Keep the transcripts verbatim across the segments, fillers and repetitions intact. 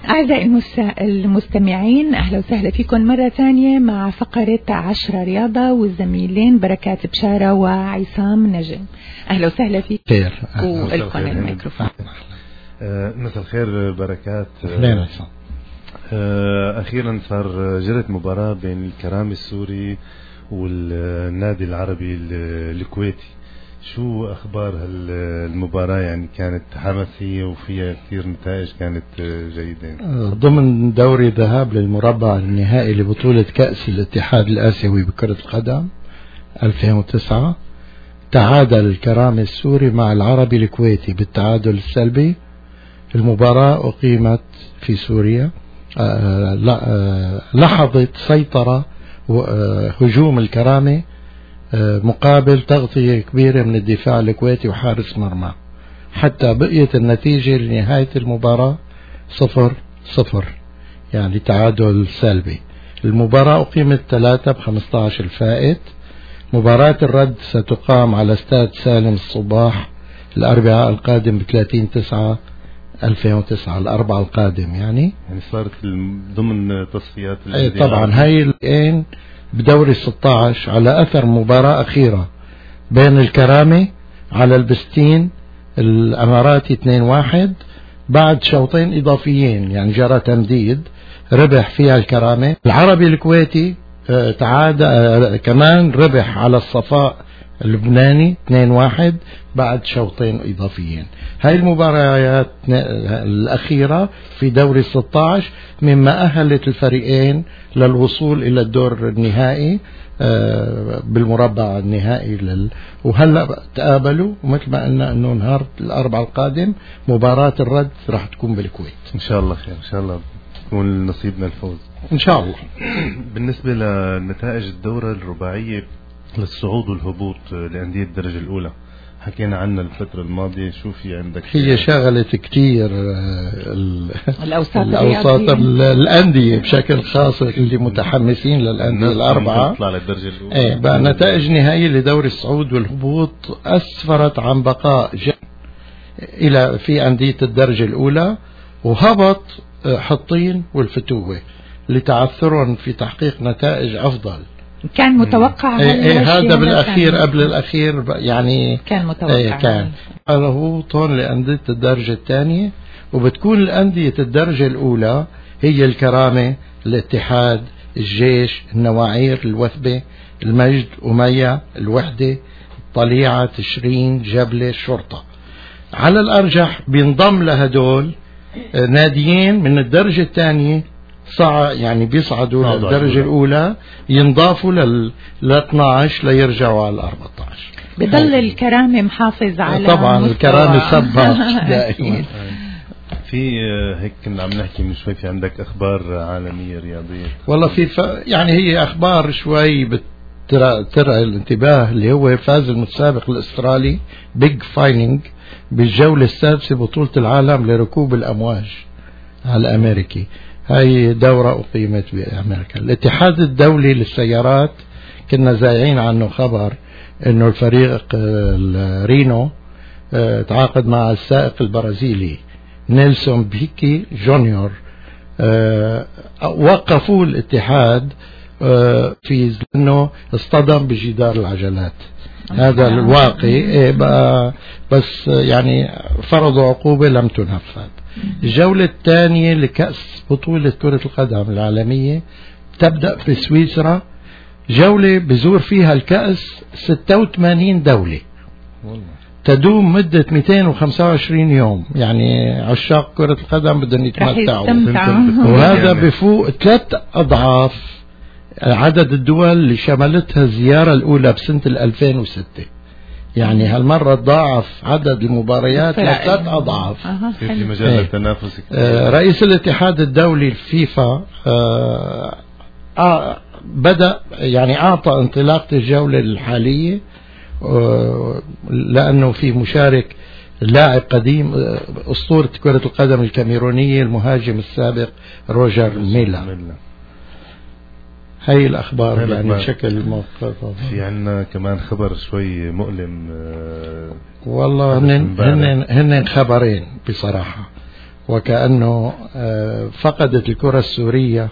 أعزائي المستمعين، أهلا وسهلا فيكم مرة ثانية مع فقرة عشرة رياضة والزميلين بركات بشارة وعصام نجم. أهلا وسهلا فيك. خير. ولكم الميكروفون. مساء الخير بركات. أهلا. أخيرا صار جرت مباراة بين الكرامي السوري والنادي العربي الكويتي. شو أخبار هالمباراة؟ يعني كانت حماسية وفيها كثير نتائج كانت جيدة. ضمن دوري ذهاب للمربع النهائي لبطولة كأس الاتحاد الآسيوي بكرة القدم ألفين وتسعة، تعادل الكرامي السوري مع العربي الكويتي بالتعادل السلبي. المباراة أقيمت في سوريا. لحظت سيطرة هجوم الكرامي مقابل تغطية كبيرة من الدفاع الكويتي وحارس مرمى، حتى بقيت النتيجة لنهاية المباراة صفر صفر، يعني تعادل سلبي. المباراة أقيمت ثلاثة بخمسة عشر الفائت. مباراة الرد ستقام على استاد سالم الصباح الأربعاء القادم بثلاثين تسعة ألفين وتسعة، الأربعاء القادم. يعني يعني صارت ضمن تصفيات. أي طبعا هاي الآن بدوري ستة عشر على أثر مباراة أخيرة بين الكرامي على البستين الأماراتي اثنين واحد بعد شوطين إضافيين، يعني جرى تمديد ربح فيها الكرامي. العربي الكويتي تعادل كمان ربح على الصفاء اللبناني اثنين واحد بعد شوطين إضافيين. هاي المباريات الأخيرة في دوري ستة عشر مما أهلت الفريقين للوصول إلى الدور النهائي بالمربع النهائي لل... وهلأ تقابلوا، ومثل ما قلنا أنه نهار الأربعاء القادم مباراة الرد راح تكون بالكويت. إن شاء الله خير، إن شاء الله يكون نصيبنا الفوز إن شاء الله. بالنسبة لنتائج الدورة الرباعية للصعود والهبوط لأندية الدرجة الأولى، حكينا عنها الفترة الماضية. شو في عندك؟ هي شغلت كتير الأوساط, الأوساط الأندية بشكل خاص اللي متحمسين للأندية الأربعة. ايه بقى نتائج نهائية لدوري الصعود والهبوط أسفرت عن بقاء جن إلى في أندية الدرجة الأولى، وهبط حطين والفتوة لتعثرهم في تحقيق نتائج أفضل. كان متوقع ايه ايه هذا بالاخير قبل الاخير يعني كان متوقع. ايه كان هبوطون لانديه الدرجه الثانيه، وبتكون الانديه الدرجه الاولى هي الكرامه، الاتحاد، الجيش، النواعير، الوثبه، المجد، أمية، الوحده، طليعه، تشرين، جبله، الشرطه. على الارجح بينضم لهدول ناديين من الدرجه الثانيه صع يعني بيصعدوا للدرجة الأولى، ينضافوا لل ل اثنا عشر ليرجعوا على أربعة عشر. بضل الكرامة محافظ على طبعا الكرامة سباق دائما. في هيك كنا عم نحكي من شوي، في عندك أخبار عالمية رياضية؟ والله في ف... يعني هي أخبار شوي بترى ترى الانتباه، اللي هو فاز المتسابق الأسترالي بيج فاينينج بالجولة السادسة بطولة العالم لركوب الأمواج على الأمريكي. هاي دورة أقيمت بأمريكا. الاتحاد الدولي للسيارات كنا زايعين عنه خبر إنه الفريق الرينو تعاقد مع السائق البرازيلي نيلسون بيكي جونيور. وقفوا الاتحاد في إنه اصطدم بجدار العجلات. هذا الواقع بقى، بس يعني فرضوا عقوبة لم تنفذ. الجولة الثانية لكأس بطولة كرة القدم العالمية تبدأ في سويسرا، جولة بزور فيها الكأس ستة وثمانين دولة تدوم مدة مئتين وخمسة وعشرين يوم. يعني عشاق كرة القدم بدهم يتمتعوا، وهذا بفوق ثلاث أضعاف عدد الدول اللي شملتها الزيارة الأولى بسنة ألفين وستة. يعني هالمرة ضاعف عدد المباريات لثلاث أضعاف. في مجال التنافس. آه رئيس الاتحاد الدولي الفيفا آه آه بدأ يعني أعطى انطلاقة الجولة الحالية آه لأنه في مشارك لاعب قديم آه أسطورة كرة القدم الكاميرونية المهاجم السابق روجر ميلا. هاي الأخبار هاي يعني بشكل موقف. في عنا كمان خبر شوي مؤلم. والله هن هن هن خبرين بصراحة. وكأنه فقدت الكرة السورية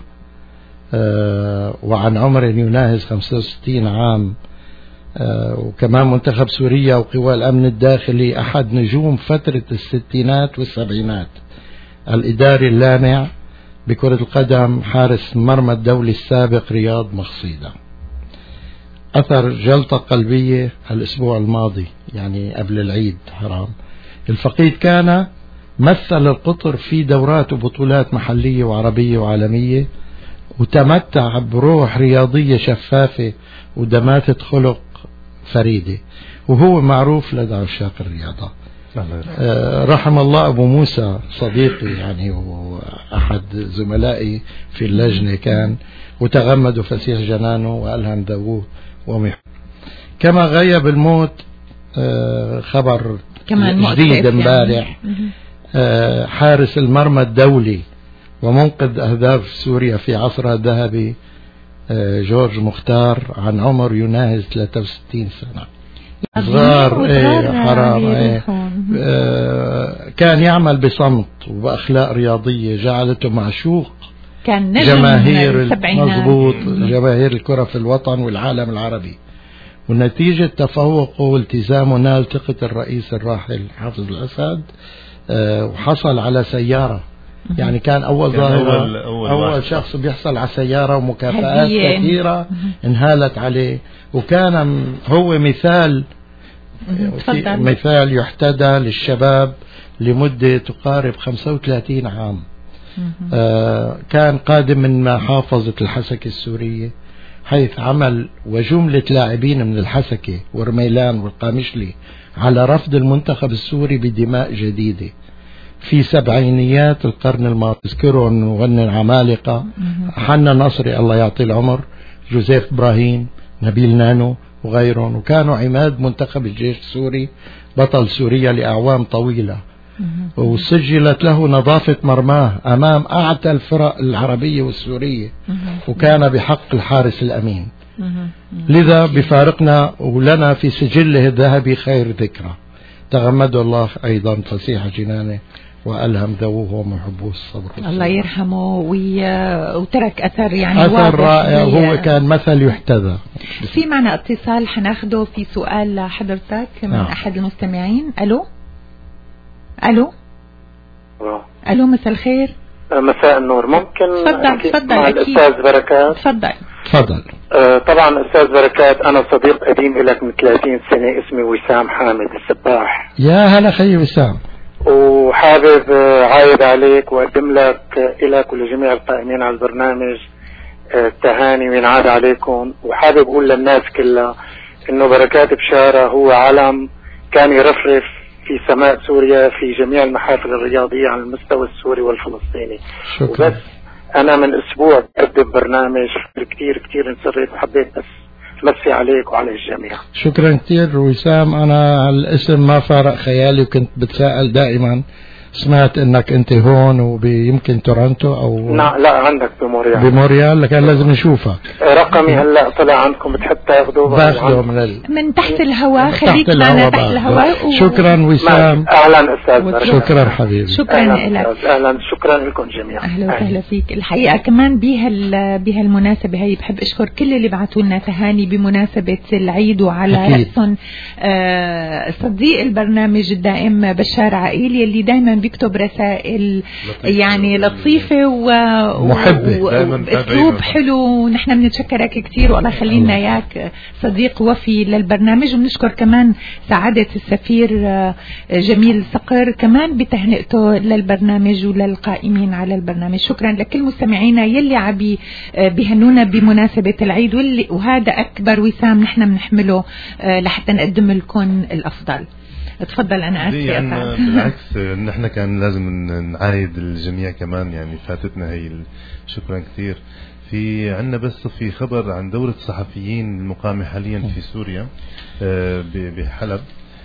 وعن عمر يناهز خمسة وستين عام. وكمان منتخب سوريا وقوى الأمن الداخلي أحد نجوم فترة الستينات والسبعينات، الإداري اللامع بكرة القدم حارس مرمى الدولي السابق رياض مخصيدة. أثر جلطة قلبية الأسبوع الماضي، يعني قبل العيد حرام. الفقيد كان مثل القطر في دورات وبطولات محلية وعربية وعالمية، وتمتع بروح رياضية شفافة ودماثة خلق فريدة، وهو معروف لدى عشاق الرياضة. آه رحم الله أبو موسى صديقي، يعني وأحد زملائي في اللجنة كان، وتغمد فسيح جنانه وألهم ذووه ومح. كما غيب الموت آه خبر جديد امبارح، آه حارس المرمى الدولي ومنقذ أهداف سوريا في عصرها الذهبي آه جورج مختار عن عمر يناهز ثلاثة وستين سنة. صغار ايه حرام ايه. آه كان يعمل بصمت وبأخلاق رياضية جعلته معشوق كان جماهير مضبوط جماهير الكرة في الوطن والعالم العربي. ونتيجة تفوقه والتزامه نال ثقة الرئيس الراحل حافظ الأسد، آه وحصل على سيارة. يعني كان أول ظاهرة أول, أول, أول شخص بيحصل على سيارة ومكافآت كثيرة انهالت عليه، وكان هو مثال مثال يحتدى للشباب لمدة تقارب خمسة وثلاثين عام. آه كان قادم من محافظة الحسكة السورية، حيث عمل وجملة لاعبين من الحسكة ورميلان والقامشلي على رفض المنتخب السوري بدماء جديدة في سبعينيات القرن الماضي. تذكرون وغنى العمالقة حنا نصري الله يعطي العمر، جوزيف إبراهيم، نبيل نانو وغيرهم، وكانوا عماد منتخب الجيش السوري بطل سوريا لأعوام طويلة. وسجلت له نظافة مرماه أمام أعتى الفرق العربية والسورية، وكان بحق الحارس الأمين. لذا بفارقنا ولنا في سجله الذهبي خير ذكرى. تغمد الله أيضا فسيح جنانه وألهم ذووه ومحبوه الصبر والصبر. الله يرحمه وترك أثر يعني أثر رائع، هو كان مثل يحتذى. في معنا اتصال حناخده في سؤال لحضرتك من آه. أحد المستمعين. ألو ألو أوه. ألو مساء الخير. مساء النور. ممكن تفضل تفضل مع الأستاذ بركات؟ تفضل تفضل. آه طبعا أستاذ بركات، أنا صديق قديم لك من ثلاثين سنة، اسمي وسام حامد السباح. يا هلا خي وسام. وحابب عايد عليك وأقدم لك إلك ولجميع القائمين على البرنامج التهاني وينعاد عليكم. وحابب أقول للناس كلها إنه بركات بشارة هو علم كان يرفرف في سماء سوريا في جميع المحافل الرياضية على المستوى السوري والفلسطيني. شكرا. وبس أنا من أسبوع بقدم برنامج كتير كتير انسريت وحبيت بس مسي عليك وعلى الجميع. شكرا كتير وسام. أنا الاسم ما فارق خيالي وكنت بتساءل دائما. سمعت انك انت هون ويمكن تورنتو او لا لا عندك بموريال. بموريال لكن لازم نشوفك. رقمي هلا طلع عندكم، بتحب تاخذوه؟ باخذه من ال... من تحت الهواء. خليك معنا تحت الهواء. و... شكرا وسام. اهلا استاذ. شكرا حبيبي. شكرا لك. اهلا شكرا لكم جميعا. اهلا وسهلا فيك. الحقيقه كمان بهال بهالمناسبه هي بحب اشكر كل اللي بعثوا لنا تهاني بمناسبه العيد، وعلى راسهم آه صديق البرنامج الدائم بشار عقيل اللي دائما بيكتب رسائل يعني لطيفة ومحبة واسلوب حلو، ونحن بنتشكرك كثير والله يخلينا اياك صديق وفي للبرنامج. وبنشكر كمان سعادة السفير جميل صقر كمان بتهنئته للبرنامج وللقائمين على البرنامج. شكرا لكل مستمعينا يلي عبي بيهنونا بمناسبة العيد، واللي وهذا أكبر وسام نحن بنحمله لحتى نقدم لكم الأفضل. تفضل. أنا آسفة. أنا بالعكس نحن كان لازم نعايد الجميع كمان، يعني فاتتنا هي. شكرا كثير. في عنا بس في خبر عن دورة الصحفيين المقامة حاليا في سوريا بحلب.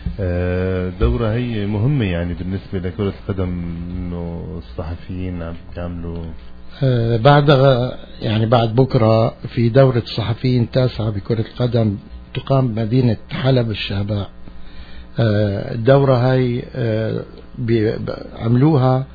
دورة هي مهمة يعني بالنسبة لكرة القدم، إنه الصحفيين عم يعملوا بعد يعني بعد بكرة في دورة الصحفيين التاسعة بكرة القدم تقام بمدينة حلب الشهباء. الدورة هاي عملوها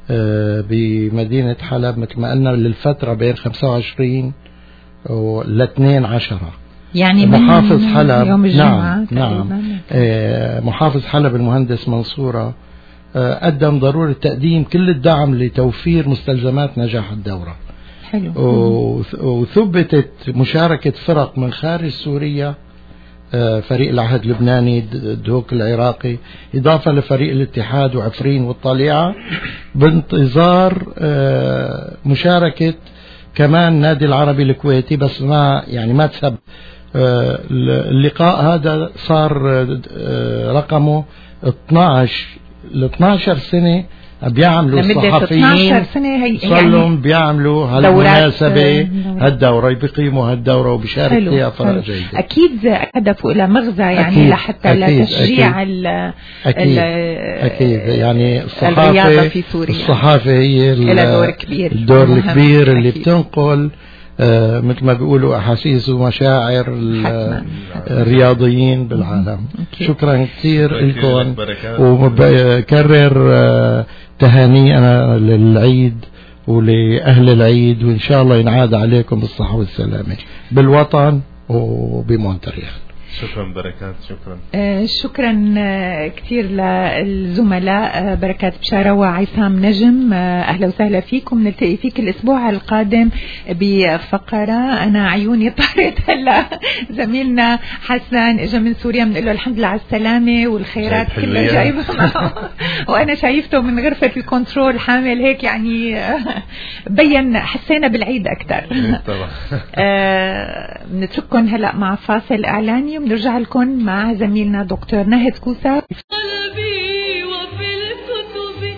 بمدينة حلب مثل ما قلنا للفترة بين خمسة وعشرين ل اثنين عشر، يعني محافظ حلب يوم الجمعة. نعم, نعم محافظ حلب المهندس منصورة قدم ضرورة تقديم كل الدعم لتوفير مستلزمات نجاح الدورة. حلو. وثبتت مشاركة فرق من خارج سوريا، فريق العهد اللبناني، الدوك العراقي، إضافة لفريق الاتحاد وعفرين والطليعة، بانتظار مشاركة كمان نادي العربي الكويتي، بس ما يعني ما تسب. اللقاء هذا صار رقمه اثناشر ل اثناشر سنة بيعملوا الصحفيين صلهم بيعملوا هالمناسبة هالدورة، بيقيموا هالدورة وبيشارك فيها فرق جيدة. أكيد هدفوا إلى مغزى يعني أكيد لحتى لا تشجيع ال أكيد, أكيد يعني الصحافة في سوريا. الصحافة هي دور كبير، الدور الكبير اللي أكيد. بتنقل آه مثل ما بيقولوا أحاسيس ومشاعر الرياضيين بالعالم. أكيد. شكرا كثير لكم، وبكرر آه تهاني أنا للعيد ولأهل العيد، وإن شاء الله ينعاد عليكم بالصحة والسلامة بالوطن وبمونتريال. شكرا بركات. شكرا آه شكرا آه كثير للزملاء آه بركات بشارة وعصام نجم. آه أهلا وسهلا فيكم. نلتقي فيك الأسبوع القادم بفقرة أنا عيوني طارت. هلا زميلنا حسن إجا من سوريا، بنقول له الحمد لله على السلامة والخيرات كلها جايبة معه. وأنا شايفته من غرفة الكنترول حامل هيك يعني آه بين حسينا بالعيد أكثر. آه بنترككم هلا مع فاصل إعلاني، بنرجع لكم مع زميلنا دكتور ناهد كوسا. قلبي وفي الكتب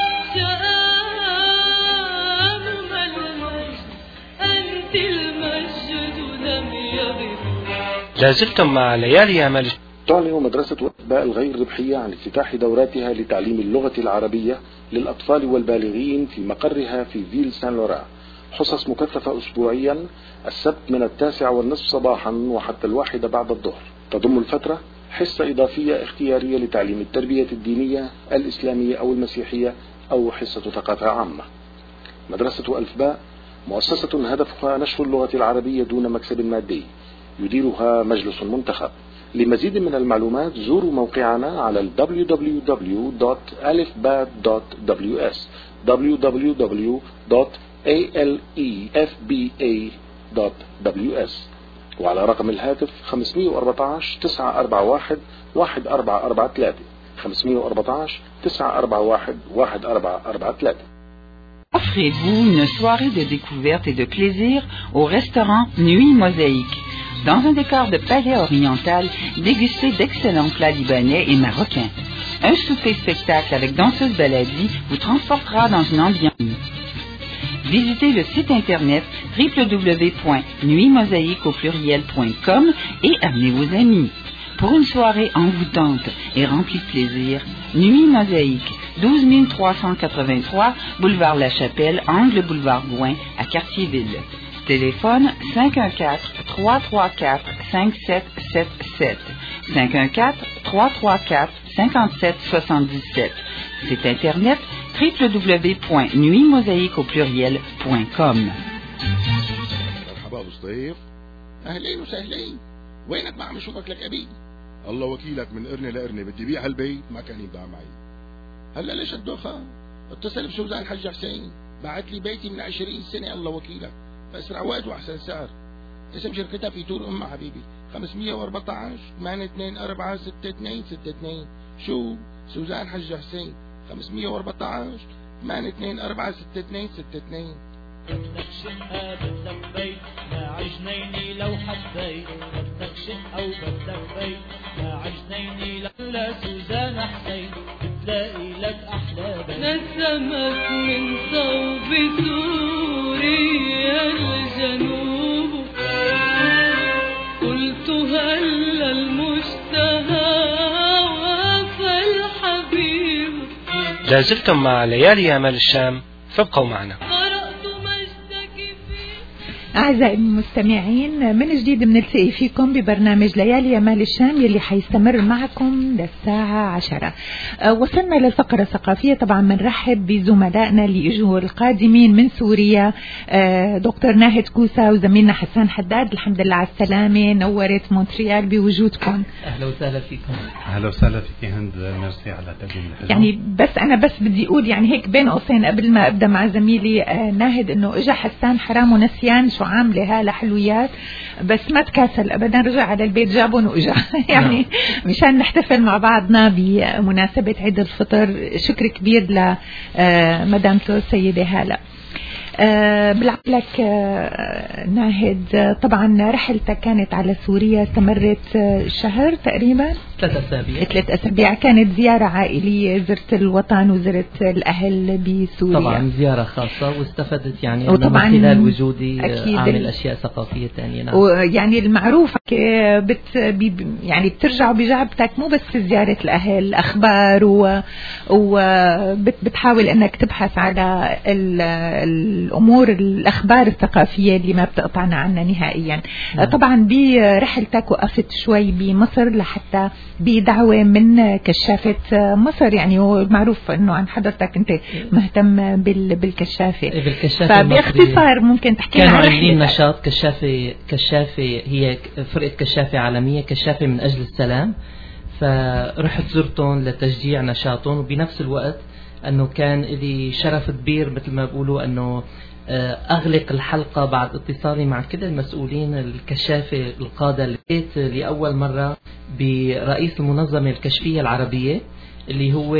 شآم المجد، أنت المجد لم يغب. لازلتم مع ليالي عمل. تعلن مدرسة أطباء الغير ربحية عن افتتاح دوراتها لتعليم اللغة العربية للأطفال والبالغين في مقرها في فيل سان لوران. حصص مكثفة أسبوعيا، السبت من التاسع والنصف صباحا وحتى الواحدة بعد الظهر. تضم الفترة حصة إضافية اختيارية لتعليم التربية الدينية الإسلامية أو المسيحية أو حصة ثقافة عامة. مدرسة ألفباء مؤسسة هدفها نشر اللغة العربية دون مكسب مادي، يديرها مجلس منتخب. لمزيد من المعلومات زوروا موقعنا على دبليو دبليو دبليو دوت ألفبا دوت دبليو إس دبليو دبليو دبليو دوت ألفبا دوت دبليو إس وعلى رقم الهاتف خمسة أربعة عشر تسعة أربعة واحد واحد أربعة أربعة ثلاثة خمسة أربعة عشر تسعة أربعة واحد واحد أربعة أربعة ثلاثة. Offrez-vous une soirée de découverte et de plaisir au restaurant Nuit Mosaïque. Dans un décor de palais oriental, dégustez d'excellents plats libanais et marocains. Un souper-spectacle avec danseuse baladi vous transportera dans une ambiance. Visitez le site internet w w w point nuit mosaïque au pluriel point com et amenez vos amis. Pour une soirée envoûtante et remplie de plaisir, Nuit Mosaïque, douze mille trois cent quatre-vingt-trois, boulevard La Chapelle, angle boulevard Gouin, à Cartierville. Téléphone cinq un quatre, trois trois quatre, cinq sept sept sept, cinq un quatre, trois trois quatre, cinq sept sept sept. Site internet w w w point nuit mosaïque au pluriel point com. مرحبا ابو صديق. اهلين وسهلين. وينك ما عم اشوفك لك ابي؟ الله وكيلك، من قرنه لقرنه بدي بيع هالبيت ما كان ينباع معي. هلا ليش الدوخه؟ اتصل بسوزان حج حسين، باعت لي بيتي من عشرين سنه الله وكيلك، باسرع وقت واحسن سعر. اسم شركتها في تور امها حبيبي، خمسمية وأربعة عشر ثمانية اثنين أربعة ستة اثنين ستة اثنين. شو؟ سوزان حج حسين، خمسمية وأربعة عشر ثمانية اثنين أربعة ستة اثنين ستة اثنين. بدك شقة بدك بيت مع جنيني لو حبيت، بدك شقة وبدك بيت مع جنيني لا سوزان حسين، بتلاقي لك أحلى بيت. نسمت من صوب سوريا الجنوب، قلت هلا المشتهى وفى الحبيب. لازلتم مع ليالي عمل الشام، فابقوا معنا. أعزائي المستمعين، من جديد بنلتقي فيكم ببرنامج ليالي يمال الشام يلي حيستمر معكم للساعة عشرة. أه وصلنا للفقرة الثقافية. طبعا بنرحب بزملائنا اللي اجوا القادمين من سوريا، أه دكتور ناهد كوسا وزميلنا حسان حداد. الحمد لله على السلامة، نورت مونتريال بوجودكم. أهلا وسهلا فيكم. أهلا وسهلا فيك هند، ميرسي على تقديم الحلو. يعني بس أنا بس بدي أقول يعني هيك بين قوسين قبل ما أبدأ مع زميلي أه ناهد، إنه إجا حسان حرام ونسيان شو عاملة هالة حلويات، بس ما تكاسل ابدا، رجع على البيت جابون واجا يعني مشان نحتفل مع بعضنا بمناسبة عيد الفطر. شكر كبير لمدامته السيدة هالة. أه بالعقلك أه ناهد، طبعا رحلتك كانت على سوريا، استمرت أه شهر تقريبا، ثلاث أسابيع ثلاث أسابيع كانت زيارة عائلية، زرت الوطن وزرت الأهل بسوريا. طبعا زيارة خاصة، واستفدت يعني وطبعا من خلال وجودي أكيد أعمل أشياء ثقافية ثانية. نعم. ويعني المعروف بت يعني بترجع بجعبتك مو بس زيارة الأهل، الأخبار، وبتحاول أنك تبحث على ال الأمور الأخبار الثقافية اللي ما بتقطعنا عنها نهائيا. نعم. طبعا برحلتك وقفت شوي بمصر لحتى بدعوة من كشافة مصر، يعني هو معروف أنه عن حضرتك أنت مهتم بالكشافة. بالكشافة فباختصار ممكن تحكي لنا عن رحلتك. كانوا عاملين نشاط كشافة كشافة هي فرقة كشافة عالمية، كشافة من أجل السلام. فرحت زرتهم لتشجيع نشاطهم، وبنفس الوقت أنه كان لي شرف كبير مثل ما بقولوا أنه أغلق الحلقة بعد اتصالي مع كل المسؤولين الكشافة القادة. لقيت لأول مرة برئيس المنظمة الكشفية العربية اللي هو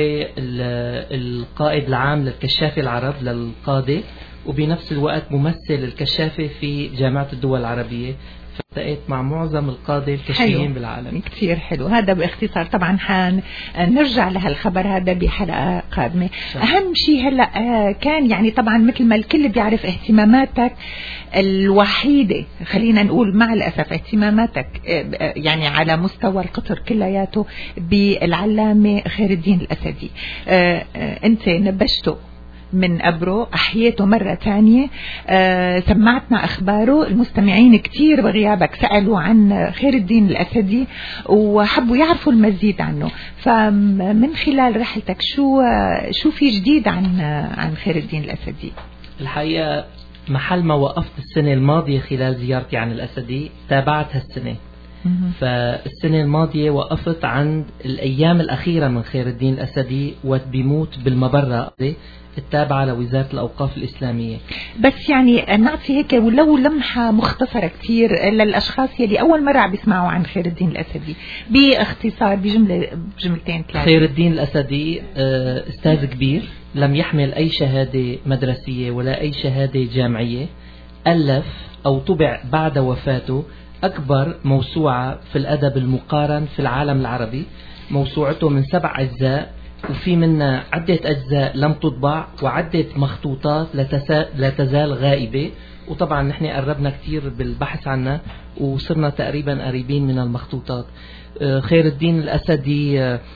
القائد العام للكشافة العرب للقادة، وبنفس الوقت ممثل الكشافة في جامعة الدول العربية. فالتقيت مع معظم القادة الكشفيين بالعالم. كتير حلو هذا باختصار. طبعا حان نرجع لهالخبر هذا بحلقة قادمة. أهم شيء هلأ كان يعني طبعا مثل ما الكل بيعرف اهتماماتك الوحيدة، خلينا نقول مع الأسف اهتماماتك يعني على مستوى القطر كلياته بالعلامة خير الدين الأسدي. أنت نبشته من أبرو، أحييته مرة تانية، آه، سمعتنا أخباره. المستمعين كتير بغيابك سألوا عن خير الدين الأسدي وحبوا يعرفوا المزيد عنه. فمن خلال رحلتك شو شو في جديد عن عن خير الدين الأسدي؟ الحقيقة محل ما وقفت السنة الماضية خلال زيارتي عن الأسدي تابعت هالسنة. فالسنة الماضية وقفت عند الأيام الأخيرة من خير الدين الأسدي وبيموت بالمبرة التابعة لوزارة الأوقاف الإسلامية. بس يعني نعطي هيك ولو لمحة مختصرة كتير للأشخاص يلي أول مرة عم بيسمعوا عن خير الدين الأسدي باختصار بجملة بجملتين ثلاثة. خير الدين الأسدي أستاذ كبير لم يحمل أي شهادة مدرسية ولا أي شهادة جامعية. ألف أو طبع بعد وفاته أكبر موسوعة في الأدب المقارن في العالم العربي. موسوعته من سبع أجزاء، وفي منا عدة أجزاء لم تطبع وعدة مخطوطات لا تزال غائبة. وطبعا نحن قربنا كتير بالبحث عنها وصرنا تقريبا قريبين من المخطوطات. خير الدين الأسدي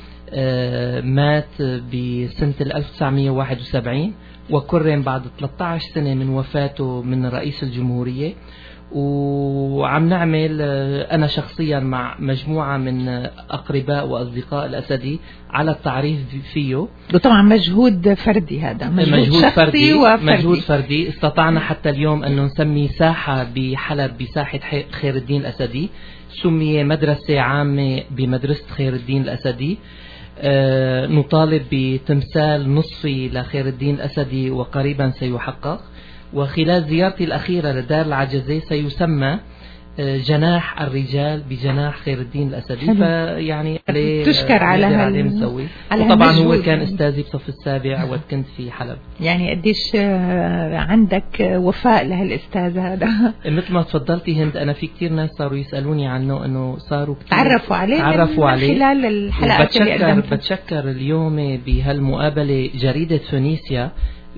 مات بسنة ألف وتسعمئة وواحد وسبعين وكرم بعد ثلاثة عشر سنة من وفاته من رئيس الجمهورية. وعم نعمل أنا شخصيا مع مجموعة من أقرباء وأصدقاء الأسدي على التعريف فيه. وطبعا مجهود فردي، هذا مجهود, مجهود فردي وفردي. مجهود فردي. استطعنا حتى اليوم أن نسمي ساحة بحلب بساحة خير الدين الأسدي، سمي مدرسة عامة بمدرسة خير الدين الأسدي. أه نطالب بتمثال نصفي لخير الدين الأسدي وقريبا سيحقق. وخلال زيارتي الأخيرة لدار العجزة سيسمى جناح الرجال بجناح خير الدين الأسدي. فيعني تشكر على هالمسوي. وطبعا هو كان أستاذي بصف السابع وكنت في حلب. يعني قديش عندك وفاء لهالأستاذ هذا؟ مثل ما تفضلتي هند، أنا في كتير ناس صاروا يسألوني عنه، أنه صاروا كتير تعرفوا عليه تعرفوا عليه خلال الحلقات اللي قدمتها. بتشكر اليوم بهالمقابلة جريدة فونيسيا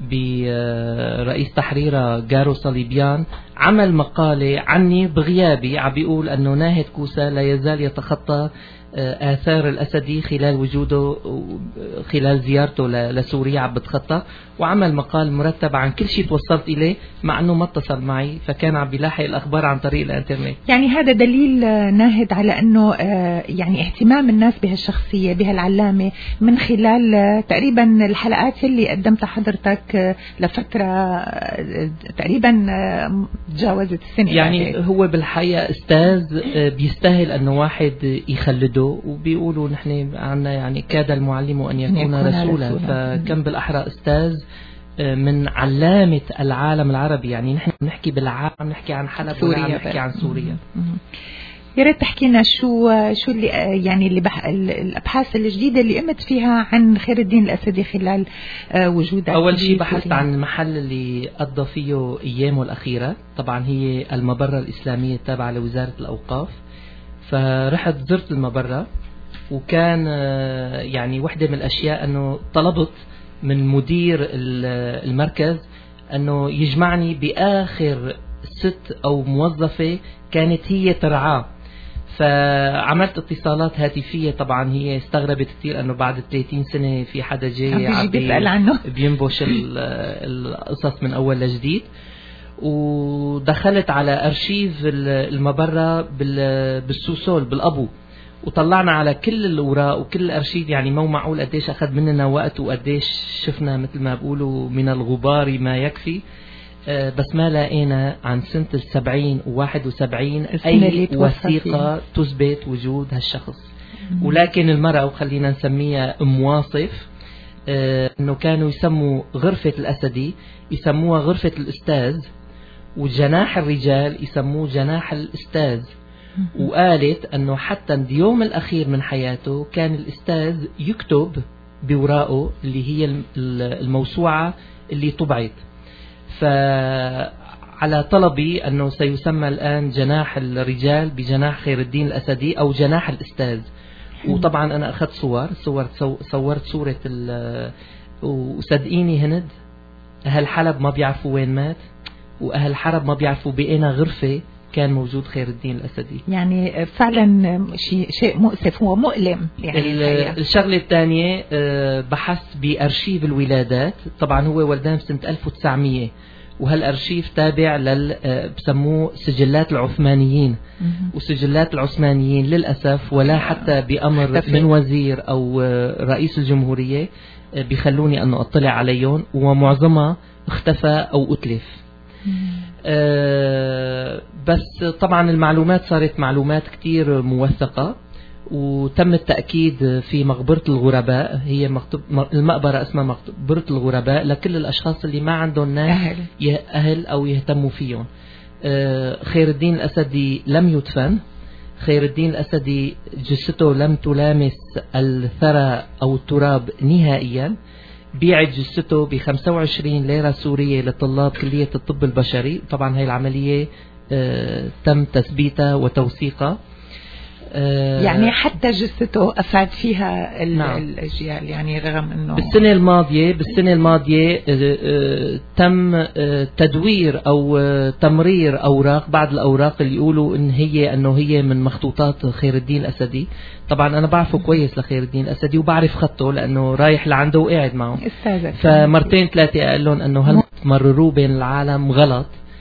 برئيس تحريرها جارو صليبيان عمل مقالة عني بغيابي، عم بيقول أنه ناهد كوسا لا يزال يتخطى آثار الأسدي خلال وجوده خلال زيارته لسوريا عم بتخطى، وعمل مقال مرتب عن كل شيء توصلت إليه مع أنه ما اتصل معي، فكان عم بيلاحق الأخبار عن طريق الإنترنت. يعني هذا دليل ناهد على أنه يعني اهتمام الناس بهالشخصية بهالعلامة من خلال تقريبا الحلقات اللي قدمتها حضرتك لفترة تقريبا تجاوزت السنة. يعني هو بالحقيقة أستاذ بيستاهل أنه واحد يخلده، وبيقولوا نحن عنا يعني كاد المعلم أن يكون, يكون رسولا, رسولا. فكم بالأحرى أستاذ من علامة العالم العربي. يعني نحن نحكي بالعالم، نحكي عن حلب سوريا، نحكي عن سوريا. يا ريت تحكي لنا شو شو اللي يعني اللي بح الابحاث الجديده اللي قمت فيها عن خير الدين الاسدي خلال وجودك. اول شيء بحثت عن المحل اللي قضى فيه ايامه الاخيره، طبعا هي المبره الاسلاميه التابعه لوزاره الاوقاف. فرحت زرت المبره، وكان يعني وحده من الاشياء انه طلبت من مدير المركز انه يجمعني باخر ست او موظفه كانت هي ترعاه. فعملت اتصالات هاتفية، طبعا هي استغربت كثير انه بعد ثلاثين سنة في حدا جاي عم بيسأل عنه بينبش القصص من اول لجديد. ودخلت على ارشيف المبرة بالسوسول بالابو، وطلعنا على كل الاوراق وكل الارشيف. يعني مو معقول قديش اخذ مننا وقت وقديش شفنا مثل ما بقولوا من الغبار ما يكفي، بس ما لقينا عن سنة السبعين وواحد وسبعين أي وثيقة تثبت وجود هالشخص. ولكن المرأة، وخلينا نسميها أم واصف، أنه كانوا يسموا غرفة الأسدي يسموها غرفة الأستاذ، وجناح الرجال يسموه جناح الأستاذ. وقالت أنه حتى اليوم الأخير من حياته كان الأستاذ يكتب بوراقه اللي هي الموسوعة اللي طبعت. فعلى طلبي أنه سيسمى الآن جناح الرجال بجناح خير الدين الأسدي أو جناح الأستاذ. وطبعا أنا أخذت صور صور صورت صورة وصدقيني هند، أهل حلب ما بيعرفوا وين مات، وأهل حلب ما بيعرفوا بأين غرفة كان موجود خير الدين الأسدي. يعني فعلا شيء شيء مؤسف ومؤلم. يعني الشغلة الثانية بحثت بأرشيف الولادات، طبعا هو ولدان سنة ألف وتسعمية، وهالأرشيف تابع لل بسموه سجلات العثمانيين. وسجلات العثمانيين للأسف ولا حتى بأمر من وزير أو رئيس الجمهورية بيخلوني أنه أطلع عليهم، ومعظمها اختفى أو أتلف. أه بس طبعا المعلومات صارت معلومات كتير موثقة، وتم التأكيد في مقبرة الغرباء. هي المقبرة اسمها مقبرة الغرباء لكل الأشخاص اللي ما عندهم ناس أهل, أهل أو يهتموا فيهم. أه خير الدين الأسدي لم يدفن. خير الدين الأسدي جثته لم تلامس الثرى أو التراب نهائيا. بيعت جثته ب خمسة وعشرين ليرة سورية لطلاب كلية الطب البشري. طبعا هاي العملية آه تم تثبيتها وتوثيقها. آه يعني حتى جثته أفاد فيها نعم. الأجيال. يعني رغم أنه بالسنة الماضية بالسنة الماضية آه آه تم آه تدوير أو آه تمرير أوراق، بعض الأوراق اللي يقولوا إن هي أنه هي من مخطوطات خير الدين الأسدي. طبعا أنا بعرفه كويس لخير الدين الأسدي وبعرف خطه لأنه رايح لعنده وقاعد معه. فمرتين ثلاثة قال لهم أنه هل مرروه بين العالم غلط.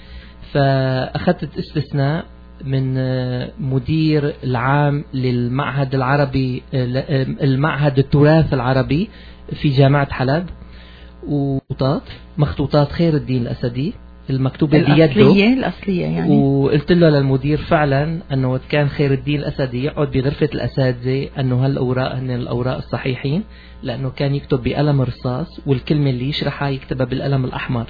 فأخذت استثناء من مدير العام للمعهد العربي المعهد التراث العربي في جامعة حلب، ومخطوطات مخطوطات خير الدين الأسدي المكتوبة بيده الأصلية الأصلية يعني. وقلت له للمدير فعلا أنه كان خير الدين الأسدي يقعد بغرفة الأساتذة أنه هالأوراق هن الأوراق الصحيحين، لأنه كان يكتب بقلم رصاص والكلمة اللي يشرحها يكتبها بالقلم الأحمر.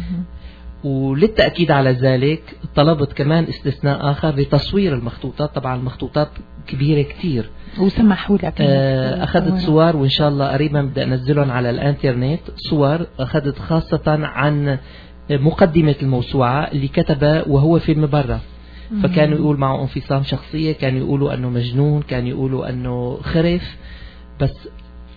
وللتأكيد على ذلك طلبت كمان استثناء آخر لتصوير المخطوطات. طبعا المخطوطات كبيرة كتير وسمحوا لك. آه أخذت صور، وإن شاء الله قريبا بدأ أنزلهم على الانترنت. صور أخذت خاصة عن مقدمة الموسوعة اللي كتبها وهو في المبرة. فكانوا يقول معه انفصام شخصية، كانوا يقولوا أنه مجنون، كانوا يقولوا أنه خرف. بس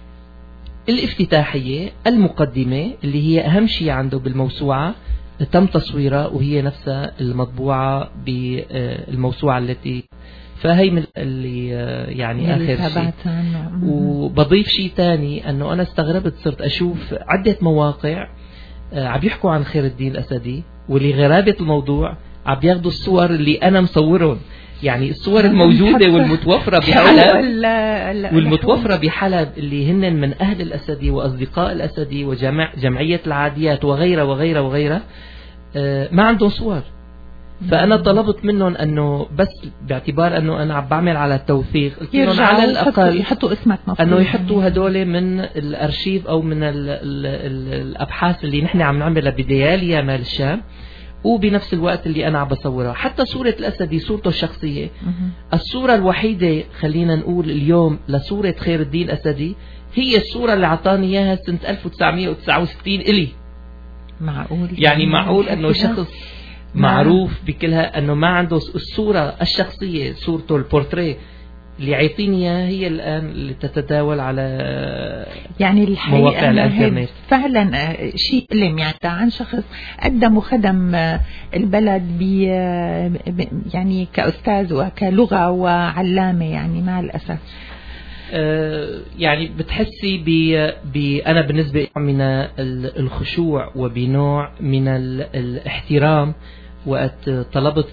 الافتتاحية المقدمة اللي هي أهم شيء عنده بالموسوعة تم تصويرها، وهي نفسها المطبوعة بالموسوعة التي فهي من اللي يعني آخر شيء. وبضيف شيء تاني أنه أنا استغربت صرت أشوف عدة مواقع عم يحكوا عن خير الدين الأسدي، واللي غرابة الموضوع عم ياخدوا الصور اللي أنا مصورهم، يعني الصور الموجودة والمتوفرة بحلب والمتوفرة بحلب اللي هن من أهل الأسدي وأصدقاء الأسدي وجمع جمعية العاديات وغيرها وغيرها وغيرها ما عندهم صور. فأنا طلبت منهم أنه بس باعتبار أنه أنا عم بعمل على التوثيق، قلت لهم على الأقل يحطوا اسمك أنه يحطوا هدول من الأرشيف أو من ال ال ال الأبحاث اللي نحن عم نعملها بدياليا مال الشام، وبنفس الوقت اللي أنا عم بصورها. حتى صورة الأسدي صورته الشخصية، الصورة الوحيدة خلينا نقول اليوم لصورة خير الدين الأسدي هي الصورة اللي عطاني إياها سنة ألف وتسعمية وتسعة وستين إلي. معقول يعني معقول أنه شخص معروف بكلها أنه ما عنده الصورة الشخصية، صورته البورتريه اللي عيطيني إياها هي الآن اللي تتداول على يعني مواقع الإنترنت. فعلا شيء لم يعني عن شخص قدم وخدم البلد بي يعني كأستاذ وكلغة وعلامة، يعني مع الأسف يعني بتحسي ب أنا بالنسبة من الخشوع وبنوع من الاحترام وقت طلبت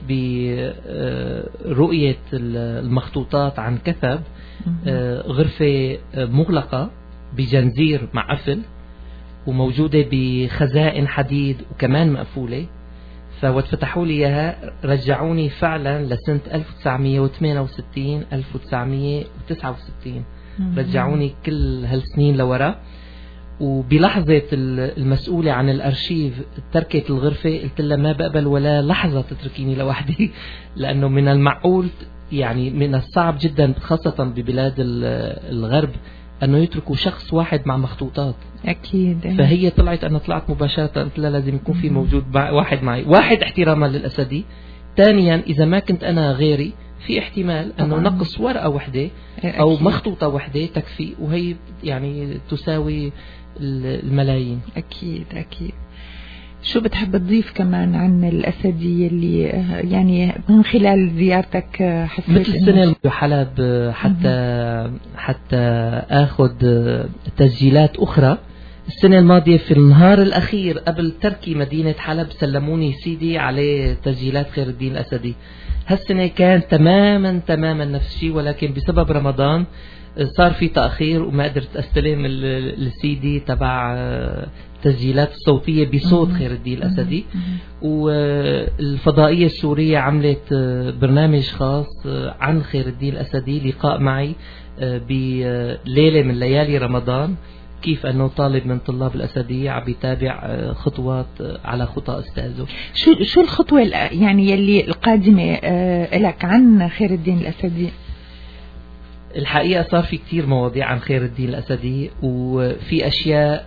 برؤية المخطوطات عن كثب غرفة مغلقة بجنزير مع قفل وموجودة بخزائن حديد وكمان مقفولة. فوقت فتحوا لي إياها رجعوني فعلا لسنة ألف وتسعمية وثمانية وستين ألف وتسعمية وتسعة وستين، رجعوني كل هالسنين لورا. وبلحظة المسؤولة عن الأرشيف تركت الغرفة، قلت لها ما بقبل ولا لحظة تتركيني لوحدي، لأنه من المعقول يعني من الصعب جدا خاصة ببلاد الغرب أنه يتركوا شخص واحد مع مخطوطات. أكيد. فهي طلعت، أنا طلعت مباشرة قلت لها لازم يكون في موجود واحد معي، واحد احتراما للأسدي، ثانيا إذا ما كنت أنا غيري في احتمال أنه نقص ورقة واحدة أو مخطوطة واحدة تكفي، وهي يعني تساوي الملايين. أكيد أكيد. شو بتحب تضيف كمان عن الأسدي اللي يعني من خلال زيارتك حسيت مثل السنة حلب حتى حتى أخذ تسجيلات أخرى؟ السنة الماضية في النهار الأخير قبل تركي مدينة حلب سلموني سيدي عليه تسجيلات خير الدين الأسدي. هالسنة كان تماما تماما نفس الشيء، ولكن بسبب رمضان صار في تأخير وما قدرت أستلم السيدي تبع التسجيلات الصوتية بصوت خير الدين الأسدي. والفضائية السورية عملت برنامج خاص عن خير الدين الأسدي، لقاء معي بليلة من ليالي رمضان، كيف أنه طالب من طلاب الأسدية عم يتابع خطوات على خطى أستاذه. شو شو الخطوة يعني يلي القادمة لك عن خير الدين الأسدي؟ الحقيقة صار في كتير مواضيع عن خير الدين الأسدي، وفي أشياء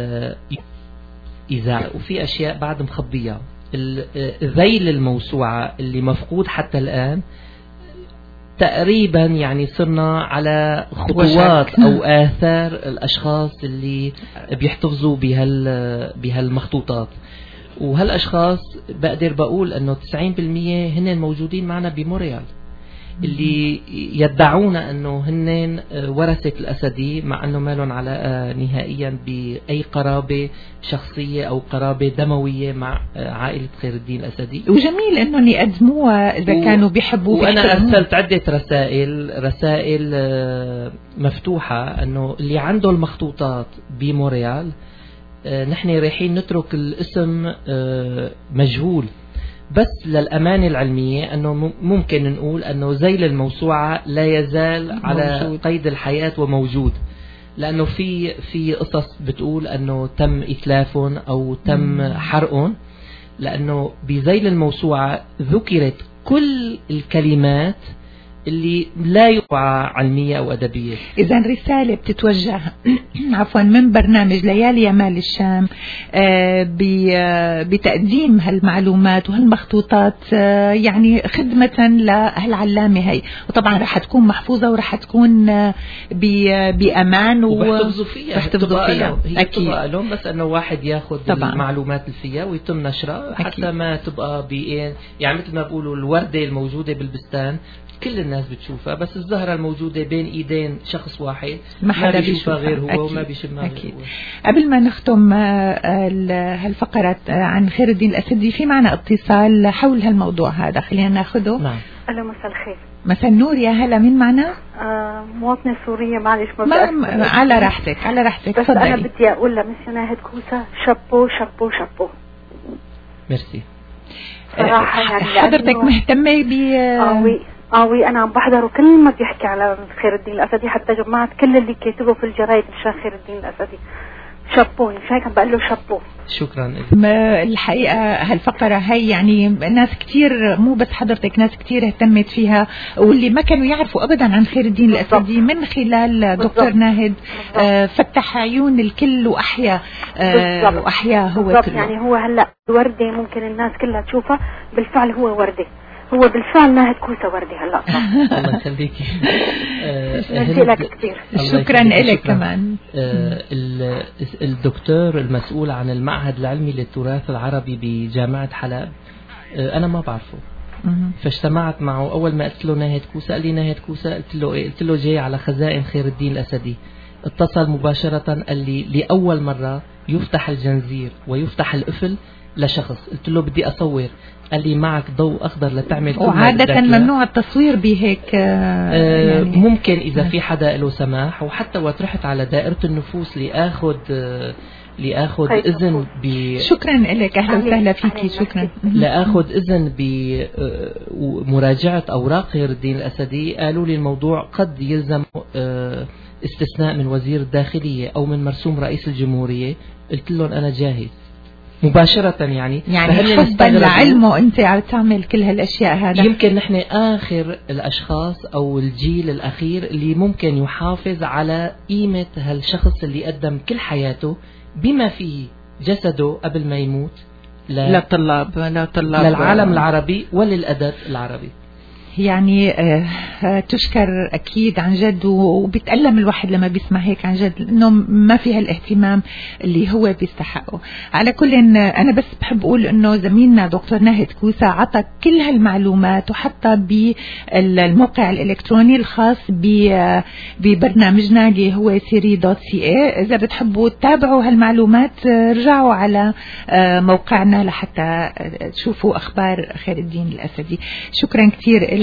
إذاعة وفي أشياء بعد مخبية. ذيل الموسوعة اللي مفقود حتى الآن تقريبا يعني صرنا على خطوات أو آثار الأشخاص اللي بيحتفظوا بهال بهالمخطوطات، وهالأشخاص بقدر بقول أنه تسعين بالمية هن موجودين معنا بموريال، اللي يدعون أنه هن ورثة الأسدي، مع أنه ما لهم علاقة نهائيا بأي قرابة شخصية أو قرابة دموية مع عائلة خير الدين الأسدي. وجميل أنهم يقدموها إذا و... كانوا بيحبوا. وأنا أرسلت عدة رسائل رسائل مفتوحة أنه اللي عنده المخطوطات بموريال نحن رايحين نترك الاسم مجهول، بس للأمانة العلمية أنه ممكن نقول أنه ذيل الموسوعة لا يزال على موجود. قيد الحياة وموجود، لأنه في في قصص بتقول أنه تم إتلافهم أو تم حرقهم، لأنه بذيل الموسوعة ذكرت كل الكلمات اللي لا يوعى علمية أو أدبية. إذا رسالة بتتوجه عفوا من برنامج ليالي يمال الشام بتقديم هالمعلومات وهالمخطوطات يعني خدمة لهالعلامة هي، وطبعا رح تكون محفوظة ورح تكون بأمان وبحتفظوا فيها بحتفظوا فيها أكيد لهم، بس أنه واحد ياخد المعلومات اللي فيها ويتم نشرها حتى ما تبقى بإيه، يعني مثل ما بقولوا الوردة الموجودة بالبستان كل الناس بتشوفها، بس الزهرة الموجودة بين ايدين شخص واحد ما حدا بيشوفها غير هو. أكيد. وما بيشمها أكيد. غير هو. قبل ما نختم هالفقرة عن خير الدين الأسدي، في معنا اتصال حول هالموضوع هذا، خلينا ناخده. نعم. ألو، مساء الخير. مساء النور، يا هلا، مين معنا؟ آه مواطنة سورية، معلش ما ما على راحتك على راحتك. بس فضلي. أنا بدي أقول لمسيو ناهد كوسة شابو شابو شابو. ميرسي. صراحة يعني حضرتك مهتمة ب اه وي اه وي أنا عم بحضره كل ما بيحكي على خير الدين الأسدي، حتى جمعت كل اللي كاتبه في الجرايد مشان خير الدين الأسدي. شابو، مش هيك عم بقول له شابو. شكرا. الحقيقة هالفقرة هي يعني ناس كتير، مو بس حضرتك، ناس كتير اهتمت فيها، واللي ما كانوا يعرفوا أبدا عن خير الدين الأسدي من خلال دكتور ناهد آه فتح عيون الكل وأحيا آه وأحيا هو بالضبط. يعني هو هلأ وردة ممكن الناس كلها تشوفها، بالفعل هو وردة، هو بالفعل ناهد كوسة وردي هلا. الله يخليكي. ميرسي لك كثير. شكرا لك كمان. آه الدكتور المسؤول عن المعهد العلمي للتراث العربي بجامعة حلب، آه أنا ما بعرفه، فاجتمعت معه. أول ما قلت له ناهد كوسة قال لي ناهد كوسة، قلت له إيه؟ قلت له جاي على خزائن خير الدين الأسدي. اتصل مباشرة قال لي لأول مرة يفتح الجنزير ويفتح القفل لشخص. قلت له بدي أصور. قال لي معك ضوء أخضر لتعمل كل وعادة ممنوع التصوير بهيك آه يعني ممكن إذا في حدا له سماح. وحتى وقت رحت على دائرة النفوس لأخذ آه لأخذ إذن ب شكرا لك، أهلا وسهلا فيكي. شكرا. لأخذ إذن بمراجعة أوراق خير الدين الأسدي، قالوا لي الموضوع قد يلزم آه استثناء من وزير الداخلية أو من مرسوم رئيس الجمهورية. قلت لهم أنا جاهز مباشرة. يعني يعني حبا لعلمه أنت عم تعمل كل هالأشياء هذا. يمكن نحن آخر الأشخاص أو الجيل الأخير اللي ممكن يحافظ على قيمة هالشخص اللي قدم كل حياته بما فيه جسده قبل ما يموت للطلاب للطلاب للعالم العربي وللأدب العربي. يعني آه تشكر أكيد عن جد، وبيتألم الواحد لما بيسمع هيك عن جد إنه ما في هالاهتمام اللي هو بيستحقه. على كل إن أنا بس بحب أقول إنه زميلنا دكتور ناهد كوسة عطى كل هالمعلومات، وحتى بالموقع الإلكتروني الخاص ببرنامجنا اللي هو سيري دوت سي اي. إذا بتحبوا تتابعوا هالمعلومات رجعوا على آه موقعنا لحتى تشوفوا أخبار خير الدين الأسدي. شكرا كثير لك.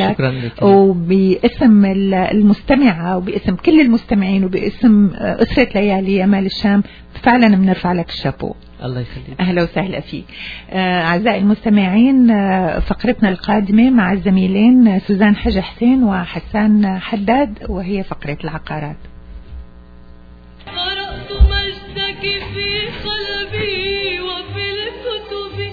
وباسم المستمعة وباسم كل المستمعين وباسم أسرة ليالي يمال الشام فعلا بنرفع لك الشابو. الله يخليك. أهلا وسهلا فيك. أعزائي المستمعين، فقرتنا القادمة مع الزميلين سوزان حج حسين وحسان حداد، وهي فقرة العقارات. قرأت مجدك في قلبي وفي الكتب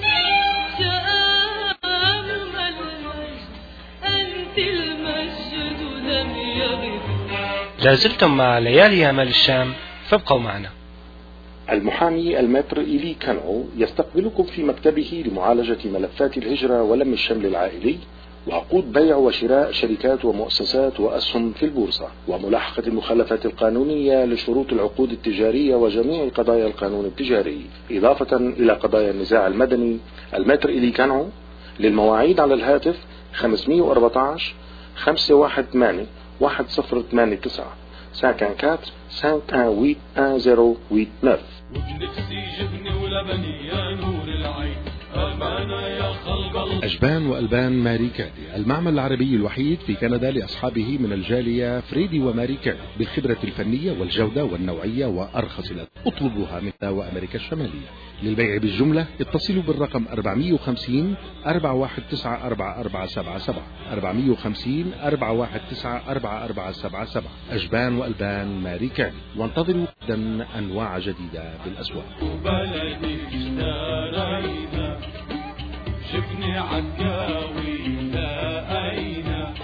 شآم المجد أنت المجد لم يغب. لازلتم مع ليالي أمل الشام، فابقوا معنا. المحامي المتر إيلي كانو يستقبلكم في مكتبه لمعالجة ملفات الهجرة ولم الشمل العائلي وعقود بيع وشراء شركات ومؤسسات وأسهم في البورصة وملاحقة المخالفات القانونية لشروط العقود التجارية وجميع قضايا القانون التجاري، إضافة إلى قضايا النزاع المدني. المتر إيلي كانو. للمواعيد على الهاتف خمسمية وأربعتاشر خمسة واحد ثمانية واحد صفر ثمانية تسعة ساكن كاتر سانتا ويت ان زيرو ويت نف. وبنفسي جبني ولبني يا نور العين أمانة يا خلق الله. أجبان وألبان ماري كادي، المعمل العربي الوحيد في كندا لأصحابه من الجالية فريدي وماري كادي، بالخبرة الفنية والجودة والنوعية وأرخص الأسعار. اطلبوها منا وأمريكا الشمالية. للبيع بالجملة اتصلوا بالرقم أربعمية وخمسين أربعة واحد تسعة أربعة أربعة سبعة سبعة أربعمية وخمسين أربعة واحد تسعة أربعة أربعة سبعة سبعة. أجبان وألبان ماري كادي. وانتظروا غدا أنواع جديدة بالأسواق. وبلدي اشترينا شفني عكاوي لقينا.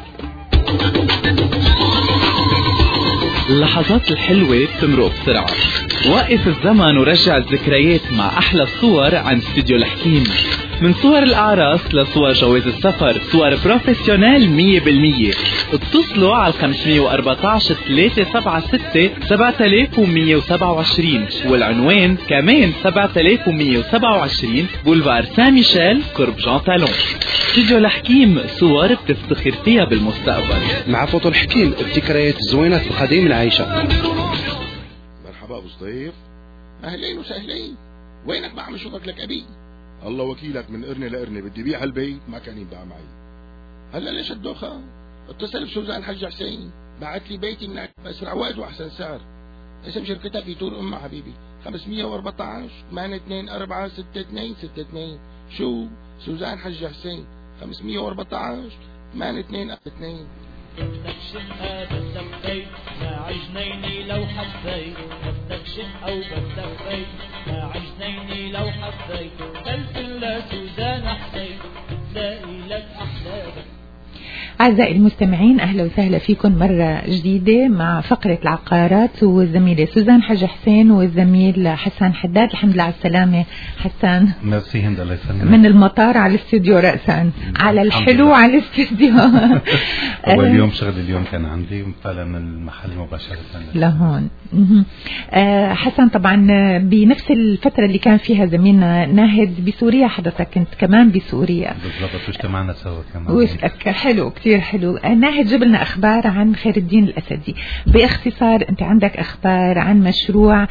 اللحظات الحلوة بتمرق بسرعة. وقف الزمن ورجع الذكريات مع أحلى الصور عن استوديو الحكيم. من صور الأعراس لصور جواز السفر، صور بروفيسيونيل مية بالمية. اتصلوا على خمسمية وأربعتاشر ثلاثة سبعة ستة سبعة آلاف ومية وسبعة وعشرين، والعنوان كمان سبعة آلاف ومية وسبعة وعشرين بولفار سان ميشيل قرب جان تالون. استوديو الحكيم، صور بتفتخر فيها بالمستقبل. مع فوتو الحكيم، ابتكارات الزوينات القديم العايشة. مرحبا ابو صديق، اهلين وسهلين، وينك ما عم اشوفك لك ابي؟ الله وكيلك، من قرني لقرني بدي بيع هالبيت ما كان ينباع معي. هلا ليش الدوخة؟ اتصل بسوزان حج حسين، بعت لي بيتي من باسرع وقت واحسن سعر. اسم شركتها في تور امها حبيبي، خمسمية وأربعتاشر ثمانية اثنين أربعة ستة اثنين ستة اثنين. شو؟ سوزان حج حسين، خمسمية وأربعتاشر ثمانية اثنين اثنين. بدك شقة بدك بيت مع جنيني لو حبيت، بدك شقة أو بدك بيت مع جنيني لو حبيت، تلفن لسوزان حسين بتلاقي لك أحلى بيت. أعزائي المستمعين، أهلا وسهلا فيكم مرة جديدة مع فقرة العقارات، والزميلة سوزان حج حسين والزميل حسان حداد. الحمد لله على السلامة حسان. ميرسي هند، الله يسلمك. من المطار على الاستوديو رأسا، على الحلو على الاستوديو. هو اليوم شغل اليوم كان عندي فعلا من المحل مباشرة لهون. حسن، طبعا بنفس الفترة اللي كان فيها زميلنا ناهد بسوريا، حضرتك كنت كمان بسوريا بالضبط، واجتمعنا سوا كمان. وشك حلو، كتير حلو. ناهد جاب لنا أخبار عن خير الدين الأسدي. باختصار، أنت عندك أخبار عن مشروع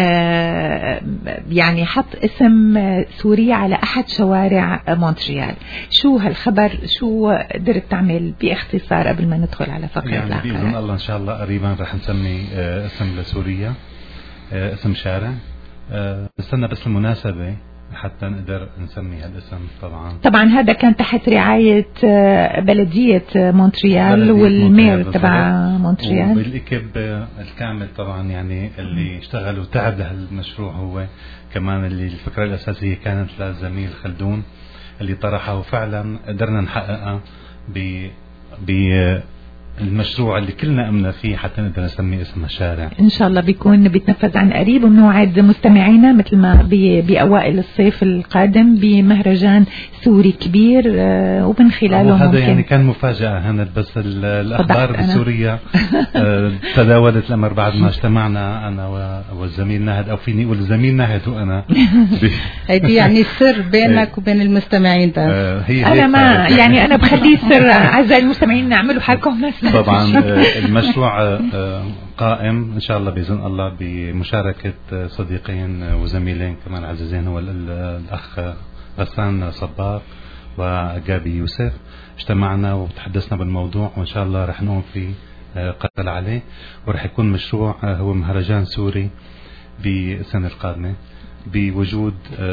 آه يعني حط اسم سوريا على أحد شوارع مونتريال. شو هالخبر؟ شو قدرت تعمل باختصار قبل ما ندخل على فقرة يعني العقارات؟ بإذن الله إن شاء الله قريبا رح نسمي آه اسم لسوريا، آه اسم شارع. آه نستنى بس المناسبة حتى نقدر نسمي هالاسم. طبعا طبعا هذا كان تحت رعاية بلدية مونتريال والمير تبع مونتريال والإكيب الكامل طبعا، يعني اللي اشتغل وتعب لهالمشروع. هو كمان اللي الفكرة الأساسية كانت للزميل خلدون اللي طرحها، وفعلا قدرنا نحققها ب ب المشروع اللي كلنا أمنا فيه حتى نقدر نسمي اسم الشارع. إن شاء الله بيكون بيتنفذ عن قريب، وبنوعد مستمعينا مثل ما بأوائل الصيف القادم بمهرجان سوري كبير، ومن خلاله هذا ممكن يعني كان مفاجأة هند، بس الأخبار بسوريا تداولت الأمر بعد ما اجتمعنا أنا والزميل ناهد، أو فيني أقول الزميل ناهد وأنا. هيدي يعني السر بينك وبين المستمعين بس. هي أنا ما يعني أنا بخليه سر. أعزائي المستمعين، نعملوا حالكم ناس. طبعا المشروع قائم إن شاء الله بإذن الله بمشاركة صديقين وزميلين كمان عزيزين، هو الأخ غسان صباغ وجابي يوسف. اجتمعنا وتحدثنا بالموضوع، وإن شاء الله رح نقوم في قتل عليه، ورح يكون مشروع هو مهرجان سوري بالسنة القادمة بوجود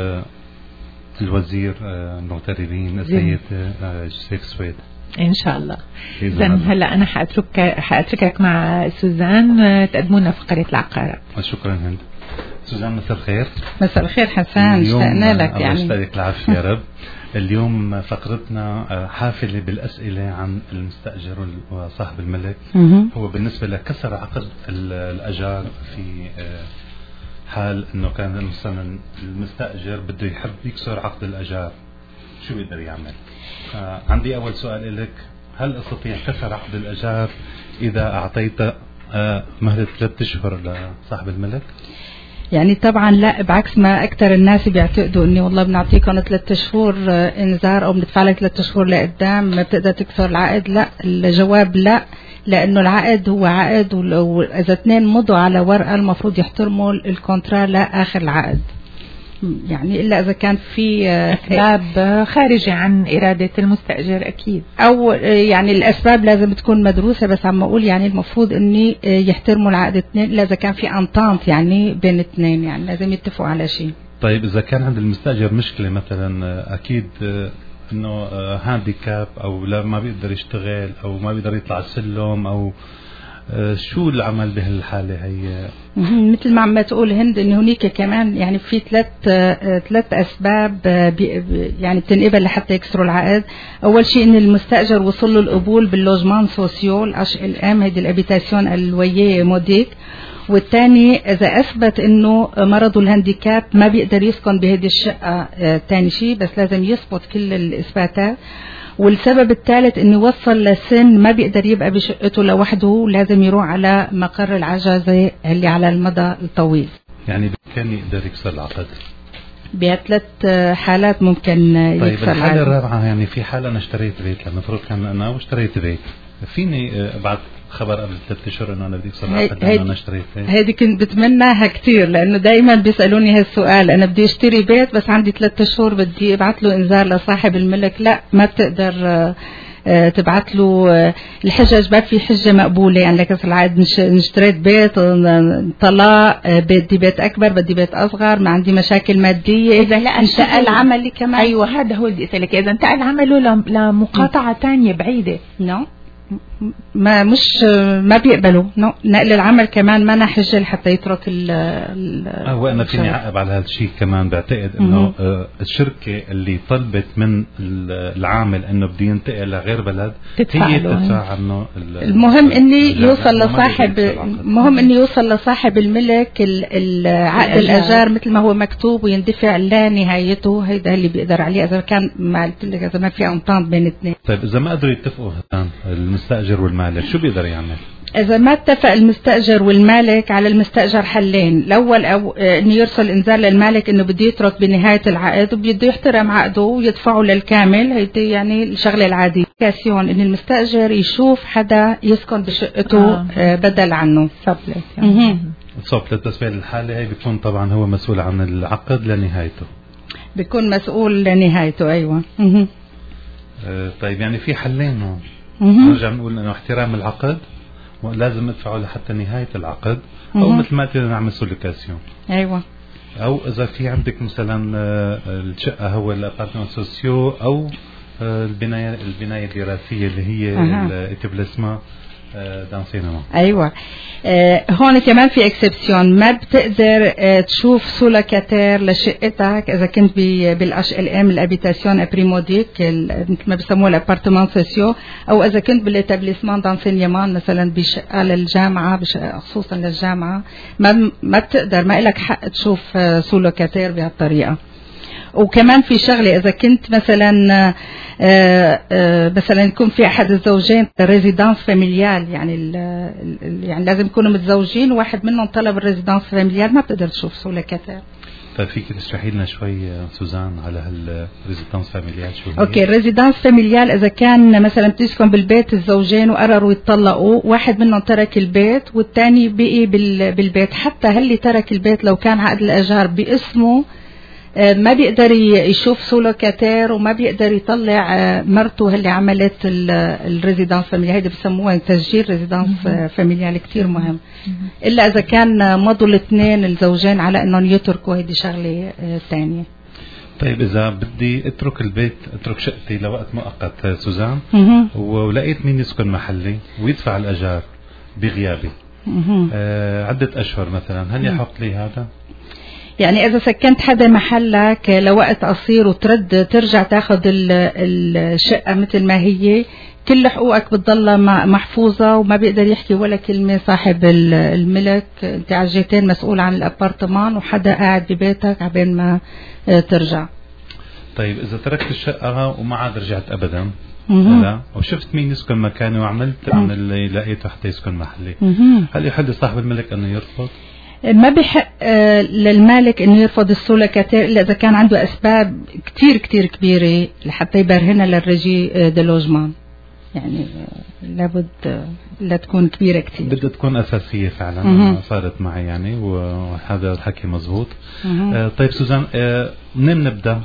الوزير المغتربين السيد جوزيف سويد إن شاء الله. إذن هلا أنا حأترك حأتركك مع سوزان تقدمونا فقرة العقارات. شكرا هند. سوزان، مساء الخير. مساء الخير حسان، اشتقنا لك. يعني الله يشترك العافية يا رب. اليوم فقرتنا حافلة بالأسئلة عن المستأجر وصاحب الملك. هو بالنسبة لكسر عقد الأجار في حال أنه كان مثلا المستأجر بده يحب يكسر عقد الأجار، شو بيقدر يعمل؟ آه عندي أول سؤال لك، هل أستطيع كسر عقد الأجار إذا أعطيت آه مهلة ثلاثة أشهر لصاحب الملك؟ يعني طبعا لا، بعكس ما أكثر الناس بيعتقدوا إني والله بنعطيكم ثلاثة شهور إنذار أو بندفع لك ثلاثة شهور لقدام ما بتقدر تكسر العقد. لا، الجواب لا، لأنه العقد هو عقد، وإذا اثنين مضوا على ورقة المفروض يحترموا الكونترا لآخر العقد، يعني إلا إذا كان في أسباب خارجة عن إرادة المستأجر أكيد، أو يعني الأسباب لازم تكون مدروسة. بس عم أقول يعني المفروض إني يحترموا العقد اثنين، إلا إذا كان في أنطانت يعني بين اثنين، يعني لازم يتفقوا على شيء. طيب إذا كان عند المستأجر مشكلة مثلا، أكيد إنه هانديكاب أو لا ما بيقدر يشتغل أو ما بيقدر يطلع السلم، أو شو العمل بهالحالة هي؟ مثل ما عم تقول هند، إن هناك كمان يعني في ثلاث ثلاث أسباب يعني بتنقبل لحتى يكسروا العقد. أول شيء إن المستأجر وصل له القبول باللوجمان سوسيال اش ال ام، هيدي الابيتاسيون الوية موديك، والثاني اذا اثبت انه مرضه الهانديكاب ما بيقدر يسكن بهذه الشقه ثاني شيء، بس لازم يثبت كل الاثباتات. والسبب الثالث انه وصل لسن ما بيقدر يبقى بشقته لوحده، لازم يروح على مقر العجزة اللي على المدى الطويل. يعني كان يقدر يكسر العقد بثلاث حالات ممكن يكسر العقد. طيب الحالة الرابعة، يعني في حالة أنا اشتريت بيت، المفروض كان أنا واشتريت بيت، فيني بعد خبر قبل ثلاث اشهر انه انا بدي اكسر العقد لانه انا اشتريت بيت؟ هيدي كنت بتمناها كثير، لانه دائما بيسالوني هالسؤال، انا بدي اشتري بيت بس عندي ثلاث اشهر بدي ابعث له انذار لصاحب الملك. لا، ما بتقدر تبعث له الحجج، ما في حجه مقبوله. يعني لك العقد اشتريت بيت، طلاق، بدي بيت اكبر، بدي بيت اصغر، ما عندي مشاكل ماديه، اذا لا انتقل عملي كمان. ايوه هذا هو اللي اسالك، اذا انتقل عمله لمقاطعه ثانيه بعيده. نو no. ما مش ما بيقبلوا نو نقل العمل كمان ما حجه لحتى يترك ال ال هو انا فيني اعقب على هذا الشيء كمان. بعتقد انه آه الشركه اللي طلبت من العامل انه بده ينتقل لغير بلد هي تدفع عنه. المهم اني يوصل لصاحب المهم اني يوصل لصاحب الملك العقد الاجار مثل ما هو مكتوب ويندفع لا نهايته. هيدا اللي بيقدر عليه اذا كان ما قلت لك اذا ما في انطان بين اثنين. طيب اذا ما قدروا يتفقوا المستأجر والمالك شو بيقدر يعمل؟ إذا ما اتفق المستأجر والمالك، على المستأجر حلين. الأول أو إنه يرسل إنذار للمالك إنه بده يترك بنهاية العقد وبده يحترم عقده ويدفعه للكامل. هيدي يعني الشغلة العادية. كاسيون إن المستأجر يشوف حدا يسكن بشقته آه. بدل عنه. صبلت صبلت بس بهالحالة هي بيكون طبعا هو مسؤول عن العقد لنهايته. بيكون مسؤول لنهايته. أيوة. آه طيب يعني في حلين. نرجع نقول انه احترام العقد ولازم ندفعه لحتى نهاية العقد، او مثل ما قلت نعمل سولوكاسيون. ايوه. او اذا في عندك مثلا الشقة هو الابارتمون سوسيو، او البناية البناية الدراسية اللي هي الاتبلسمون دانسينما. ايوه. آه هون كمان في اكسبسيون، ما بتقدر آه تشوف سولوكاتير لشقتك اذا كنت بالاش ال ام الابيتاسيون ابريموديك مثل ما بسموه الابارتمون سوسيو، او اذا كنت بالاتابليسمون دانسينيمان مثلا بشقه للجامعه، بشقه خصوصا للجامعه، ما ما بتقدر، ما لك حق تشوف آه سولوكاتير بهالطريقه. وكمان في شغله، اذا كنت مثلا آآ آآ مثلا يكون في احد الزوجين ريزيدانس فاميليال، يعني ال ال يعني لازم يكونوا متزوجين وواحد منهم طلب الريزيدانس فاميليال، ما بتقدر تشوف سولوكاتير. طيب فيك تشرحي لنا شوي سوزان على هالريزيدانس فاميليال شو هي؟ اوكي، الريزيدانس فاميليال اذا كان مثلا بتسكن بالبيت الزوجين وقرروا يتطلقوا، واحد منهم ترك البيت والثاني بقي بالبيت، حتى هاللي ترك البيت لو كان عقد الايجار باسمه ما بيقدر يشوف سولوكاتير وما بيقدر يطلع مرته اللي عملت الريزيدانس فاميليال. هيدا بسموها تسجيل ريزيدانس فاميليال، كتير مهم. الا اذا كان مضوا الاثنين الزوجين على انهم يتركوا، هيدي شغله ثانيه. طيب اذا بدي اترك البيت، اترك شقتي لوقت مؤقت سوزان، ولقيت مين يسكن محلي ويدفع الاجار بغيابي آه عده اشهر مثلا، هل يحق لي هذا؟ يعني إذا سكنت حدا محلك لوقت قصير وترد ترجع تاخذ الشقة مثل ما هي، كل حقوقك بتضلها محفوظة وما بيقدر يحكي ولا كلمة صاحب الملك. انت عجيتين مسؤول عن الابارتمان وحدا قاعد ببيتك عبين ما ترجع. طيب إذا تركت الشقة وما عاد رجعت أبدا لا، وشفت مين يسكن مكاني وعملت عن اللي لقيته حتى يسكن محلي، هل يحل صاحب الملك أنه يرفض؟ ما بحق آه للمالك انه يرفض السولوكاتير الا اذا كان عنده اسباب كتير كتير كبيره لحتى يبرهنها للريجي آه دي لوجمان. يعني آه لابد آه لا تكون كبيره كتير، بدها تكون اساسيه فعلا. صارت معي يعني، وهذا الحكي مزبوط. آه طيب سوزان، آه منين نبدا؟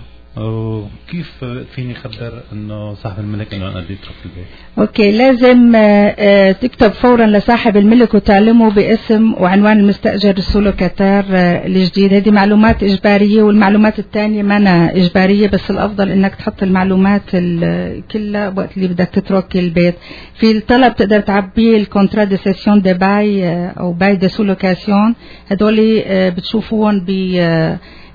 وكيف فيني خبر انه صاحب الملك انه انا بدي اترك البيت؟ اوكي، لازم آه تكتب فورا لصاحب الملك وتعلمه باسم وعنوان المستاجر السولوكاتير آه الجديد. هذه معلومات اجباريه، والمعلومات الثانيه ما اجباريه، بس الافضل انك تحط المعلومات كلها وقت اللي بدك تترك البيت. في الطلب تقدر تعبيه الكونترا دي سيسيون دي باي آه او باي دي سولوكاسيون، هدول آه بتشوفوهم ب آه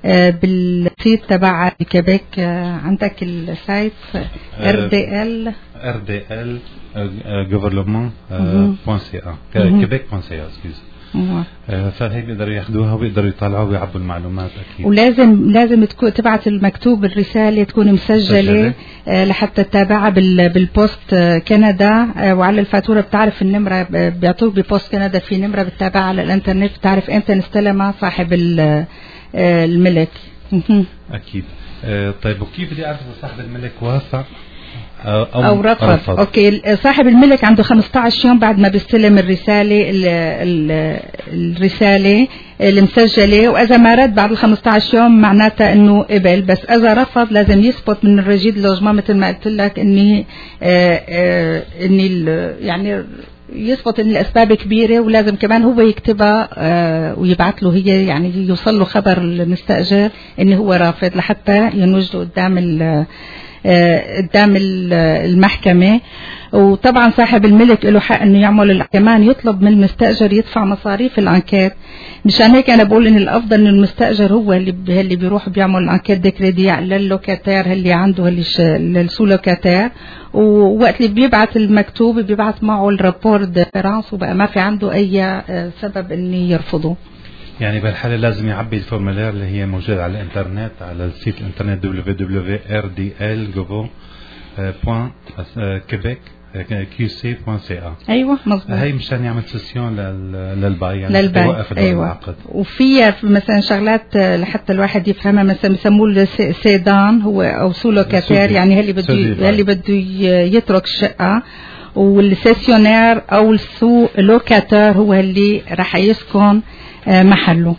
بالسيت تبع كيبيك. عندك السايت ار دي ال ار دي ال gouvernement.ca كيبيك.ca اسكيز آه فهي بيقدروا ياخذوها وبيقدروا يطلعوا ويعبوا المعلومات اكيد. ولازم لازم تكون تبعت المكتوب الرساله تكون مسجله آه لحتى تتابعها بالبوست آه كندا آه وعلى الفاتوره بتعرف النمره بيعطوك ببوست كندا في نمره بتتابعها على الانترنت بتعرف امتى نستلمها صاحب آه الملك. اكيد. آه طيب وكيف بدي اعرف اذا صاحب الملك وافق أو, أو رفض. رفض أوكي صاحب الملك عنده خمسة عشر يوم بعد ما بيستلم الرسالة ال ال الرسالة المسجلة، وإذا ما رد بعد ال خمسة عشر يوم معناتها إنه قبل، بس إذا رفض لازم يثبت من الرجيد اللوجمان مثل ما قلت لك إني آآ آآ إني يعني يثبت إن الأسباب كبيرة، ولازم كمان هو يكتبها ويبعث له هي يعني يوصل له خبر المستأجر إنه هو رافض لحتى ينوجده قدام ال قدام المحكمة. وطبعا صاحب الملك له حق انه يعمل كمان يطلب من المستأجر يدفع مصاريف الانكيت. مشان هيك انا بقول ان الافضل ان المستأجر هو اللي اللي بيروح بيعمل الانكيت دي كريدي لللوكاتير اللي عنده اللي السو لوكاتير، ووقت اللي بيبعت المكتوب بيبعت معه الرابور ديفيرانس وبقى ما في عنده اي سبب انه يرفضه. يعني بالحالة لازم يعبي الفورمولير اللي هي موجودة على الانترنت على السيت الانترنت دبليو دبليو دبليو ار دي ال جوفو بوان كيبيك كيو سي بوان سي ا. ايوه مظبوط. هي مشان يعمل سيسيون للباي يعني للباي. يوقف أيوة. العقد. وفيها مثلا شغلات لحتى الواحد يفهمها، مثلا بسموه سيدان هو او سو لوكاتير، يعني اللي بده اللي بده يترك الشقة، والسيسيونير او السو لوكاتير هو اللي راح يسكن محله.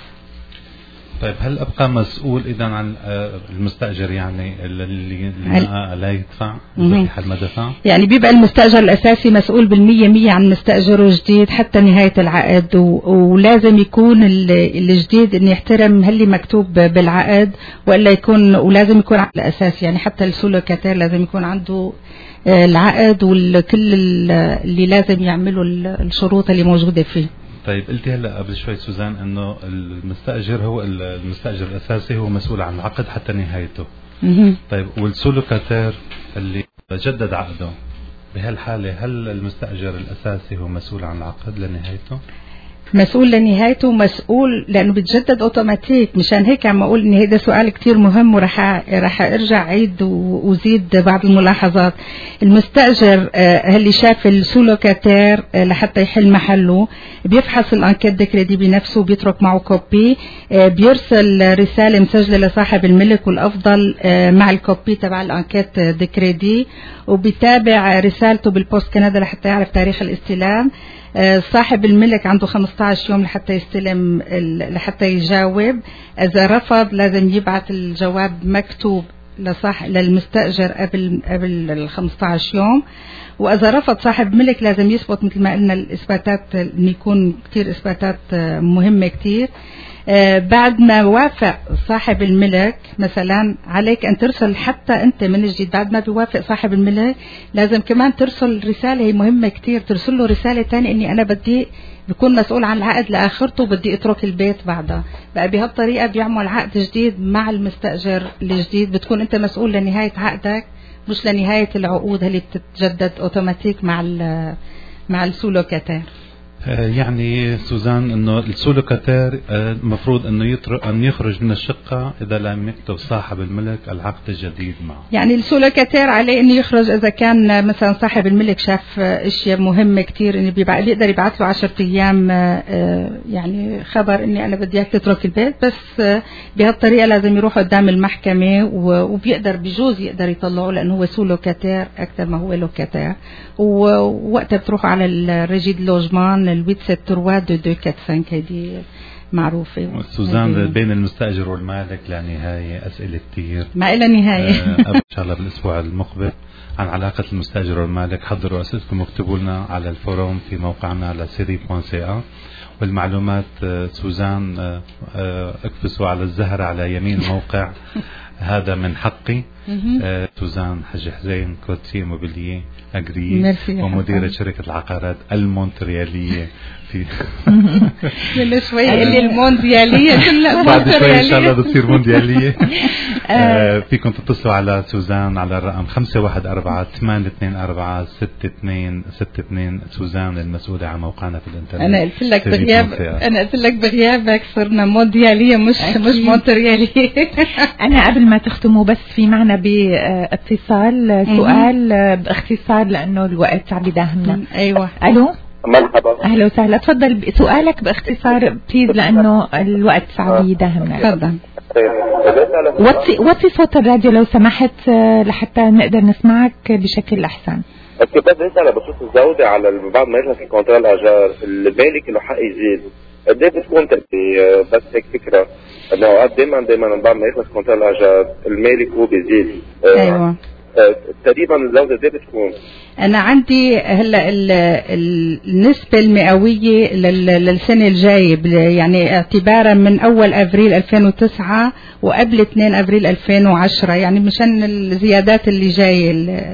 طيب هل ابقى مسؤول اذا عن المستاجر يعني اللي لا يدفع في حال ما دفع؟ يعني بيبقى المستاجر الاساسي مسؤول بالمية مية عن مستاجره الجديد حتى نهايه العقد، ولازم يكون الجديد انه يحترم اللي مكتوب بالعقد، والا يكون ولازم يكون على الاساس، يعني حتى السولوكاتير لازم يكون عنده العقد وكل اللي لازم يعملوا الشروط اللي موجوده فيه. طيب قلتي هلا قبل شوي سوزان انه المستاجر هو المستاجر الاساسي هو مسؤول عن العقد حتى نهايته. طيب والسولوكاتير اللي جدد عقده بهالحاله هل المستاجر الاساسي هو مسؤول عن العقد لنهايته؟ مسؤول لنهايته، مسؤول لانه بتجدد اوتوماتيك. مشان هيك عم اقول ان هذا سؤال كتير مهم، وراح راح ارجع عيد وزيد بعض الملاحظات. المستاجر آه اللي شاف السولوكاتير آه لحتى يحل محله بيفحص الانكيت دي كريدي بنفسه، بيترك معه كوبي، آه بيرسل رساله مسجله لصاحب الملك، والافضل آه مع الكوبي تبع الانكيت دي كريدي، وبيتابع رسالته بالبوست كندا لحتى يعرف تاريخ الاستلام. صاحب الملك عنده خمسة عشر يوم لحتى يستلم لحتى يجاوب. إذا رفض لازم يبعث الجواب مكتوب لصاح للمستأجر قبل قبل ال خمسة عشر يوم. وإذا رفض صاحب الملك لازم يثبت مثل ما قلنا الإثباتات، إن يكون كتير إثباتات مهمة كتير. آه بعد ما وافق صاحب الملك مثلا عليك أن ترسل حتى أنت من جديد، بعد ما بيوافق صاحب الملك لازم كمان ترسل رسالة، هي مهمة كتير، ترسل له رسالة تانية إني أنا بدي بكون مسؤول عن العقد لآخرته وبدي أترك البيت بعدها. بقى بهالطريقة بيعمل عقد جديد مع المستأجر الجديد، بتكون أنت مسؤول لنهاية عقدك مش لنهاية العقود اللي بتتجدد أوتوماتيك مع مع السولوكاتير. يعني سوزان انه السولوكاتير المفروض انه يطرق ان يخرج من الشقه اذا لم يكتب صاحب الملك العقد الجديد معه. يعني السولوكاتير عليه انه يخرج اذا كان مثلا صاحب الملك شاف اشياء مهمه كتير، انه بيقدر يبعث له عشرة ايام يعني خبر اني انا بدي اياك تترك البيت، بس بهالطريقه لازم يروح قدام المحكمه، وبيقدر بجوز يقدر يطلعه لانه هو سولوكاتير اكثر ما هو لوكاتير. ووقتها بتروح على الريجيد لوجمان الويت ست تروا دو دو كات سانك، هيدي معروفة. سوزان بين المستأجر والمالك لنهاية أسئلة كتير ما إلها نهاية. آه إن شاء الله بالأسبوع المقبل عن علاقة المستأجر والمالك. حضروا أسئلتكم واكتبوا لنا على الفوروم في موقعنا على سيري بوان سي ا. والمعلومات آه سوزان آه آه اكبسوا على الزهرة على يمين الموقع. هذا من حقي. آه سوزان حج حزين كوتسي موبيليي أجري ومديرة شركة العقارات المونتريالية في كل شوي اللي المونديالية بعد شوي إن شاء الله بتصير مونديالية. آه فيكم تتصلوا على سوزان على الرقم خمسة واحد أربعة ثمانية اثنين أربعة ستة اثنين ستة اثنين. سوزان المسؤولة عن موقعنا في الانترنت. أنا قلت لك بغياب انا قلت لك بغيابك صرنا موندياليه مش أكيد. مش مونترياليه. انا قبل ما تختموا بس في معنا باتصال سؤال باختصار لانه الوقت عم يداهمنا. ايوه الو مرحبا. اهلا وسهلا، تفضل سؤالك باختصار بليز لانه الوقت عم يداهمنا. تفضل. وطي وطي صوت الراديو لو سمحت لحتى نقدر نسمعك بشكل احسن. اوكي، بدي اسال بخصوص الجوده على بعد ما يخلص الكونترا الاجار المالك له حق يزيد قد ايه بتكون تبي؟ بس هيك فكره انه اوقات دائما دائما بعد ما يخلص كونترا الاجار المالك هو بيزيد. ايوه تقريبا الجوده قد ايه بتكون؟ انا عندي هلا النسبه المئويه للسنه الجايه يعني اعتبارا من اول ابريل ألفين وتسعة وقبل اثنين ابريل ألفين وعشرة، يعني مشان الزيادات اللي جايه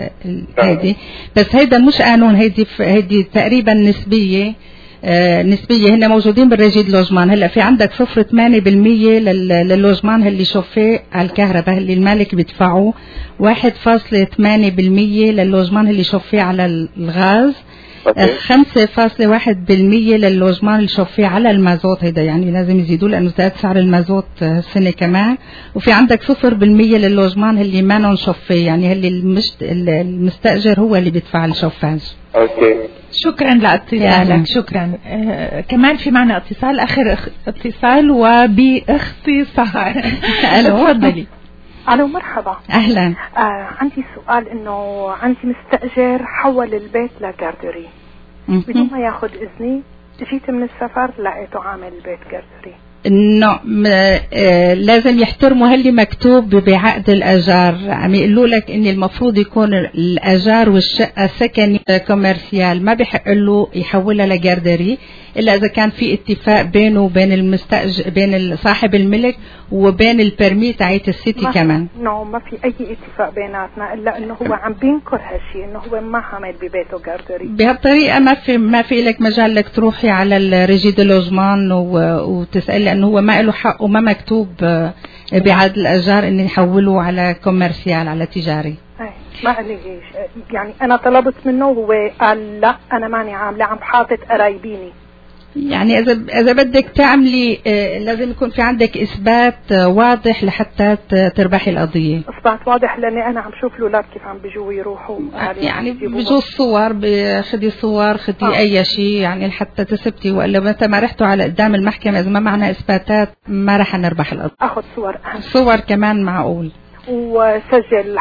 هيدي. بس هيدا مش قانون، هيدي هيدي تقريبا نسبيه آه نسبية. هن موجودين بالريجيد لوجمان. هلا في عندك صفر ثمانية بالمية لللوجمان اللي شوفيه على الكهرباء اللي المالك بيدفعه، واحد فاصلة ثمانية بالمية لللوجمان اللي شوفيه على الغاز، خمسة فاصلة واحد بالمية لللوجمان اللي شوفيه على المازوت. هيدا يعني لازم يزيدوا لأنه زاد سعر المازوت السنة كمان. وفي عندك صفر بالمية لللوجمان اللي ما نشوفيه، يعني اللي المشت... المستأجر هو اللي بيدفع الشوفاج. اوكي شكرا لاتصالك. شكرا. آه كمان في معنا اتصال، اخر اتصال وباختصار. الو تفضلي. الو مرحبا. اهلا. آه عندي سؤال، انه عندي مستأجر حول البيت لجاردوري بدون ما ياخذ اذني. جيت من السفر لقيته عامل البيت جاردوري. انه آه لازم يحترموا هاللي مكتوب بعقد الاجار. عم يقولوا لك ان المفروض يكون الاجار والشقه سكني كوميرسيال، ما بحق له يحولها لجاردري الا اذا كان في اتفاق بينه وبين المستاجر، بين صاحب الملك وبين البرمي تاعت السيتي كمان. نو ما في اي اتفاق بيناتنا الا انه هو عم بينكر هالشيء، انه هو ما عامل ببيته جاردري. بهالطريقه ما في ما في لك مجال لك تروحي على الريجيد لوجمان وتسالي انه هو ما له حق وما مكتوب بعقد الاجار انه يحولوا على كوميرسيال على تجاري. اي ما قال لي يعني انا طلبت منه وهو قال لا انا ماني عامله، عم حاطط قرايبيني. يعني اذا اذا بدك تعملي آه لازم يكون في عندك اثبات آه واضح لحتى تربحي القضيه. اثبات واضح لاني انا عم شوف الاولاد كيف عم بيجوا يروحوا يعني بجوز صور، خدي صور، خدي آه. اي شيء يعني لحتى تثبتي، والا متى ما رحتوا على قدام المحكمه اذا ما معنا اثباتات ما رح نربح القضيه. اخذ صور أهم. صور كمان معقول. وسجل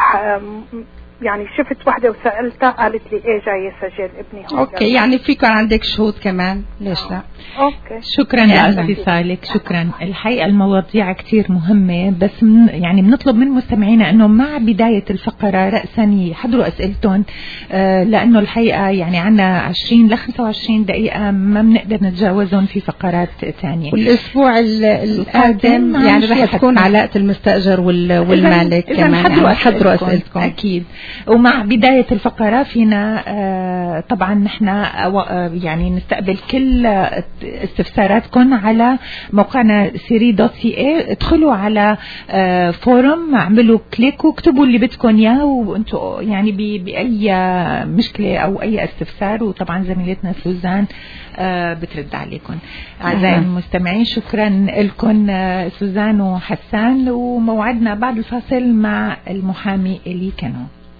يعني شفت واحدة وسألتها قالت لي ايه جاي سجل ابني هون. اوكي يعني في كان عندك شهود كمان، ليش لا؟ اوكي شكرا لاتصالك. شكرا. الحقيقة المواضيع كتير مهمة، بس من يعني بنطلب من مستمعينا انه مع بداية الفقرة رأسا يحضروا اسئلتهم، آه لانه الحقيقة يعني عنا عشرين ل خمسة وعشرين دقيقة ما بنقدر نتجاوزهم في فقرات ثانية. والاسبوع القادم يعني رح تكون علاقة المستأجر والمالك كمان، يعني حضروا اسئلتكم اكيد. ومع بداية الفقرة فينا آه طبعا نحن آه يعني نستقبل كل آه استفساراتكم على موقعنا سيري دوت سي اي. ادخلوا على آه فورم، اعملوا كليك واكتبوا اللي بدكم اياه وانتم يعني بأي مشكلة او اي استفسار، وطبعا زميلتنا سوزان آه بترد عليكم. اعزائي المستمعين شكرا لكم آه سوزان وحسان، وموعدنا بعد الفاصل مع المحامي إلي كانو.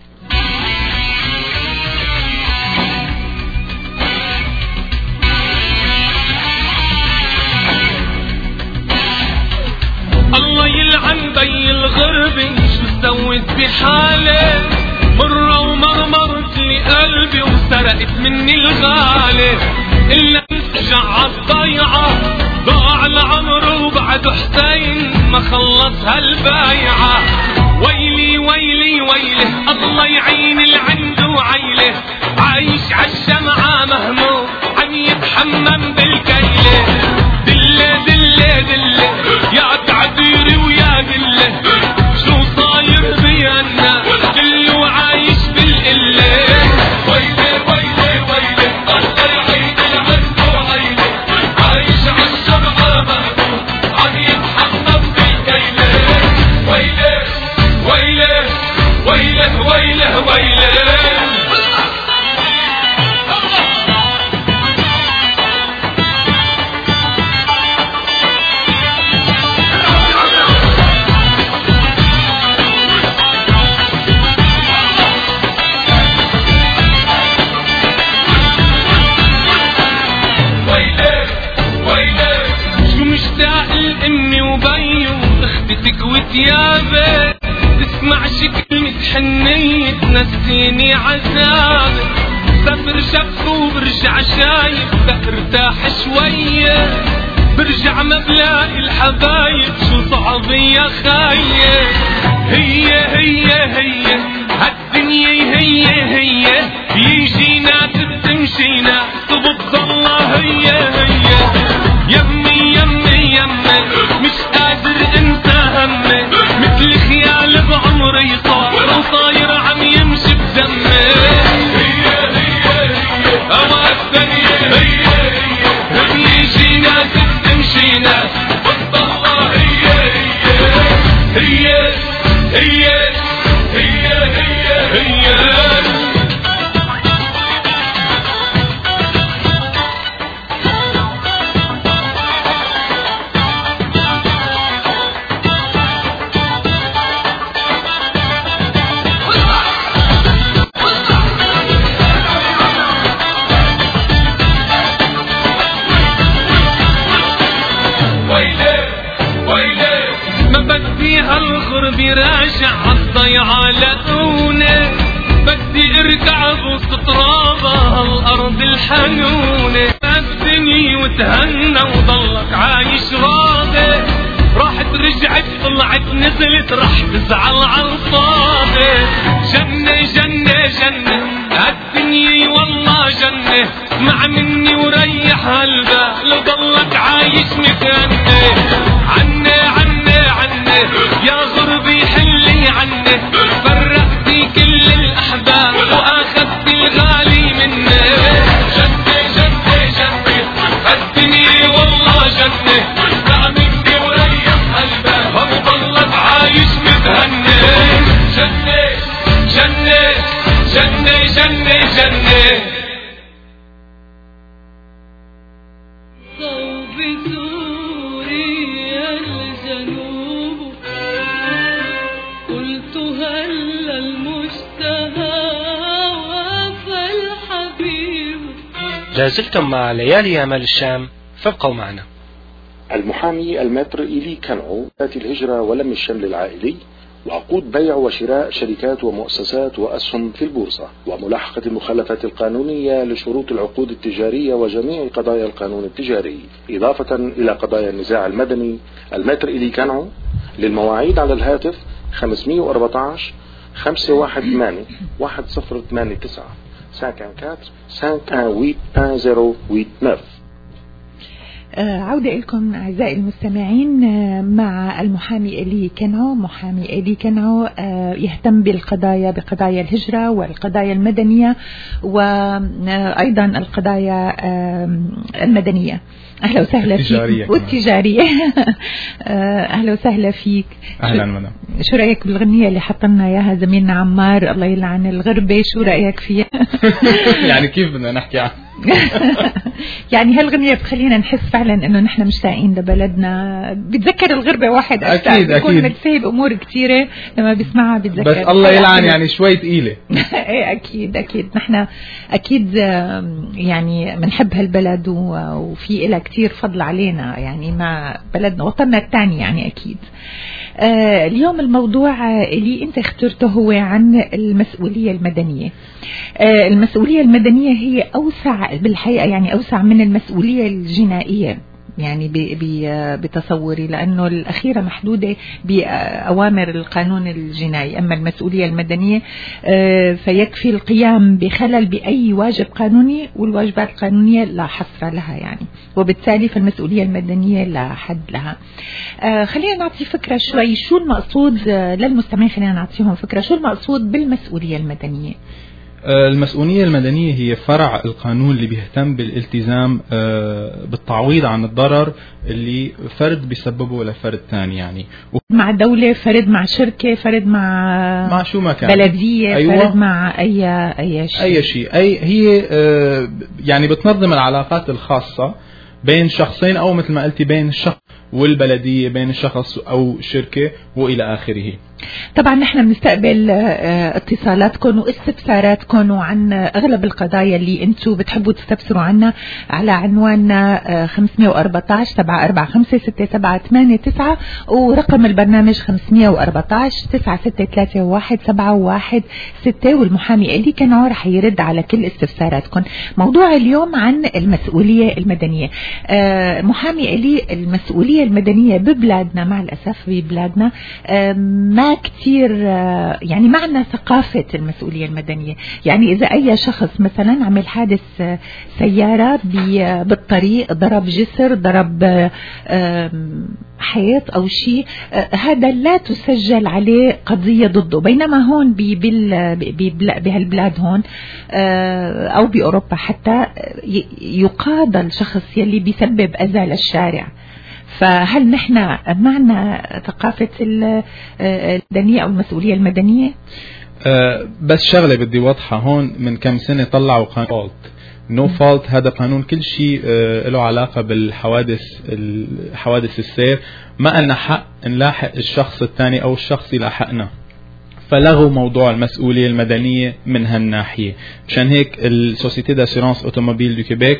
الله يلعن بي الغربة شو سويت بحالي، مرة ومرمرت لي قلبي وسرقت مني الغالي، إلا ارجع عالضيعة ضاع العمر وبعد حسين ما خلص هالبايعة. ويلي ويلي ويلي الله يعين العنده عيله، عايش عالشمعة مهموم عم يتحمم بالكيلة. دلة دلة دلة يا تعذيري ويا دلة، شو صاير بينا كله عايش بالقلة. ويلي ويلي ويلي الله يعين العنده عيله، عايش عالشمعة مهموم عم يتحمم بالكيلة. ويلي ويله ويله ويله ويله امي وبي واختتك وتيابك، تسمعش كلمة حنية تنسيني عذابك. سافر شف وبرجع شايف بارتاح شوية، برجع ما بلاقي الحبايب شو صعب يا خايف. هي هي هي هالدنيا هي هي، يجينا تمشينا تبض الله هي هي. يمي يمي يمي مش قادر انسى همي، مثل خيال بعمري صار وصاير عم يمشي بدمي. هي هي هي هوا الدنيا هي هي، يجينا تمشينا تبض الله هي هي هي هي هي هي هي. هالغرب راجع عالضيعة لقونة، بدي ارجع بوسط ترابة هالارض الحنونة. بدني وتهنى وضلك عايش راضي، راحت رجعت طلعت نزلت رح تزعل عالصابي. جنة جنة جنة هالدنيا والله جنة، اسمع مني وريح هالبال وضلك عايش مكاني. عني عني عني يا غربي حلي عني، فرقتي كل الأحباب وأخذت الغالي مني. جنة جنة جنة هالدنيا والله جنة، اسمع مني وريح قلبك وضلك عايش متهني. جنة جنة جنة جنة جنة. صوب سوريا الجنوب، قلت هل المشتهى وفى الحبيب. لازلتم مع ليالي أمل الشام، فابقوا معنا. المحامي المتر إيلي كانعو ذات الهجرة ولم الشمل العائلي، وعقود بيع وشراء شركات ومؤسسات وأسهم في البورصة، وملاحقة المخالفات القانونية لشروط العقود التجارية وجميع قضايا القانون التجاري، إضافة إلى قضايا النزاع المدني. المتر إيلي كانعو للمواعيد على الهاتف خمسمية وأربعة عشر خمسة واحد ثمانية واحد صفر ثمانية تسعة خمسة أربعة خمسة ثمانية واحد صفر ثمانية تسعة. عودة لكم أعزائي المستمعين مع المحامي إيلي كانعو. محامي إيلي كانعو يهتم بالقضايا بقضايا الهجرة والقضايا المدنية وأيضا القضايا المدنية. أهلا وسهلا فيك والتجارية. أهلا وسهلا فيك. أهلا مدام. شو رأيك بالغنية اللي حطلنا إياها زميلنا عمار الله يلعن الغربة؟ شو رأيك فيها؟ يعني كيف بدنا نحكي عنها؟ يعني هالغنية بتخلينا نحس فعلا انه نحن مشتاقين لبلدنا. بتذكر الغربة واحد اكيد بيكون متفاهم بامور كثيرة لما بيسمعها بتذكر. بس الله يلعن يعني شوي ثقيلة. ايه اكيد اكيد نحن اكيد يعني بنحب هالبلد وفي لها كثير فضل علينا يعني مع بلدنا وطننا الثاني يعني اكيد. آه اليوم الموضوع اللي انت اخترته هو عن المسؤولية المدنية. آه المسؤولية المدنية هي اوسع بالحقيقة، يعني اوسع من المسؤولية الجنائية يعني بتصوري، لأنه الأخيرة محدودة بأوامر القانون الجنائي. أما المسؤولية المدنية فيكفي القيام بخلل بأي واجب قانوني، والواجبات القانونية لا حصر لها يعني، وبالتالي فالمسؤولية المدنية لا حد لها. خلينا نعطي فكرة شوي شو المقصود للمستمعين، خلينا نعطيهم فكرة شو المقصود بالمسؤولية المدنية. المسؤولية المدنية هي فرع القانون اللي بيهتم بالالتزام بالتعويض عن الضرر اللي فرد بيسببه لفرد ثاني، يعني مع دولة، فرد مع شركة، فرد مع مع شو ما كان، بلدية، أيوة. فرد مع أي أي شيء أي شيء أي هي يعني بتنظم العلاقات الخاصة بين شخصين، أو مثل ما قلتي بين الشخص والبلدية، بين الشخص أو شركة وإلى آخره. طبعا نحن بنستقبل اتصالاتكم واستفساراتكم وعن اغلب القضايا اللي انتم بتحبوا تستفسروا عنها على عنواننا خمسمية وأربعتاشر سبعة أربعة خمسة ستة سبعة ثمانية تسعة ورقم البرنامج خمسمية وأربعتاشر تسعة ستة ثلاثة واحد سبعة واحد ستة، والمحامي إلي كنعور رح يرد على كل استفساراتكم. موضوع اليوم عن المسؤولية المدنية. محامي إلي، المسؤولية المدنية ببلادنا مع الأسف ببلادنا ما كتير يعني معنى ثقافة المسؤولية المدنية. يعني إذا أي شخص مثلا عمل حادث سيارة بالطريق، ضرب جسر، ضرب حيط أو شيء، هذا لا تسجل عليه قضية ضده. بينما هون بهالبلاد هون أو بأوروبا حتى يقاضى الشخص يلي بيسبب أذى للشارع. فهل نحن معنا ثقافة المدنية أو المسؤولية المدنية؟ أه بس شغلة بدي وضحها هون. من كم سنة طلعوا قانون نو فولت. هذا قانون كل شيء أه له علاقة بالحوادث حوادث السير. ما لنا حق نلاحق الشخص الثاني أو الشخص يلاحقنا، فلغوا موضوع المسؤولية المدنية من هالناحية. مشان هيك السوسيتي داسيرانس اوتوموبيل دو كيبيك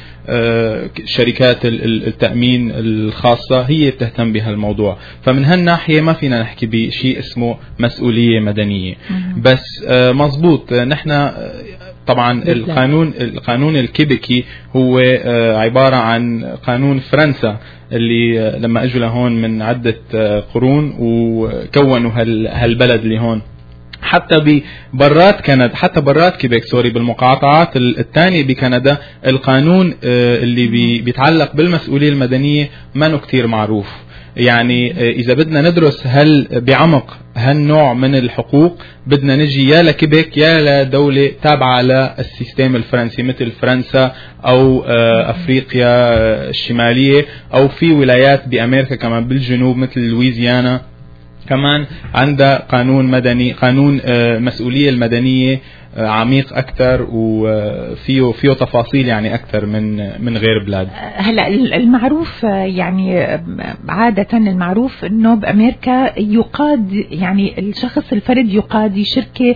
والشركات التأمين الخاصة هي بتهتم بهالموضوع. فمن هالناحية ما فينا نحكي بشيء اسمه مسؤولية مدنية. بس مزبوط، نحن طبعا القانون القانون الكيبيكي هو عبارة عن قانون فرنسا اللي لما اجوا لهون من عدة قرون وكونوا هالبلد اللي هون. حتى ببرات كندا، حتى برات كيبيك سوري، بالمقاطعات الثانية بكندا القانون اللي بيتعلق بالمسؤولية المدنية ما كتير معروف. يعني إذا بدنا ندرس هل بعمق هالنوع من الحقوق بدنا نجي يا لكيبيك يا لدولة تابعة للسيستم الفرنسي مثل فرنسا أو أفريقيا الشمالية، أو في ولايات بأمريكا كمان بالجنوب مثل لويزيانا كمان عندها قانون مدني، قانون مسؤولية المدنية عميق أكثر وفيه فيه تفاصيل يعني أكثر من من غير بلاد. هلا المعروف يعني عادة المعروف إنه بأمريكا يقاد يعني الشخص الفرد يقاضي شركة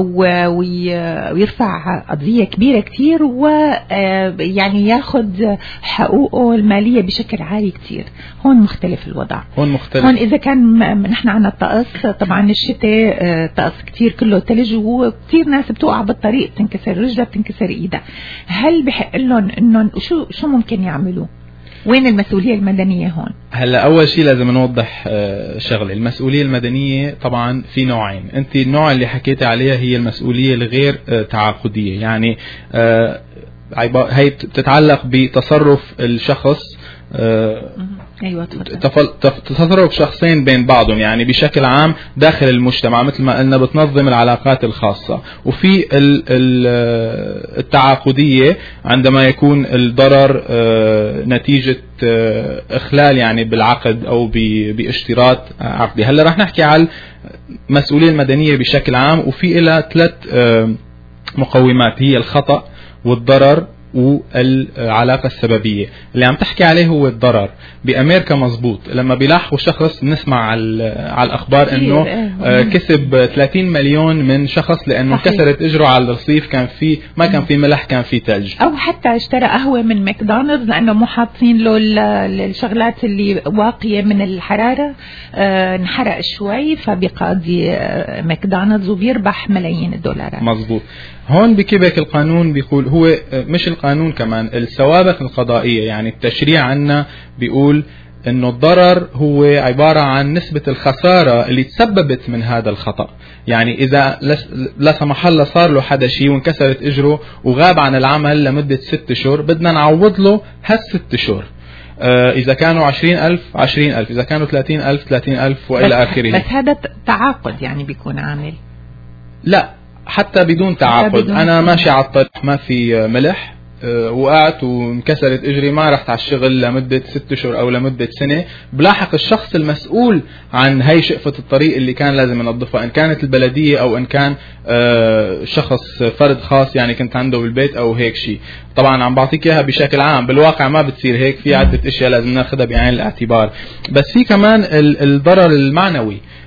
ويرفع قضية كبيرة كتير ويعني ياخد حقوقه المالية بشكل عالي كتير. هون مختلف الوضع. هون مختلف. هون إذا كان نحن عنا الطقس، طبعا الشتاء طقس كتير كله ثلج وكتير ناس بتوقع بالطريق، تنكسر رجلها بتنكسر ايدها. هل بحق لهم انهم شو شو ممكن يعملوا؟ وين المسؤولية المدنية هون؟ هلا اول شيء لازم نوضح شغله. المسؤولية المدنية طبعا في نوعين. انت النوع اللي حكيتي عليها هي المسؤولية الغير تعاقدية، يعني هي بتتعلق بتصرف الشخص ايوه تصرف شخصين بين بعضهم يعني بشكل عام داخل المجتمع مثل ما قلنا بتنظم العلاقات الخاصة. وفي التعاقدية عندما يكون الضرر نتيجة اخلال يعني بالعقد او باشتراط عقدي. هلا رح نحكي على المسؤولية المدنية بشكل عام، وفي لها ثلاث مقومات هي الخطأ والضرر والعلاقة السببية. اللي عم تحكي عليه هو الضرر. بأمريكا مزبوط لما بيلاحقوا شخص نسمع على على الأخبار إنه كسب ثلاثين مليون من شخص لأنه كسرت إجره على الرصيف، كان في ما كان في ملح كان في ثلج، أو حتى اشترى قهوة من ماكدونالدز لأنه مو حاطين له الشغلات اللي واقية من الحرارة، انحرق شوي فبيقاضي ماكدونالدز وبيربح ملايين الدولارات. مزبوط. هون بكيبيك القانون بيقول هو مش القانون كمان السوابق القضائية، يعني التشريع عنا بيقول انه الضرر هو عبارة عن نسبة الخسارة اللي تسببت من هذا الخطأ. يعني اذا لا سمح الله صار له حدا شيء وانكسرت اجره وغاب عن العمل لمدة ست شهور بدنا نعوض له هالست شهور. آه إذا كانوا عشرين ألف عشرين ألف، إذا كانوا ثلاثين ألف ثلاثين ألف وإلى آخره. بس هذا تعاقد يعني بيكون عامل؟ لا حتى بدون تعاقد. بدون أنا ماشي على الطريق ما في ملح، أه وقعت وانكسرت اجري، ما رحت على الشغل لمدة ست شهور او لمدة سنة، بلاحق الشخص المسؤول عن هاي شقفة الطريق اللي كان لازم ينظفها، ان كانت البلدية او ان كان أه شخص فرد خاص يعني كنت عنده بالبيت او هيك شيء. طبعا عم بعطيك اياها بشكل عام، بالواقع ما بتصير هيك، في عدة اشياء لازم ناخذها بعين الاعتبار. بس في كمان الضرر المعنوي.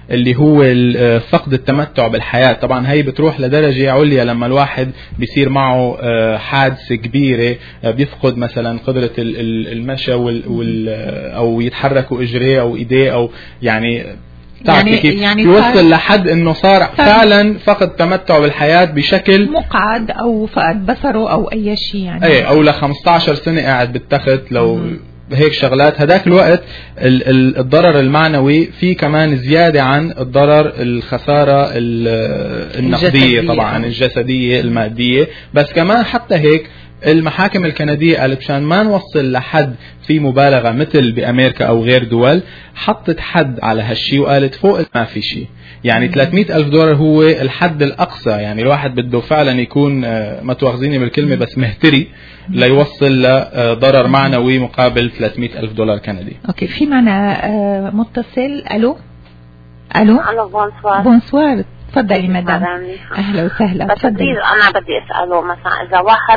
اللي هو فقد التمتع بالحياة. طبعا هي بتروح لدرجة عليا لما الواحد بيصير معه حادثة كبيرة، بيفقد مثلا قدرة المشي وال او يتحركوا اجريه او ايديه، او يعني يعني, يعني يوصل لحد انه صار فعلا فقد تمتع بالحياة بشكل مقعد او فقد بصره او اي شيء يعني. اي او ل خمسة عشر سنة قاعد بالتخت لو م- هيك شغلات. هداك الوقت الضرر المعنوي في كمان زيادة عن الضرر الخسارة النقدية طبعا الجسدية المادية. بس كمان حتى هيك المحاكم الكندية قالت مشان ما نوصل لحد في مبالغة مثل بأمريكا أو غير دول، حطت حد على هالشي وقالت فوق ما في شيء. يعني ثلاثمئة ألف دولار هو الحد الأقصى، يعني الواحد بده فعلا يكون ما تواخذيني بالكلمة بس مهتري ليوصل لضرر معنوي مقابل ثلاثمئة ألف دولار كندي. أوكي، في معنا متصل. ألو ألو ألو بونسوار. بونسوار، تفضلي مدام. أهلا وسهلا. تفضلي. أنا بدي أسأله مثلا إذا واحد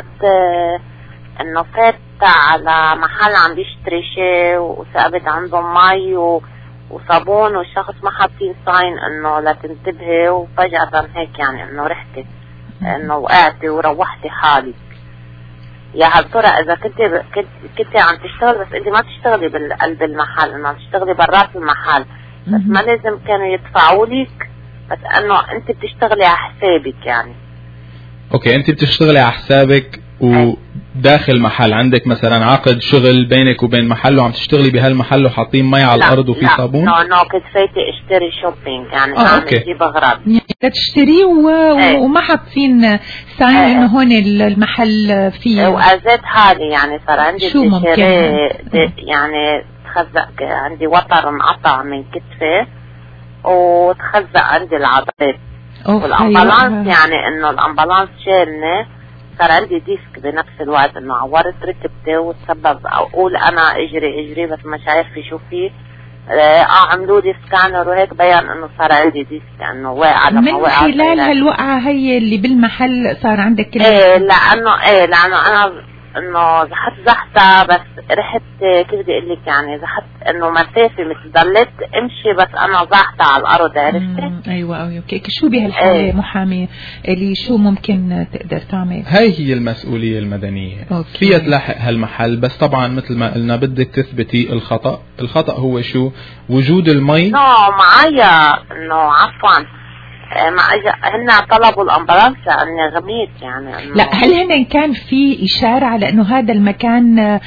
إنه فات على محل عم بيشتري شيء وثابت عنده مي و وصابون والشخص ما حاطين ساين انه لا تنتبهي، وفجأة هيك يعني انه رحتي انه وقعتي وروحتي حالك، يا هل ترى اذا كنت كنت كنت عم تشتغل بس انت ما تشتغلي بالقلب المحل، انه عم تشتغلي برات المحل، بس ما لازم كانوا يدفعوا لك، بس انه انت بتشتغلي على حسابك يعني. اوكي، انت بتشتغلي على حسابك وداخل محل عندك مثلا عقد شغل بينك وبين محل وعم تشتغلي بهالمحل وحاطين مي على الارض وفي صابون؟ لا لا كنت فايتة اشتري شوبينج يعني آه اعمل جيب اغراض يعني تشتري و... ايه. وما حاطين ساين ايه. انه هون المحل فيه. واذيت حالي يعني صار عندي شو ممكن يعني تخزق عندي وتر انقطع من كتفي وتخزق عندي العضلات والامبالانس يعني انه الامبالانس شالني، صار عندي ديسك بنفس الوقت انه عورت ركبتي وتسبب اقول انا اجري اجري بس مش عارفه شو فيه. اه عملوا لي سكانر وهيك بيان انه صار عندي ديسك انه واقع. لما من خلال هالوقعه هي اللي بالمحل صار عندك كل ايه لانه ايه لانه انا انه زحت زحتة بس رحت كيف بدي اقول لك يعني زحت انه مسافه مثل ضليت امشي بس انا زحتة على الارض عرفتي. ايوه ايوه اوكي. شو بهالحاله ايه. محامي اللي شو ممكن تقدر تعمل؟ هاي هي المسؤوليه المدنيه. أوكي. فيها تلاحق هالمحل بس طبعا مثل ما قلنا بدك تثبتي الخطا. الخطا هو شو؟ وجود المي. نو معايا انه عفوا ما اجى هن طلبوا الامبولانس لاني غميت يعني. لا هل هن كان في اشاره على انه هذا المكان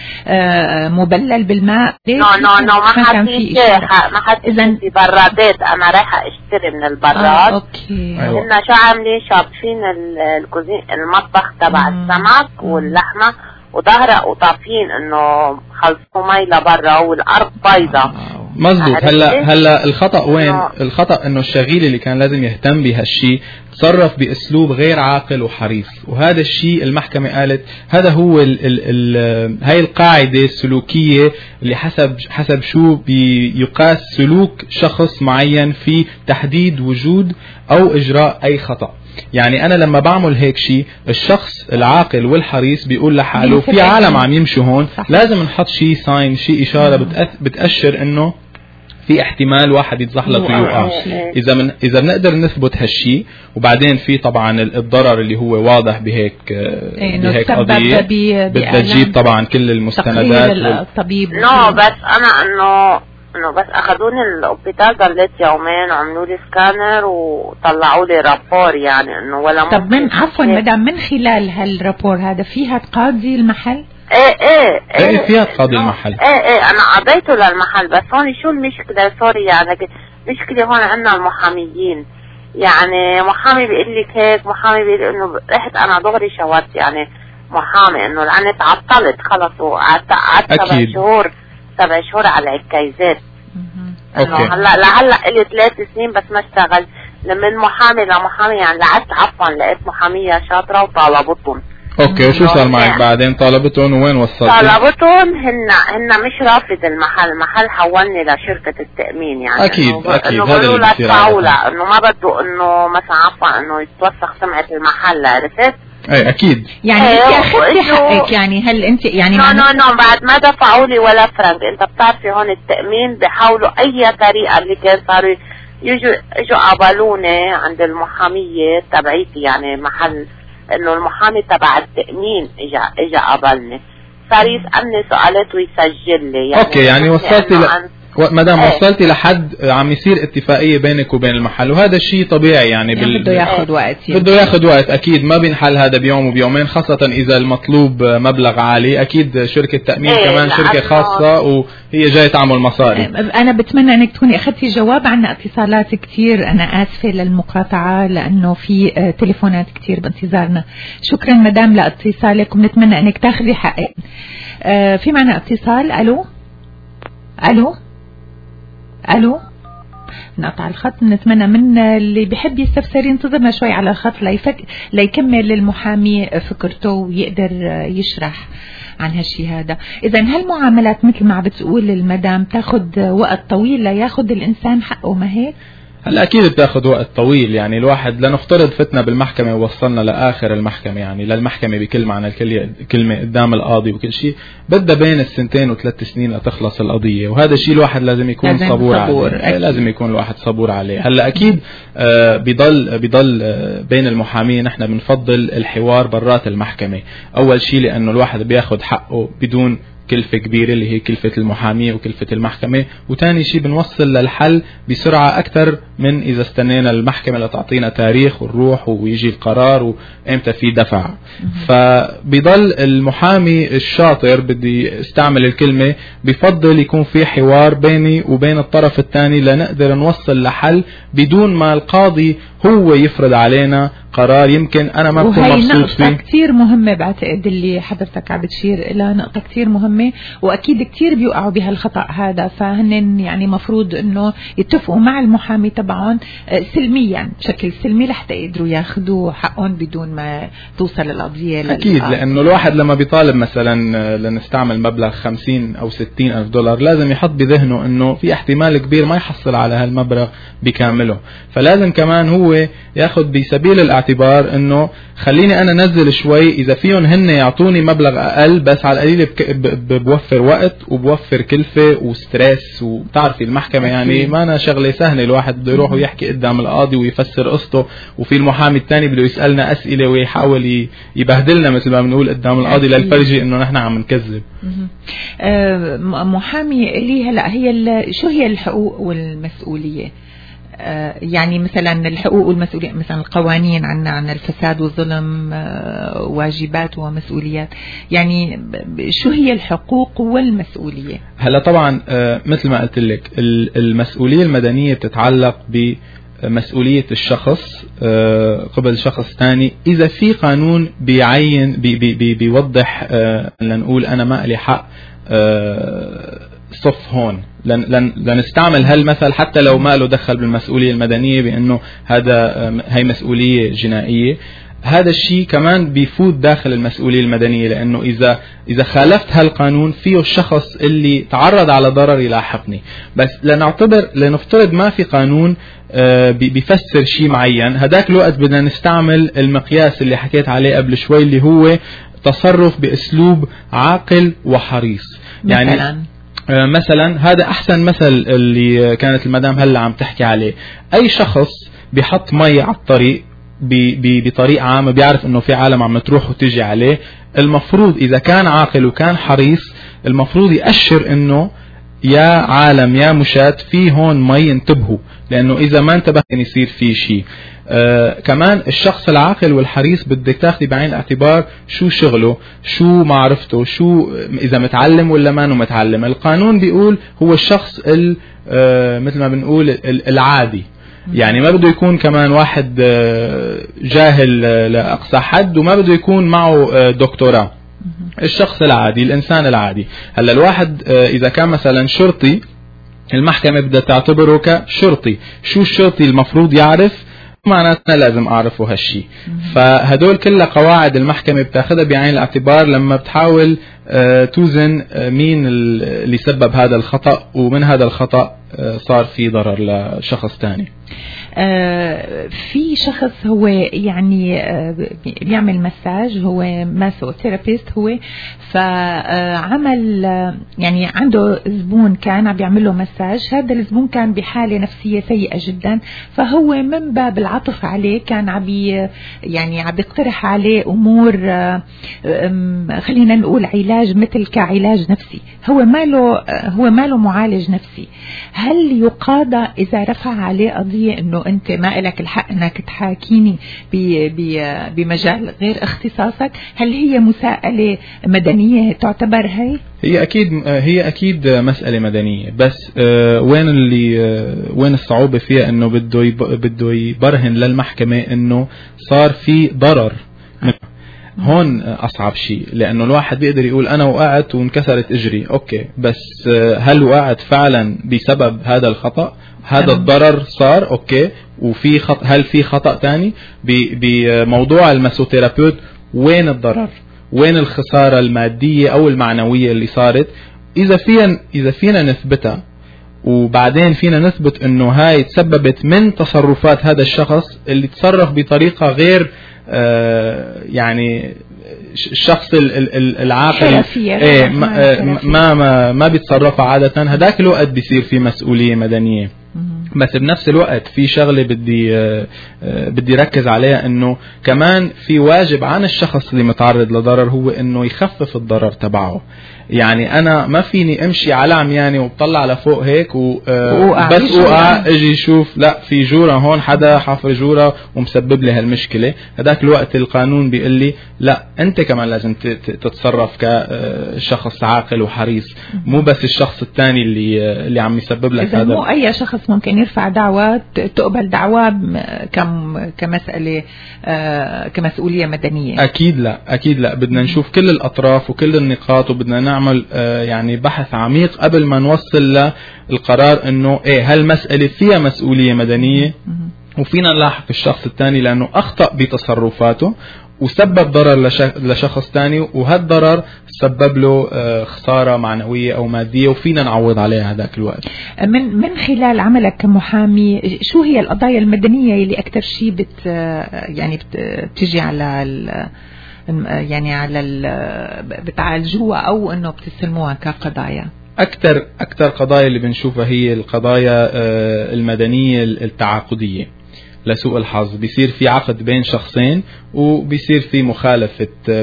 مبلل بالماء؟ نو نو نو ما حد في ما حد في برادات. انا رايحه اشتري من البراد. آه اوكي. هن شو عاملين شاطفين الكوزين المطبخ تبع السمك واللحمه وظهره وطافين انه خلصوا مي لبرا والارض بيضاء. مزبوط. هلا هلا الخطأ وين؟ أوه. الخطأ انه الشغيل اللي كان لازم يهتم بهالشيء تصرف باسلوب غير عاقل وحريص، وهذا الشيء المحكمة قالت هذا هو ال ال ال هاي القاعدة السلوكية اللي حسب حسب شو بيقاس سلوك شخص معين في تحديد وجود او اجراء اي خطأ. يعني أنا لما بعمل هيك شيء الشخص العاقل والحريص بيقول لحاله في عالم عم يمشوا هون صح. لازم نحط شيء ساين شيء إشارة بتأشر إنه في احتمال واحد يتزحلق ويوقع. إذا من إذا بنقدر نثبت هالشيء وبعدين في طبعا الضرر اللي هو واضح بهيك بهيك قضية بدها تجيب طبعا كل المستندات الطبيب. نو بس أنا إنه انه بس اخذوني الاوبيتال ضليت يومين وعملوا لي سكانر وطلعوا لي رابور يعني انه ولا. طب من عفوا مدام من خلال هالرابور هذا فيها تقاضي المحل؟ ايه ايه ايه فيها تقاضي المحل. ايه ايه انا قضيته للمحل بس هون شو المشكله؟ سوري يعني مشكله هون عندنا المحاميين يعني محامي بيقول لك هيك محامي بيقول انه رحت انا دغري شاورت يعني محامي انه لاني تعطلت خلص وقعدت سبع شهور سبع شهور على الكيزات. انه هلا لهلا لي ثلاث سنين بس ما اشتغل من محامي لمحامي يعني لقيت عفوا لقيت محامية شاطرة وطالبتهم. اوكي وشو صار معك بعدين؟ طالبتهم وين وصلت؟ طالبتهم هن هن مش رافض المحل، المحل حولني لشركة التأمين يعني. اكيد إنه اكيد هذا اللي بصير انه ما بده انه مثلا عفوا انه يتوسخ سمعة المحل عرفت؟ اي اكيد يعني انت اخذتي حقك يعني هل انت يعني نو نو نو بعد ما دفعوا لي ولا فرنك. انت بتعرفي هون التأمين بيحاولوا اي طريقة اللي كان صاروا يجوا اجوا قابلوني عند المحامية تبعيتي، يعني محل انه المحامي تبع التأمين اجا اجا قابلني، صار يسألني سؤالات ويسجل لي. يعني اوكي، يعني وصلتي ل... ما دام ايه. وصلتي لحد عم يصير اتفاقية بينك وبين المحل، وهذا الشيء طبيعي يعني, يعني بال... بده ياخذ وقت، بده ياخذ وقت اكيد، ما بينحل هذا بيوم وبيومين، خاصة اذا المطلوب مبلغ عالي. اكيد شركة تأمين ايه كمان شركة خاصة وهي جاية تعمل مصاري. انا بتمنى انك تكوني اخذتي جواب. عنا اتصالات كتير، انا اسفة للمقاطعة لانه في تليفونات كتير بانتظارنا. شكرا مدام لاتصالك، ونتمنى انك تاخذي حقك. في معنا اتصال. الو الو الو، نقطع الخط. نتمنى من اللي بيحب يستفسر ينتظرنا شوي على الخط ليفك... ليكمل المحامي فكرته ويقدر يشرح عن هالشي هذا. اذا هالمعاملات مثل ما عم بتقول المدام تاخد وقت طويل لياخد الانسان حقه، ما هيك؟ هلا اكيد بتاخذ وقت طويل. يعني الواحد لنفترض فتنا بالمحكمة ووصلنا لاخر المحكمة، يعني للمحكمة بكل معنى الكلمة قدام القاضي وكل شيء، بدها بين السنتين وثلاث سنين لتخلص القضية، وهذا الشيء الواحد لازم يكون لازم صبور, صبور عليه. لازم يكون الواحد صبور عليه. هلا اكيد آه بضل بضل آه بين المحامين نحن بنفضل الحوار برات المحكمة. اول شيء لانه الواحد بياخذ حقه بدون كلفة كبيرة اللي هي كلفة المحامية وكلفة المحكمة، وتاني شيء بنوصل للحل بسرعة أكثر من إذا استنينا المحكمة لتعطينا تاريخ ونروح ويجي القرار وإمتى في دفع. فبيضل المحامي الشاطر، بدي استعمل الكلمة، بفضل يكون في حوار بيني وبين الطرف الثاني لنقدر نوصل لحل بدون ما القاضي هو يفرض علينا قرار يمكن أنا ما بكون مبسوط فيه. وهي نقطة كتير مهمة بعتقد اللي حضرتك عم بتشير إلى، نقطة كتير مهمة، وأكيد كتير بيوقعوا بهالخطأ هذا. فهن يعني مفروض إنه يتفقوا مع المحامي تبعهم سلميا، بشكل سلمي، لحتى يقدروا ياخذوا حقهم بدون ما توصل القضية. أكيد، لأنه الواحد لما بيطالب مثلا لنستعمل مبلغ خمسين أو ستين ألف دولار لازم يحط بذهنه إنه في احتمال كبير ما يحصل على هالمبلغ بكامله، فلازم كمان هو ياخذ بسبيل الاعتبار انه خليني انا نزل شوي، اذا فيهم هن يعطوني مبلغ اقل بس على القليل بوفر وقت وبوفر كلفة وستريس. وتعرفي المحكمة يعني ما أنا شغلة سهلة، الواحد بده يروح ويحكي قدام القاضي ويفسر قصته، وفي المحامي الثاني بده يسألنا اسئلة ويحاول يبهدلنا مثل ما بنقول قدام القاضي للفرجي انه نحن عم نكذب. أه محامي اللي هلا هي شو هي الحقوق والمسؤولية؟ يعني مثلا الحقوق والمسؤوليات، مثلا القوانين عنا عن الفساد والظلم واجبات ومسؤوليات، يعني شو هي الحقوق والمسؤولية؟ هلا طبعا مثل ما قلت لك المسؤولية المدنية بتتعلق بمسؤولية الشخص قبل شخص ثاني. إذا في قانون بيعين بي بي بي بيوضح لنقول أنا ما لي حق صف هون، لن لن لنستعمل هالمثل حتى لو ما له دخل بالمسؤولية المدنية بأنه هذا هي مسؤولية جنائية. هذا الشيء كمان بيفوت داخل المسؤولية المدنية، لأنه إذا إذا خالفت هالقانون فيه الشخص اللي تعرض على ضرر يلاحقني. بس لنعتبر لنفترض ما في قانون بيفسر شيء معين، هداك الوقت بدنا نستعمل المقياس اللي حكيت عليه قبل شوي اللي هو تصرف بأسلوب عاقل وحريص. يعني مثلا مثلا هذا أحسن مثل اللي كانت المدام هلا عم تحكي عليه. أي شخص بيحط مي على الطريق بطريقة عامة بيعرف انه في عالم عم تروح وتجي عليه، المفروض اذا كان عاقل وكان حريص المفروض يأشر انه يا عالم يا مشاة في هون مي انتبهوا، لانه اذا ما انتبه يصير في شيء. آه كمان الشخص العاقل والحريص بدك تاخدي بعين الاعتبار شو شغله، شو معرفته، شو اذا متعلم ولا ما متعلم. القانون بيقول هو الشخص آه مثل ما بنقول العادي، يعني ما بده يكون كمان واحد جاهل لأقصى حد، وما بده يكون معه دكتوراه. الشخص العادي، الإنسان العادي. هلا الواحد إذا كان مثلا شرطي المحكمة بدها تعتبره كشرطي. شو الشرطي المفروض يعرف؟ معناتنا لازم أعرفه هالشي. فهدول كلها قواعد المحكمة بتاخدها بعين الاعتبار لما بتحاول توزن مين اللي سبب هذا الخطأ، ومن هذا الخطأ صار في ضرر لشخص تاني. آه في شخص هو يعني آه بيعمل مساج، هو ماسو ثيرابيست هو، فعمل آه يعني عنده زبون كان عم بيعمل له مساج، هذا الزبون كان بحالة نفسية سيئة جدا، فهو من باب العطف عليه كان عم يعني عم بيقترح عليه أمور آه خلينا نقول علاج مثل كعلاج نفسي، هو ماله آه هو ماله معالج نفسي. هل يقاضى إذا رفع عليه قضية إنه أنت ما لك الحق إنك تحاكيني بمجال غير اختصاصك؟ هل هي مساءلة مدنية تعتبر هي؟ هي أكيد هي أكيد مسألة مدنية، بس وين اللي وين الصعوبة فيها إنه بده بده يبرهن للمحكمة إنه صار في ضرر. هون أصعب شيء، لأنه الواحد بيقدر يقول أنا وقعت وانكسرت إجري، أوكي، بس هل وقعت فعلا بسبب هذا الخطأ؟ هذا الضرر صار، أوكي، وفي خط... هل في خطأ تاني بموضوع الماسوثيرابيوت؟ وين الضرر؟ وين الخسارة المادية أو المعنوية اللي صارت؟ إذا فينا إذا فينا نثبتها، وبعدين فينا نثبت إنه هاي تسببت من تصرفات هذا الشخص اللي تصرف بطريقة غير آه يعني الشخص العاقل ايه ما ما ما, ما بيتصرف عادة، هذاك الوقت بيصير في مسؤولية مدنية. بس بنفس الوقت في شغلة بدي بدي ركز عليها، انه كمان في واجب عن الشخص اللي متعرض لضرر هو انه يخفف الضرر تبعه. يعني انا ما فيني امشي على عمياني وبطلع لفوق هيك وبس اوقع اجي شوف لا في جورة هون، حدا حافر جورة ومسبب لي هالمشكلة، هذاك الوقت القانون بيقول لي لا انت كمان لازم تتصرف كشخص عاقل وحريص، مو بس الشخص الثاني اللي اللي عم يسبب لك هذا. مو اي شخص ممكن يرفع دعوى تقبل دعوى كم كمسألة كمسؤولية مدنية. اكيد لا اكيد لا بدنا نشوف كل الاطراف وكل النقاط، وبدنا نعمل يعني بحث عميق قبل ما نوصل للقرار انه ايه هالمسألة فيها مسؤولية مدنية وفينا نلاحق الشخص الثاني لانه اخطأ بتصرفاته وسبب ضرر لشخص تاني، وهالضرر سبب له خسارة معنوية أو مادية وفينا نعوض عليها هذاك الوقت. من من خلال عملك كمحامي، شو هي القضايا المدنية اللي أكثر شيء بت يعني بتجي على يعني على بتعالجوها أو إنه بتسلموها كقضايا؟ أكثر أكثر قضايا اللي بنشوفها هي القضايا المدنية التعاقدية. لسوء الحظ بيصير في عقد بين شخصين وبيصير في مخالفة،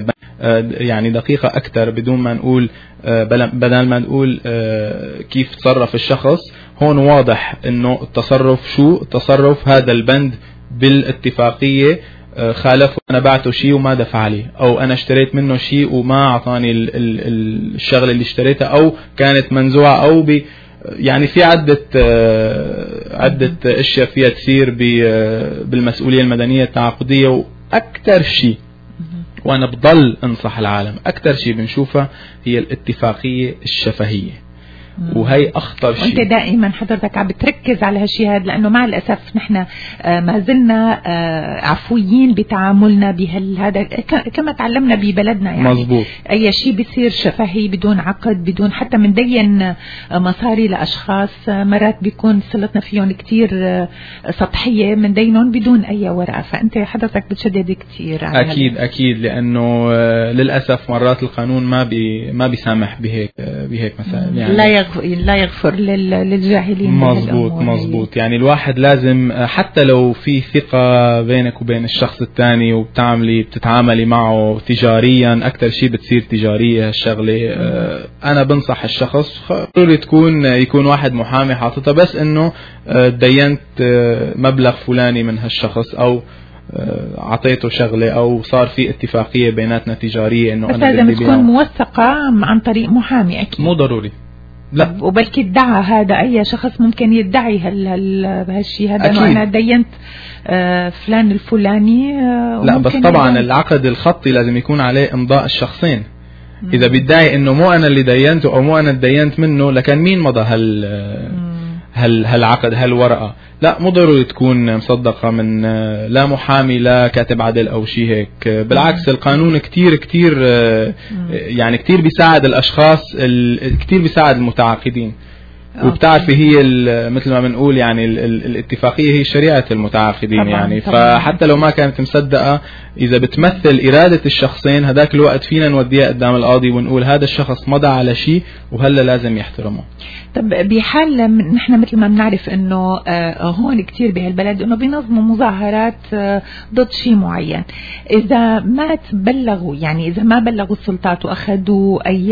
يعني دقيقة أكتر بدون ما نقول بدل ما نقول كيف تصرف الشخص، هون واضح إنه التصرف شو التصرف هذا البند بالاتفاقية خالف، أنا بعته شيء وما دفع لي، أو أنا اشتريت منه شيء وما أعطاني الشغل اللي اشتريتها، أو كانت منزوعة، أو ب يعني في عدة عدة اشياء فيها تصير بالمسؤولية المدنية التعاقدية. وأكثر شيء وأنا بضل أنصح العالم أكثر شيء بنشوفها هي الاتفاقية الشفهية، وهي أخطر شيء. وأنت دائما حضرتك عم بتركز على هالشيء هذا، لأنه مع الأسف نحن ما زلنا عفويين بتعاملنا بهذا كما تعلمنا ببلدنا، يعني مزبوط. أي شيء بيصير شفهي بدون عقد، بدون حتى من دين مصاري لأشخاص مرات بيكون صلتنا فيهم كتير سطحية، من دينهم بدون أي ورقة. فأنت حضرتك بتشدد كتير على أكيد هذا. أكيد لأنه للأسف مرات القانون ما بي ما بيسامح بهيك بهيك مثلا، يعني لا لا يغفر للجاهلين. مزبوط مزبوط. يعني الواحد لازم حتى لو في ثقة بينك وبين الشخص الثاني وبتعملي بتتعاملي معه تجاريا، أكتر شيء بتصير تجارية الشغلة. أنا بنصح الشخص ضروري تكون يكون واحد محامي حاططها، بس إنه دينت مبلغ فلاني من هالشخص، أو عطيته شغلة، أو صار في اتفاقية بيناتنا تجارية إنه أنا بدي لازم تكون موثقة عن طريق محامي. أكيد مو ضروري لا، وبلكي ادعى هذا أي شخص ممكن يدعي هالشيء هذا إنه أنا دينت فلان الفلاني. لا بس طبعا العقد الخطي لازم يكون عليه إمضاء الشخصين. مم. إذا بيدعي إنه مو أنا اللي دينته أو مو أنا دينت منه، لكن مين مضى هال هل هالعقد هالورقة؟ لا مو ضروري تكون مصدقة من لا محامي لا كاتب عدل أو شيء هيك. بالعكس القانون كتير كتير يعني كتير بيساعد الأشخاص، كتير بيساعد المتعاقدين. وبتعرفي هي مثل ما بنقول يعني ال ال الاتفاقية هي شريعة المتعاقدين طبعاً يعني طبعاً. فحتى لو ما كانت مصدقة إذا بتمثل إرادة الشخصين هذاك الوقت فينا نوديها قدام القاضي ونقول هذا الشخص مضى على شيء وهلا لازم يحترمه. طب بحال نحن مثل ما بنعرف انه هون كتير بهالبلد انه بينظموا مظاهرات ضد شيء معين، اذا ما تبلغوا يعني اذا ما بلغوا السلطات واخذوا اي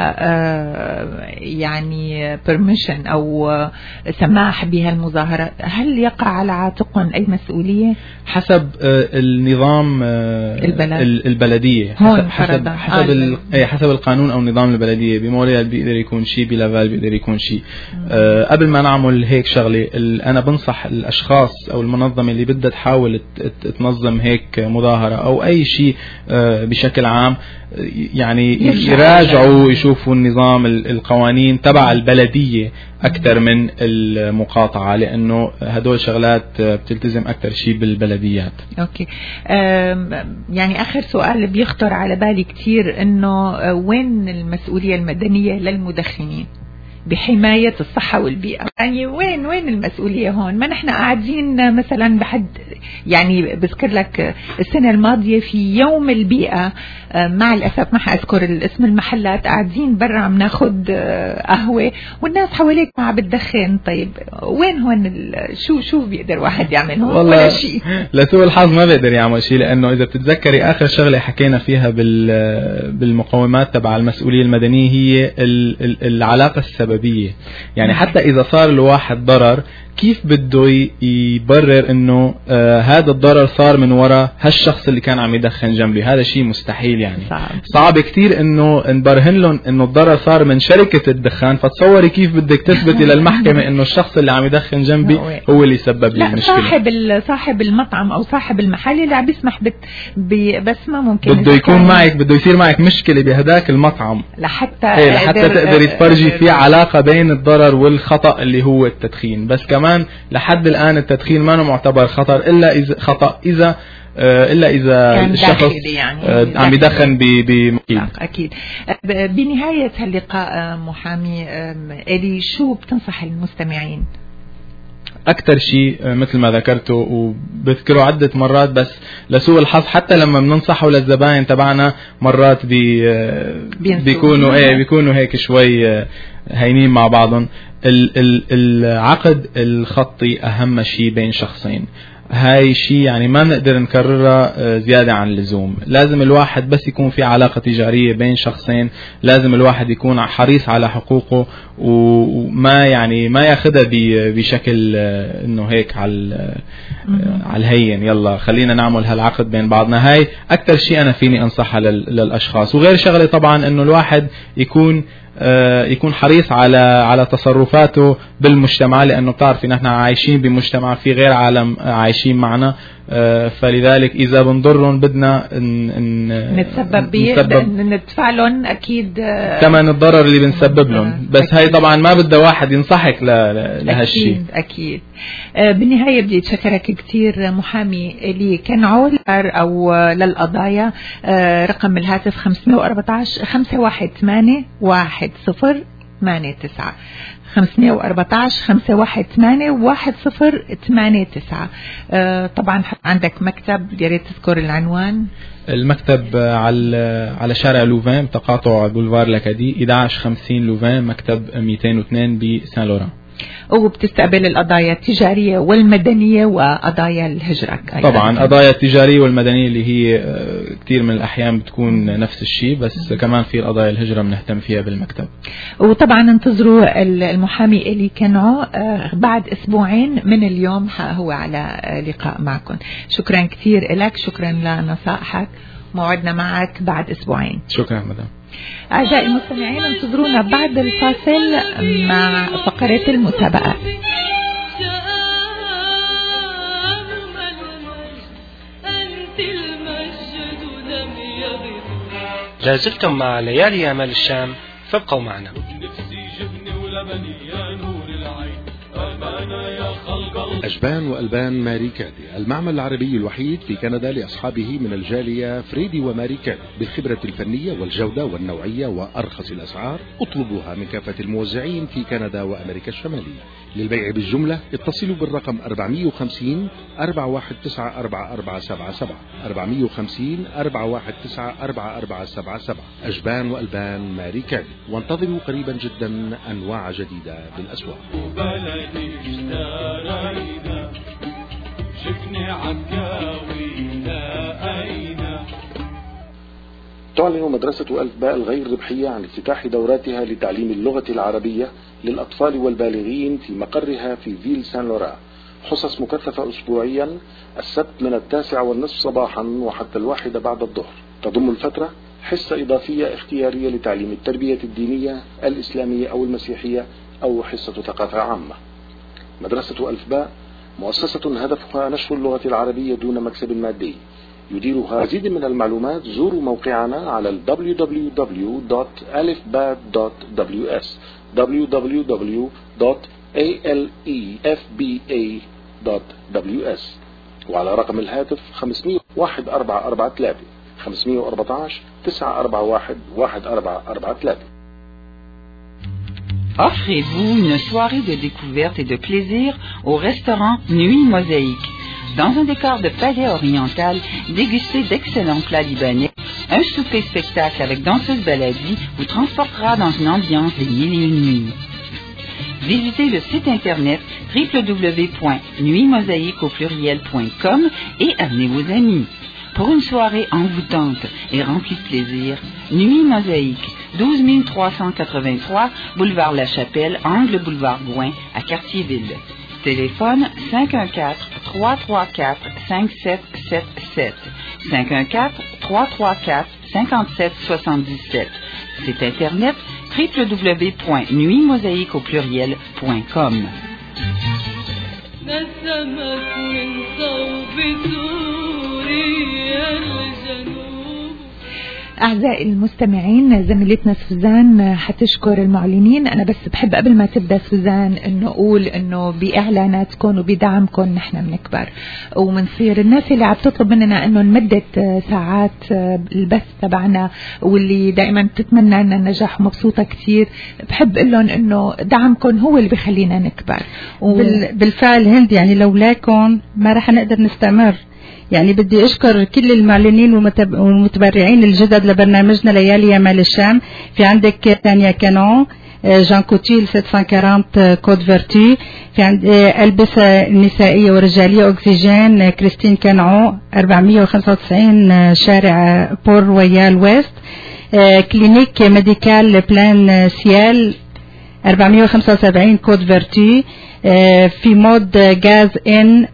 يعني permission او سماح بهالمظاهرات هل يقع على عاتقهم اي مسؤولية؟ حسب النظام البلد. البلدية حسب حسب حسب, آه حسب القانون او نظام البلدية. بموريال بيقدر يكون شيء، بلافال بيقدر يكون شيء. أه قبل ما نعمل هيك شغلة أنا بنصح الأشخاص أو المنظمة اللي بدها تحاول تنظم هيك مظاهرة أو أي شيء أه بشكل عام يعني يراجعوا يشوفوا النظام القوانين تبع البلدية أكثر من المقاطعة، لأنه هدول شغلات بتلتزم أكثر شيء بالبلديات. أوكي. يعني آخر سؤال بيخطر على بالي كتير إنه وين المسؤولية المدنية للمدخنين بحماية الصحة والبيئة؟ يعني وين وين المسؤولية هون؟ ما نحن قاعدين مثلا بحد يعني بذكر لك السنة الماضية في يوم البيئة مع الأسف ما حأذكر الاسم المحلات قاعدين برا عم ناخد قهوة والناس حواليك ما بتدخن. طيب وين هون شو شو بيقدر واحد يعمل هون؟ ولا شيء. لسوء الحظ ما بيقدر يعمل شيء، لأنه إذا بتتذكري آخر شغلة حكينا فيها بالمقومات تبع المسؤولية المدنية هي العلاقة السببية. يعني حتى إذا صار الواحد ضرر كيف بده يبرر انه آه هذا الضرر صار من وراء هالشخص اللي كان عم يدخن جنبي؟ هذا شيء مستحيل. يعني صعب, صعب كتير انه نبرهن لهم انه الضرر صار من شركة الدخان، فتصوري كيف بدك تثبتي للمحكمة انه الشخص اللي عم يدخن جنبي هو اللي سبب لي المشكلة. صاحب صاحب المطعم او صاحب المحل اللي عم يسمح بس ما ممكن بده يكون معك، بده يصير معك مشكلة بهداك المطعم لحتى ايه لحتى تقدري تفرجي في علاقة بين الضرر والخطأ اللي هو التدخين. بس كمان لحد الآن التدخين ما معتبر خطر إلا إذا خطأ إذا إلا إذا الشخص يعني عم يدخن بمكين. أكيد. بنهاية هاللقاء محامي إلي شو بتنصح المستمعين؟ أكتر شيء مثل ما ذكرته وبذكره عدة مرات، بس لسوء الحظ حتى لما بننصحه للزبائن تبعنا مرات بي بيكونوا ايه بيكونوا هيك شوي هينين مع بعضهم. العقد الخطي أهم شيء بين شخصين، هاي شيء يعني ما نقدر نكررها زيادة عن اللزوم. لازم الواحد بس يكون في علاقة تجارية بين شخصين لازم الواحد يكون حريص على حقوقه وما يعني ما ياخدها بشكل انه هيك على على الهين يلا خلينا نعمل هالعقد بين بعضنا. هاي اكتر شيء انا فيني انصحها للاشخاص. وغير شغلة طبعا انه الواحد يكون يكون حريص على على تصرفاته بالمجتمع، لأنه بتعرفي نحن عايشين بمجتمع في غير عالم عايشين معنا، فلذلك إذا بنضرهم بدنا نتسبب بيه ندفع لهم أكيد ثمن الضرر اللي بنسبب لهم. بس أكيد. هاي طبعا ما بدها واحد ينصحك لهالشيء. أكيد أكيد. بالنهاية بدي أتشكرك كتير محامي اللي كان عول أو للقضايا. رقم الهاتف خمسة أربعة عشر خمسة واحد ثمانية واحد صفر ثمانية تسعة خمسة أربعة عشر خمسة واحد ثمانية واحد صفر ثمانية تسعة. آه طبعا عندك مكتب، يا ريت تذكر العنوان. المكتب على على شارع لوفان تقاطع بولفار لاكادي أحد عشر خمسين لوفان، مكتب مئتين واثنين بسان لوران. وبتستقبل القضايا التجارية والمدنية وقضايا الهجرة أيضا. طبعا قضايا التجارية والمدنية اللي هي كتير من الأحيان بتكون نفس الشيء، بس كمان في قضايا الهجرة بنهتم فيها بالمكتب. وطبعا انتظروا المحامي إلي كنعو بعد أسبوعين من اليوم هو على لقاء معكم. شكرا كثير لك، شكرا لنصائحك، موعدنا معك بعد أسبوعين. شكرا مدام. أعزائي المستمعين انتظرونا بعد الفاصل مع فقرة المسابقات. لازلتم مع ليالي أمل الشام، فابقوا معنا. نفسي جبني ولبني يا نور العين، أمانة يا خلق الله. أجبان وألبان ماري كادي، المعمل العربي الوحيد في كندا لأصحابه من الجالية فريدي وماري كادي، بالخبرة الفنية والجودة والنوعية وأرخص الأسعار. اطلبوها من كافة الموزعين في كندا وأمريكا الشمالية. للبيع بالجملة اتصلوا بالرقم أربعمية وخمسين أربعة واحد تسعة أربعة أربعة سبعة سبعة أربعمية وخمسين أربعة واحد تسعة أربعة أربعة سبعة سبعة. أجبان وألبان ماري كادي، وانتظروا قريبا جدا أنواع جديدة بالأسواق. وبلدي اشترينا شفني عكاوي لقينا. تعلن مدرسة ألف باء الغير ربحية عن افتتاح دوراتها لتعليم اللغة العربية للأطفال والبالغين في مقرها في فيل سان لوران. حصص مكثفة أسبوعيا، السبت من التاسعة والنصف صباحا وحتى الواحدة بعد الظهر. تضم الفترة حصة إضافية اختيارية لتعليم التربية الدينية الإسلامية أو المسيحية أو حصة ثقافة عامة. مدرسة ألف باء مؤسسة هدفها نشر اللغة العربية دون مكسب مادي، يديرها. مزيد من المعلومات زوروا موقعنا على ال دبليو دبليو دبليو دوت ألف باء دوت دبليو إس دبليو دبليو دبليو دوت ألفبا دوت دبليو إس، وعلى رقم الهاتف خمسمية واحد أربعة أربعة ثلاثة خمسمية وأربعتاشر تسعة أربعة واحد واحد أربعة أربعة ثلاثة. Offrez-vous une soirée de découverte et de plaisir au restaurant Nuit Mosaïque. Dans un décor de palais oriental, dégustez d'excellents plats libanais. Un souper-spectacle avec danseuse baladie vous transportera dans une ambiance des mille et une nuits. Visitez le site internet w w w point nuit mosaïque au pluriel point com et amenez vos amis. Pour une soirée envoûtante et remplie de plaisir, Nuit Mosaïque, douze mille trois cent quatre-vingt-trois, boulevard La Chapelle, angle boulevard Gouin, à Cartierville. Téléphone cinq un quatre, trois trois quatre, cinq sept sept sept, cinq un quatre, trois trois quatre, cinq sept six sept. Site internet w w w point nuit mosaïque au pluriel point com. أعزائي المستمعين، زميلتنا سوزان حتشكر المعلنين. أنا بس بحب قبل ما تبدأ سوزان إنه أقول إنه بإعلاناتكم وبدعمكم نحن بنكبر ومنصير. الناس اللي عم تطلب مننا إنه نمدد ساعات البث تبعنا واللي دائما تتمنى لنا النجاح ومبسوطة كتير، بحب أقول لهم إنه دعمكم هو اللي بيخلينا نكبر. و... بالفعل هند، يعني لولاكم ما رح نقدر نستمر. يعني بدي أشكر كل المعلنين والمتبرعين الجدد لبرنامجنا ليالي يمال الشام. في عندك تانيا كانون، جان كوتيل سبعمية وأربعين كود فيرتي، في عند ألبسة نسائية ورجالية أكسجين كريستين كانعو أربعمية وخمسة وتسعين شارع بور رويال ويست، كلينيك ميديكال بلان سيال أربعمية وخمسة وسبعين كود فيرتي، في مود جاز ان،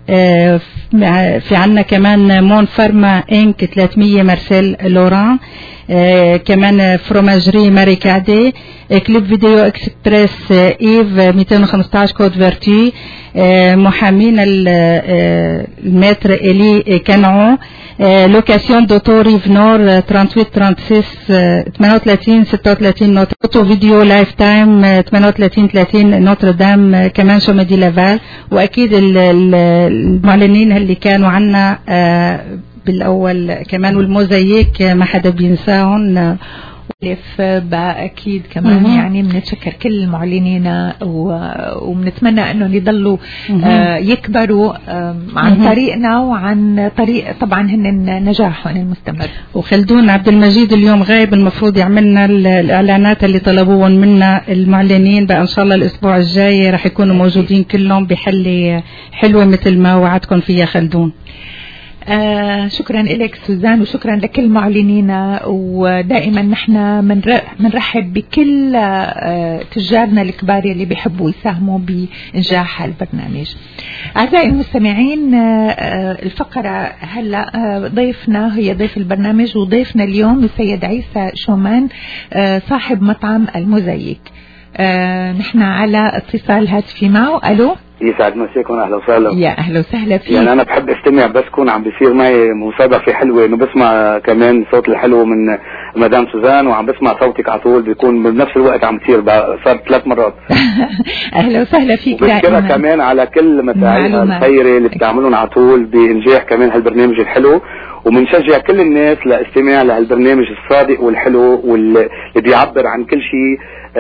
في عنا كمان مون فارما انك ثلاثمية مارسيل لوران، كمان فروماجري ماري كادي، كليب فيديو اكسبريس ايف مئتين وخمسطعش كود فيرتي، محامين المتر الي كانعو، لوكاسيون دوتو ريفنور ثمانية وثلاثين ستة وثلاثين نوت، اوتو فيديو لايف تايم ثمانية وثلاثين ثلاثين نوتر دام، كمان شو مدي لافال. واكيد المعلنين اللي كانوا عنا بالاول كمان، والموزايك ما حدا بينساهم. بقى أكيد كمان مم. يعني بنتشكر كل المعلنين وبنتمنى أنه يضلوا آه يكبروا آه عن مم. طريقنا وعن طريق طبعا هن نجاحهم المستمر. وخلدون عبد المجيد اليوم غايب، المفروض يعملنا الإعلانات اللي طلبوهم منا المعلنين. بقى إن شاء الله الأسبوع الجاي رح يكونوا موجودين كلهم بحلة حلوة مثل ما وعدكم فيها خلدون. آه شكرا لك سوزان، وشكرا لكل معلنينا. ودائما نحن منرحب بكل آه تجارنا الكبار اللي بيحبوا يساهموا بإنجاح البرنامج. أعزائي المستمعين، آه الفقرة هلا آه ضيفنا هي ضيف البرنامج، وضيفنا اليوم السيد عيسى شومان آه صاحب مطعم الموزايك. آه نحن على اتصال هاتفي معه. ألو يسعد مساكم، اهلا وسهلا. يا اهلا وسهلا فيك. يعني انا بحب استمع بس كون عم بيصير معي مصادفه حلوه انه بسمع كمان صوت الحلو من مدام سوزان، وعم بسمع صوتك على طول بيكون بنفس الوقت عم تصير، صار ثلاث مرات. اهلا وسهلا فيك دائما. كمان على كل مساعيها الخيرة اللي بتعملون على طول بانجاح كمان هالبرنامج الحلو، وبنشجع كل الناس لاستماع لهالبرنامج الصادق والحلو واللي بيعبر عن كل شيء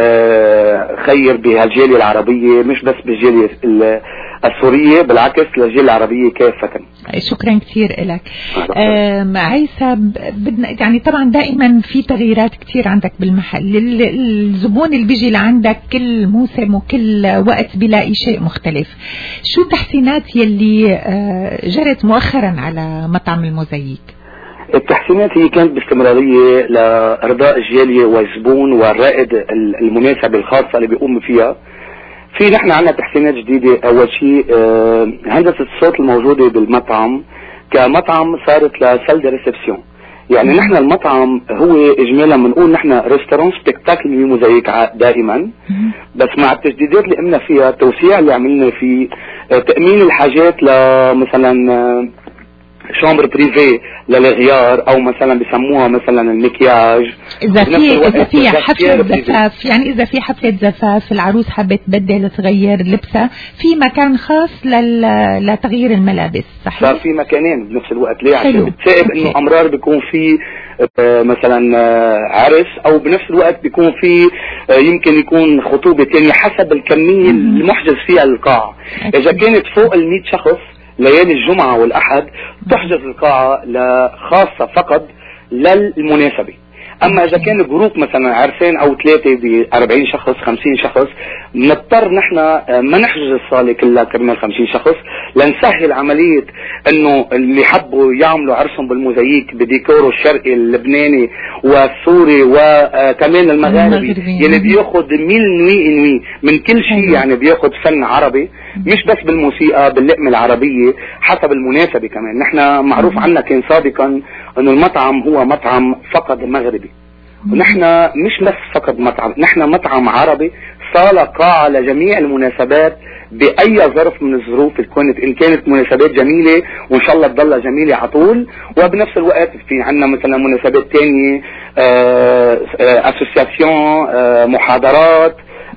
خير بهالجالية العربية، مش بس بالجالية السورية، بالعكس للجالية العربية كافة. شكرا كثير لك. عيسى، بدنا يعني طبعا دائما في تغييرات كثير عندك بالمحل، الزبون اللي بيجي لعندك كل موسم وكل وقت بيلاقي شيء مختلف. شو التحسينات يلي جرت مؤخرا على مطعم الموزايك؟ التحسينات هي كانت باستمرارية لإرضاء الجالية والزبون والرائد المناسب الخاصة اللي بيقوم فيها. في نحن عنا تحسينات جديدة. أول شيء هندسة الصوت الموجودة بالمطعم كمطعم صارت لسال دي ريسبسيون. يعني نحن المطعم هو إجمالا بنقول نحن ريستوران سبيكتاكل نوي موزايك دائما، بس مع التجديدات اللي قمنا فيها، التوسيع اللي عملنا فيه، تأمين الحاجات لمثلا شامبر بريفي للغيار، او مثلا بسموها مثلا المكياج. اذا في اذا في حفله زفاف، يعني اذا في حفله زفاف العروس حابه تبدل تغير لبسها، في مكان خاص لل... لتغيير الملابس. صحيح، صار في مكانين بنفس الوقت. ليه؟ عشان بتساعد انه امرار بيكون في مثلا عرس، او بنفس الوقت بيكون في يمكن يكون خطوبه ثانيه حسب الكميه المحجز فيها القاعه. اذا كانت فوق ال مئة شخص ليالي الجمعة والأحد تحجز القاعة خاصة فقط للمناسبة. أما إذا كان جروب مثلا عرسين أو ثلاثة بأربعين شخص خمسين شخص، نضطر نحن ما نحجز الصالة كلها كرمال خمسين شخص، لنسهل عملية إنه اللي حبوا يعملوا عرسهم بالموزايك بديكوره الشرقي اللبناني والسوري وكمان المغاربي يلي بياخد ميل نوي نوي من كل شيء. يعني بياخد فن عربي، مش بس بالموسيقى، باللقمة العربية حسب المناسبة كمان. نحن معروف عنا كان سابقا إنه المطعم هو مطعم فقط مغربي، ونحن مش بس فقط مطعم، نحن مطعم عربي، صالة قاعة لجميع المناسبات بأي ظرف من الظروف كانت، إن كانت مناسبات جميلة وإن شاء الله تضلها جميلة على طول. وبنفس الوقت في عنا مثلا مناسبات تانية، أسوسياسيون، محاضرات،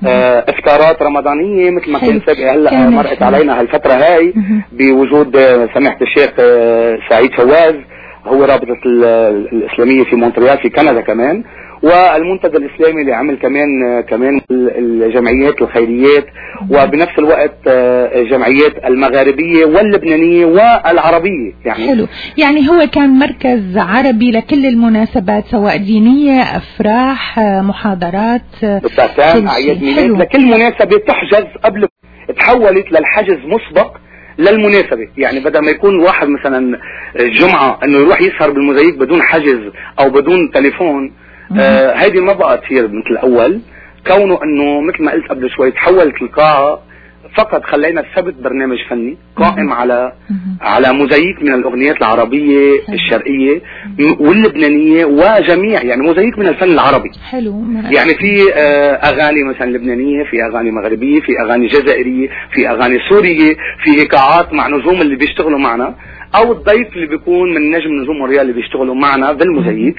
افطارات رمضانية مثل ما كان سابق. هلا مرقت علينا هالفترة هاي بوجود سماحة الشيخ سعيد فواز، هو رابطة الإسلامية في مونتريال في كندا كمان، والمنتدى الإسلامي اللي عمل كمان كمان الجمعيات الخيريات، وبنفس الوقت الجمعيات المغاربية واللبنانية والعربية. يعني حلو، يعني هو كان مركز عربي لكل المناسبات، سواء دينية، أفراح، محاضرات، بتاعتان، أعياد ميلاد، لكل مناسبة تحجز قبل، تحولت للحجز مسبق للمناسبة. يعني بدل ما يكون واحد مثلا الجمعة انه يروح يسهر بالموزايك بدون حجز او بدون تليفون، آه هيدي ما بقى تصير مثل الاول، كونه انه مثل ما قلت قبل شوي تحولت القاعة فقط خلينا السبت برنامج فني قائم على على موزايك من الاغنيات العربية الشرقية واللبنانية وجميع، يعني موزايك من الفن العربي. حلو. يعني في اغاني مثلا لبنانية، في اغاني مغربية، في اغاني جزائرية، في اغاني سورية، في ايقاعات مع نجوم اللي بيشتغلوا معنا، او الضيف اللي بيكون من نجم نجوم موريال اللي بيشتغلوا معنا بالموزايك.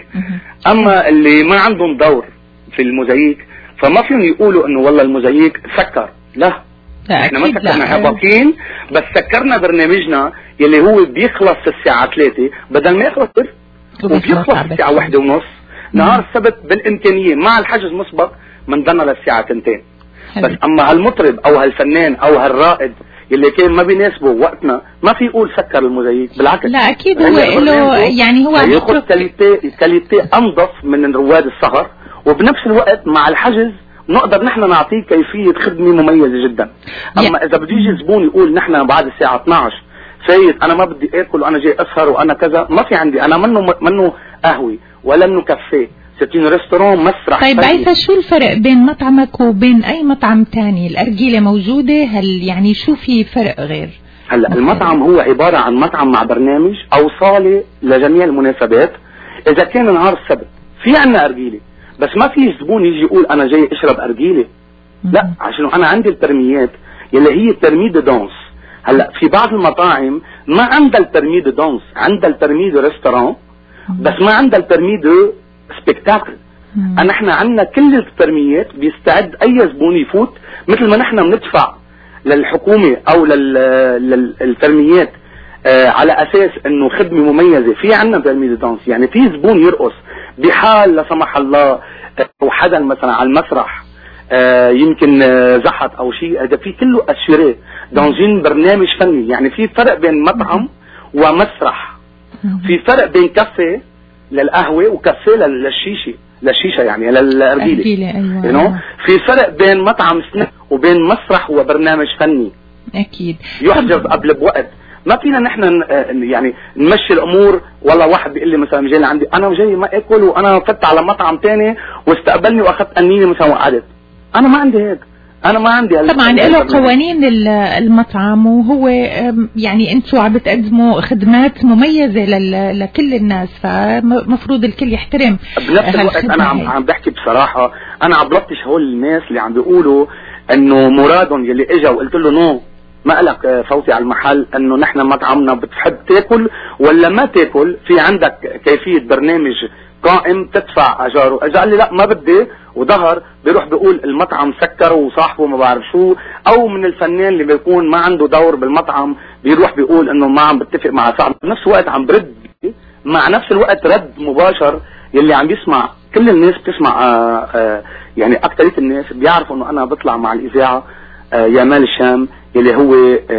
اما اللي ما عندهم دور في الموزايك فما فيهم يقولوا انه والله الموزايك سكر، لا، احنا ما سكرنا هباطين، بس سكرنا برنامجنا يلي هو بيخلص الساعة ثلاثة بدل ما يخلص وبيخلص الساعة واحدة ونص. نهار السبت بالامكانية مع الحجز مسبق منضلنا للساعة تنتين. بس اما هالمطرب او هالفنان او هالرائد يلي كان ما بيناسبه وقتنا ما في يقول سكر الموزايك، بالعكس. لا اكيد هو له يعني هو ياخذ كاليتي كاليتي انظف من رواد السهر، وبنفس الوقت مع الحجز نقدر نحن نعطيه كيفية خدمة مميزة جدا. اما اذا بده يجي زبون يقول نحن بعد الساعة اثنعش سيد انا ما بدي اكل وانا جاي اسهر وانا كذا، ما في عندي، انا منه منه قهوة ولا منه كافيه، ستين ريستوران مسرح. طيب عيسى، شو الفرق بين مطعمك وبين اي مطعم تاني؟ الارجيلة موجودة؟ هل يعني شو في فرق غير؟ هلا المطعم هو عبارة عن مطعم مع برنامج او صالة لجميع المناسبات. اذا كان نهار السبت في عنا ارجيلة، بس ما في زبون يجي يقول انا جاي اشرب ارجيلة، لا، عشان انا عندي البرميات يلي هي البرمي دو دونس. هلا في بعض المطاعم ما عندها البرمي دو دونس، عندها البرمي دو ريستوران بس ما عندها البرمي دو سبيكتاكل. نحن عندنا كل البرميات بيستعد اي زبون يفوت، مثل ما نحن بندفع للحكومة او للبرميات آه على اساس انه خدمة مميزة. في عندنا برمي دو دانس، يعني في زبون يرقص بحال لا سمح الله او حدا مثلا على المسرح آه يمكن آه زحط او شيء، هذا في كله اشيريه دانجين برنامج فني. يعني في فرق بين مطعم ومسرح، في فرق بين كافيه للقهوة وكافيه للشيشة للشيشة يعني للأرجيلة. أيوة. في فرق بين مطعم سناك وبين مسرح وبرنامج فني. أكيد يحجز قبل بوقت. ما فينا نحن يعني نمشي الامور. والله واحد بيقول لي مثلا جاي لعندي انا جاي ما اكل وانا فت على مطعم تاني واستقبلني واخذت قنينه مثلا وقعدت. انا ما عندي هيك، انا ما عندي طبعا له قوانين المطعم، وهو يعني انتم عم بتقدموا خدمات مميزه لكل الناس، فمفروض الكل يحترم. بنفس الوقت انا عم عم بحكي بصراحه، انا عم بلطش هول الناس اللي عم بيقولوا انه مرادهم يلي اجا وقلت له نو ما لك فوتي على المحل، انه نحن مطعمنا بتحب تاكل ولا ما تاكل، في عندك كيفيه برنامج قائم تدفع اجاره. اجى قال لي لا ما بدي وظهر بيروح بيقول المطعم سكر وصاحبه ما بعرف شو، او من الفنان اللي بيكون ما عنده دور بالمطعم بيروح بيقول انه ما عم بتفق مع صاحبه. بنفس الوقت عم برد مع نفس الوقت رد مباشر يلي عم بيسمع. كل الناس بتسمع آآ آآ يعني اكثريه الناس بيعرفوا انه انا بطلع مع الاذاعه يا مال الشام يلي هو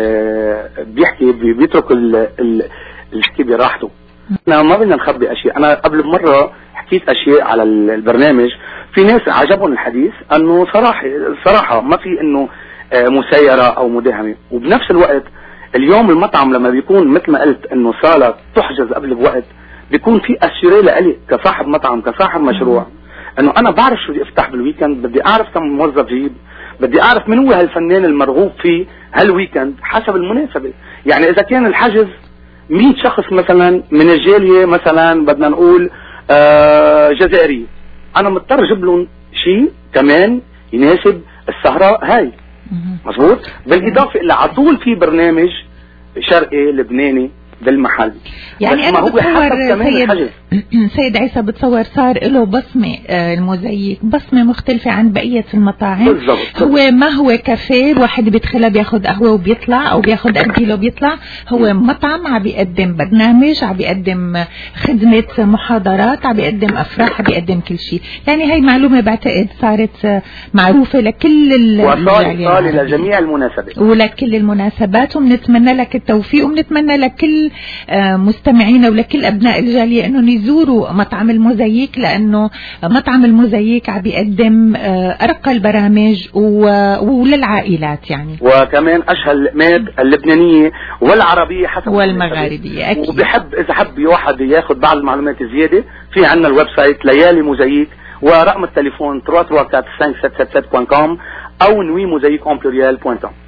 بيحكي بيترك الحكي براحته. احنا ما بدنا نخبي اشياء. انا قبل مرة حكيت اشياء على البرنامج، في ناس عجبهم الحديث انه صراحة صراحة ما في انه مسيرة او مداهمة. وبنفس الوقت اليوم المطعم لما بيكون مثل ما قلت انه صالة تحجز قبل بوقت، بيكون في اشيرة لألي كصاحب مطعم كصاحب مشروع انه انا بعرف شو بدي افتح بالويكند، بدي اعرف كم موظف جيب، بدي اعرف من هو هالفنان المرغوب فيه هالويكند حسب المناسبة. يعني اذا كان الحجز مية شخص مثلا من الجالية مثلا بدنا نقول آه جزائري، انا مضطر اجيب لهم شيء كمان يناسب السهرة هاي. مظبوط. بالاضافة الى على طول في برنامج شرقي لبناني بالمحل. يعني أنا بتصور سيد, سيد عيسى بتصور صار له بصمة آه الموزايك بصمة مختلفة عن بقية المطاعم. بالضبط. هو ما هو كافيه الواحد بيدخلها بياخد قهوة وبيطلع أو بياخد أرجيله وبيطلع، هو مطعم عم بيقدم برنامج، عم بيقدم خدمة محاضرات، عم بيقدم أفراح، عم بيقدم كل شيء. يعني هاي معلومة بعتقد صارت معروفة لكل وصار لجميع المناسبات ولكل المناسبات، وبنتمنى لك التوفيق وبنتمنى لكل مستمعينا ولكل أبناء الجالية أنه يزوروا مطعم الموزايك، لأنه مطعم الموزايك عم بيقدم أرقى البرامج وللعائلات يعني، وكمان أشهى اللقمات اللبنانية والعربية حسب والمغاربية أكيد. وبحب إذا حب واحد ياخد بعض المعلومات زيادة في عنا الويب سايت ليالي موزايك، ورقم التليفون ثلاثة ثلاثة أربعة خمسة ستة سبعة دوت كوم أو نوي موزايك أون بلوريال دوت كوم.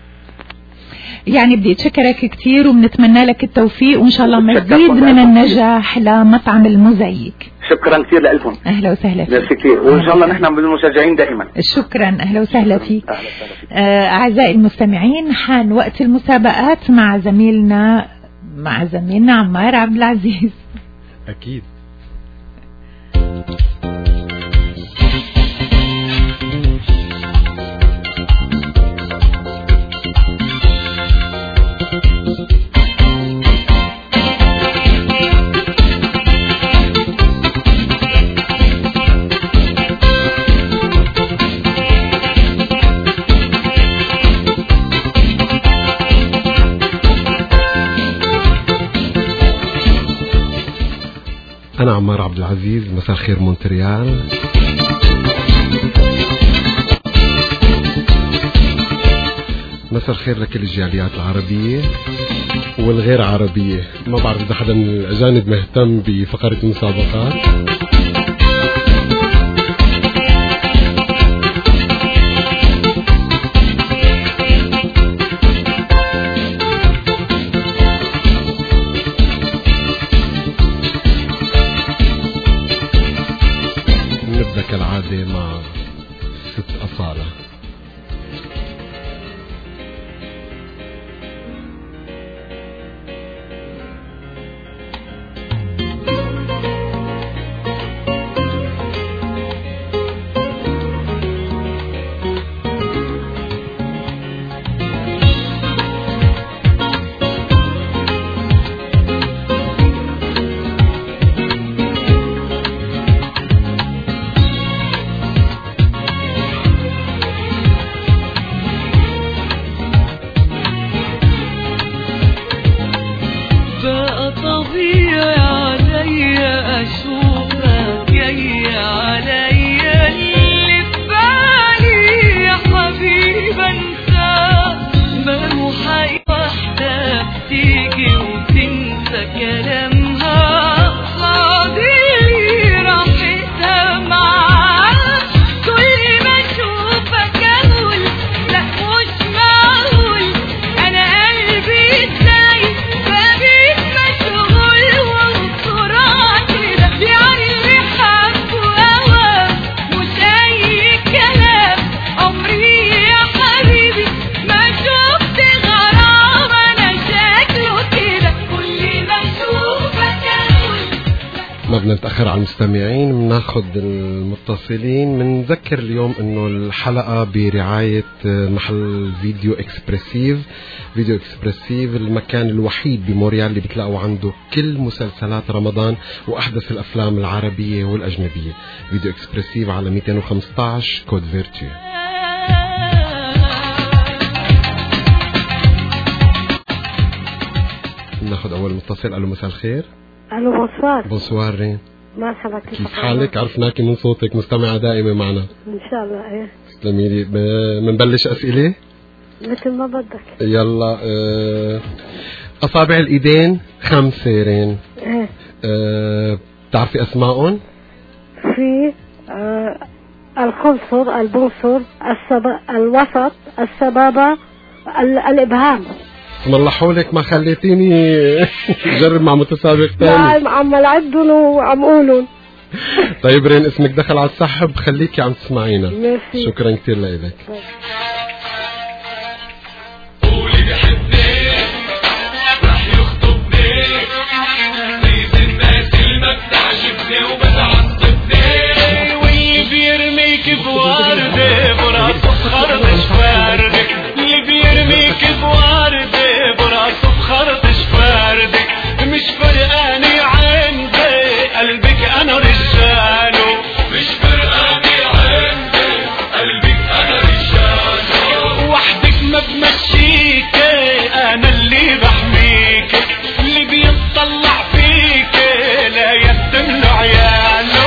يعني بدي اتشكرك كثير وبنتمنى لك التوفيق وان شاء الله مزيد من النجاح لمطعم الموزايك. شكرا كثير لكم. اهلا وسهلا فيك. ميرسي كثير، وان شاء الله نحن بالمشجعين دائما. شكرا، اهلا وسهلا فيك. اهلا وسهلا فيك. آه اعزائي المستمعين، حان وقت المسابقات مع زميلنا مع زميلنا عمار عبد العزيز. اكيد. أنا عمار عبد العزيز، مساء الخير مونتريال. مساء الخير لكل الجاليات العربية والغير عربية. ما بعرف إذا حدا من الأجانب مهتم بفقرة المسابقات. كالعادة مع ست أصالة. بدنا نتأخر على المستمعين، بناخد المتصلين. بنذكر اليوم انه الحلقة برعاية محل فيديو اكسبرسيف. فيديو اكسبرسيف المكان الوحيد بموريال اللي بتلاقوا عنده كل مسلسلات رمضان واحدث الافلام العربية والاجنبية. فيديو اكسبرسيف على مئتين وخمسة عشر كود فيرتو. ناخد اول متصل. الو مساء الخير. الو بونسوار. بونسوار رين. مرحبا، كيف حالك؟ عرفناكي من صوتك مستمعة دائمة معنا. ان شاء الله. ايه تسلمي لي. بنبلش اسئلة مثل ما بدك. يلا. اه اصابع الايدين خمسة رين. ايه اه بتعرفي اسمائهم؟ في اه الخنصر، البنصر، السب... الوسط، السبابة، ال... الابهام. اسم الله حولك ما خليتيني جرب مع متسابق ثاني. لا عم العدهم وعم قولهم. طيب رين اسمك دخل على السحب، خليكي عم تسمعينا. ميرسي. شكرا كثير لك. قولي بحبني رح يخطبني، زي الناس اللي ما بتعجبني وبتعصبني، واللي بيرميك بوردة براسه خرطش فاردك، اللي بيرميك بوردة براسه خرطش فاردك، مش فرقاني عندي قلبك انا رجاله، مش فرقاني عندي قلبك انا رجاله، وحدك ما بمشيك انا اللي بحميك، اللي بيطلع فيك لا يتم له عياله.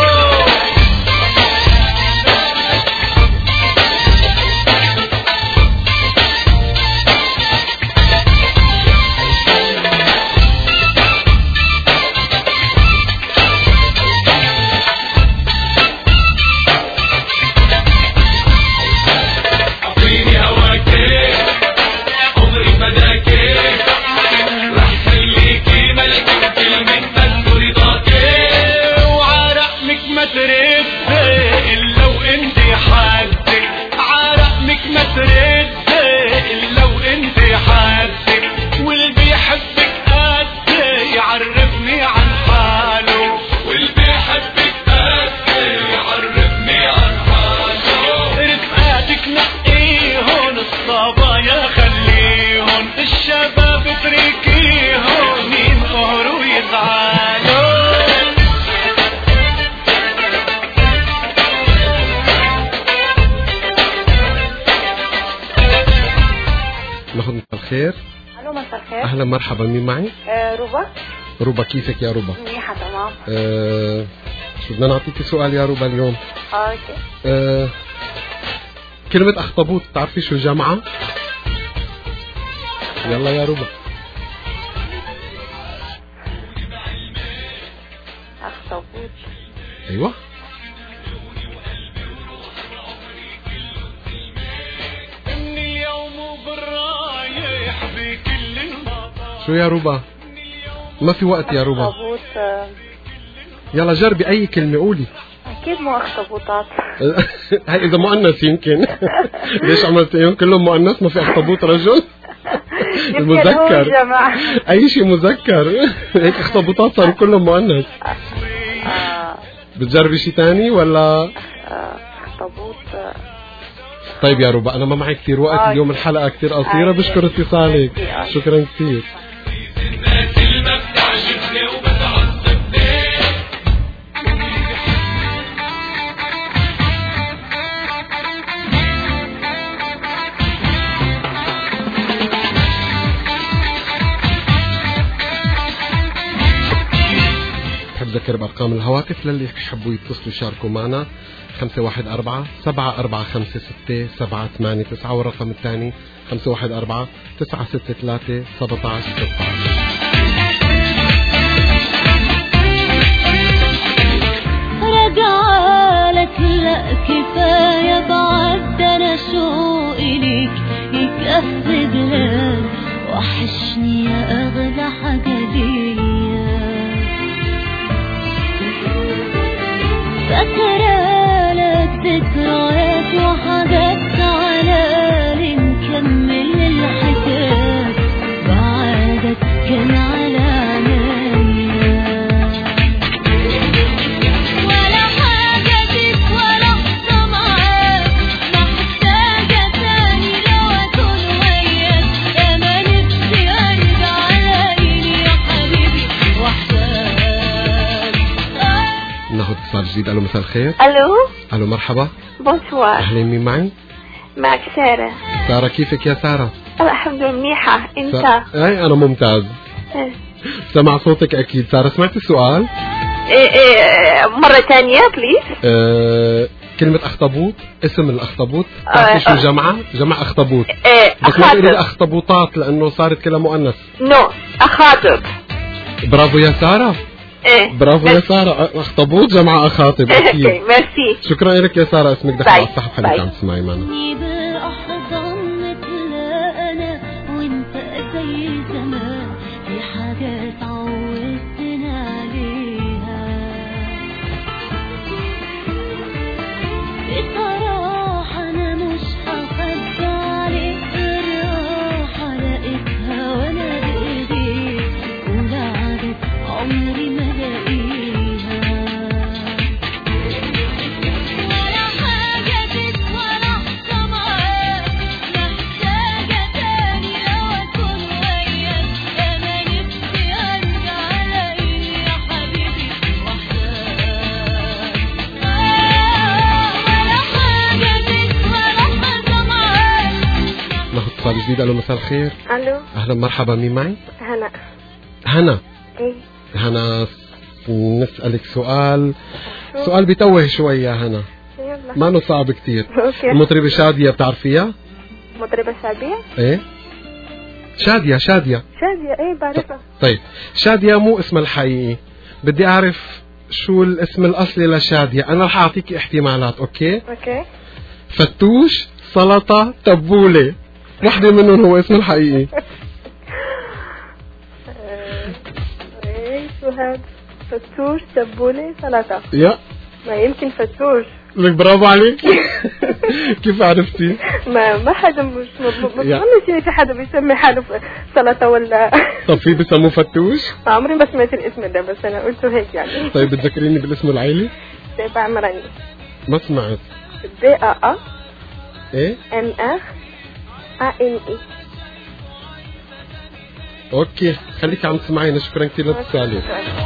الخير. الو مساء الخير. اهلا مرحبا، مين معي؟ آه روبا. روبا كيفك يا روبا؟ منيحة تمام. آه شو بدنا نعطيكي سؤال يا روبا اليوم. اوكي. آه كلمة اخطبوط بتعرفي شو جمعة؟ يلا يا روبا. اخطبوط. ايوه. شو يا روبا؟ ما في وقت يا روبا. اخطبوط. يلا جربي اي كلمة قولي. اكيد مو اخطبوطات. هاي اذا مؤنث يمكن. ليش عملتيهم كلهم مؤنث؟ ما في اخطبوط رجل؟ المذكر اي شيء مذكر. هيك اخطبوطات صاروا كلهم مؤنث. بتجربي شيء ثاني ولا؟ اخطبوط. طيب يا روبا انا ما معي كثير وقت آه. اليوم الحلقة كثير قصيرة. بشكر اتصالك. شكرا كثير. بحب ذكر بأرقام الهواتف للي يحبوا يتصلوا يشاركوا معنا. خمسة واحد أربعة سبعة أربعة خمسة ستة سبعة ثمانية تسعة، والرقم الثاني خمسة واحد أربعة تسعة ستة ثلاثة سبعة عشر ستة عشر. رجعلك لا كفاية بعد أنا شوقي ليك يكفي بلاد، وحشني يا أغلى حاجة ليا. فاكرالك ذكريات وحاجات تعالالي نكمل الحكاية، بعدك كان على عينيا. جديد. الو مساء الخير. الو الو مرحبا. بونسوار. اهلين، مين معي؟ معك سارة. سارة، كيفك يا سارة؟ الحمد لله منيحة. انت؟ اي انا ممتاز. إيه. سمع صوتك اكيد. سارة سمعت السؤال؟ إيه إيه مرة ثانية بليز. أه كلمة أخطبوط، اسم الأخطبوط بتعرفي شو جمعة؟ جمع أخطبوط. إيه بس ما تقولي الأخطبوطات لأنه صارت كلها مؤنث. نو أخاطب. برافو يا سارة. إيه برافو يا سارة، أخطبوط جمع أخاطب. أكيد. إيه ميرسي. شكرا لك يا سارة، اسمك دخل على الصحف، خليك عم تسمعي معنا. اتصال جديد. الو مساء الخير. الو اهلا مرحبا، مين معي؟ هنا. هنا. ايه هنا نسألك سؤال سؤال بيتوه شوي يا هنا. يلا ما انه صعب كتير. اوكي. المطربة شادية بتعرفيها؟ مطربة شادية؟ ايه شادية شادية شادية ايه بعرفها. طيب شادية مو اسمها الحقيقي، بدي اعرف شو الاسم الاصلي لشادية. انا رح اعطيك احتمالات. اوكي اوكي. فتوش، سلطة، تبولة، واحدة منهم هو اسم الحقيقي. ايه شو هاد؟ فتوش، تبولة، سلطة. يا ما يمكن فتوش. لك برافو عليك. كيف عرفتي؟ ما ما حدا مش ما بظنش في حدا بيسمي حاله سلطة ولا. طب في بيسموه فتوش؟ عمري ما سمعت الاسم ده، بس انا قلته هيك يعني. طيب بتذكريني بالاسم العائلي؟ ديبا عمراني. ما سمعت. دي ا ا ايه؟ ان اخ ا ان اي. اوكي خليك عم تسمعينا. شكرا كثير للاتصال.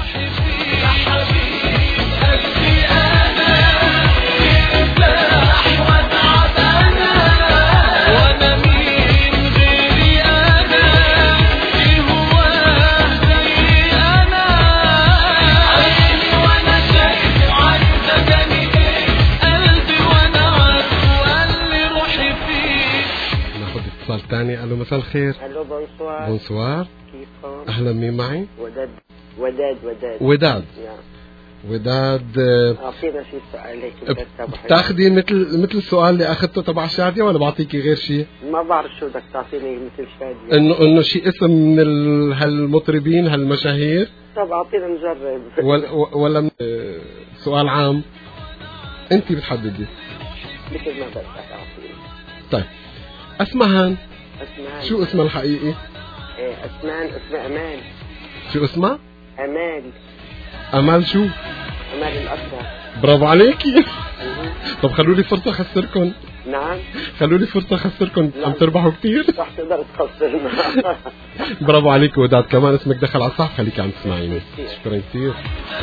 اتصال ثاني. الو مساء الخير. الو بونسوار. بونسوار. كيفكم؟ اهلا، مين معي؟ وداد وداد وداد وداد. yeah. وداد. اعطينا شي سؤال هيك بتاخذي مثل مثل السؤال اللي اخذته تبع شادية ولا بعطيكي غير شيء؟ ما بعرف شو بدك تعطيني مثل شادية. انه انه شيء اسم من ال... هالمطربين هالمشاهير. طب اعطينا نجرب. ولا ولا سؤال عام؟ انت بتحددي مثل ما بدك اعطيني. طيب اسمهان. اسمهان. شو اسمها الحقيقي؟ ايه اسمان. اسمها امان. شو اسمها؟ امال. امال شو؟ امال الاكبر. برافو عليكي. طب خلوا لي فرصة خسركم. نعم خلوا لي فرصة خسركم. عم تربحوا كثير. رح تقدر تخسرنا. برافو عليك وداد، كمان اسمك دخل على الصح. خليك عم تسمعيني. شكرا كثير.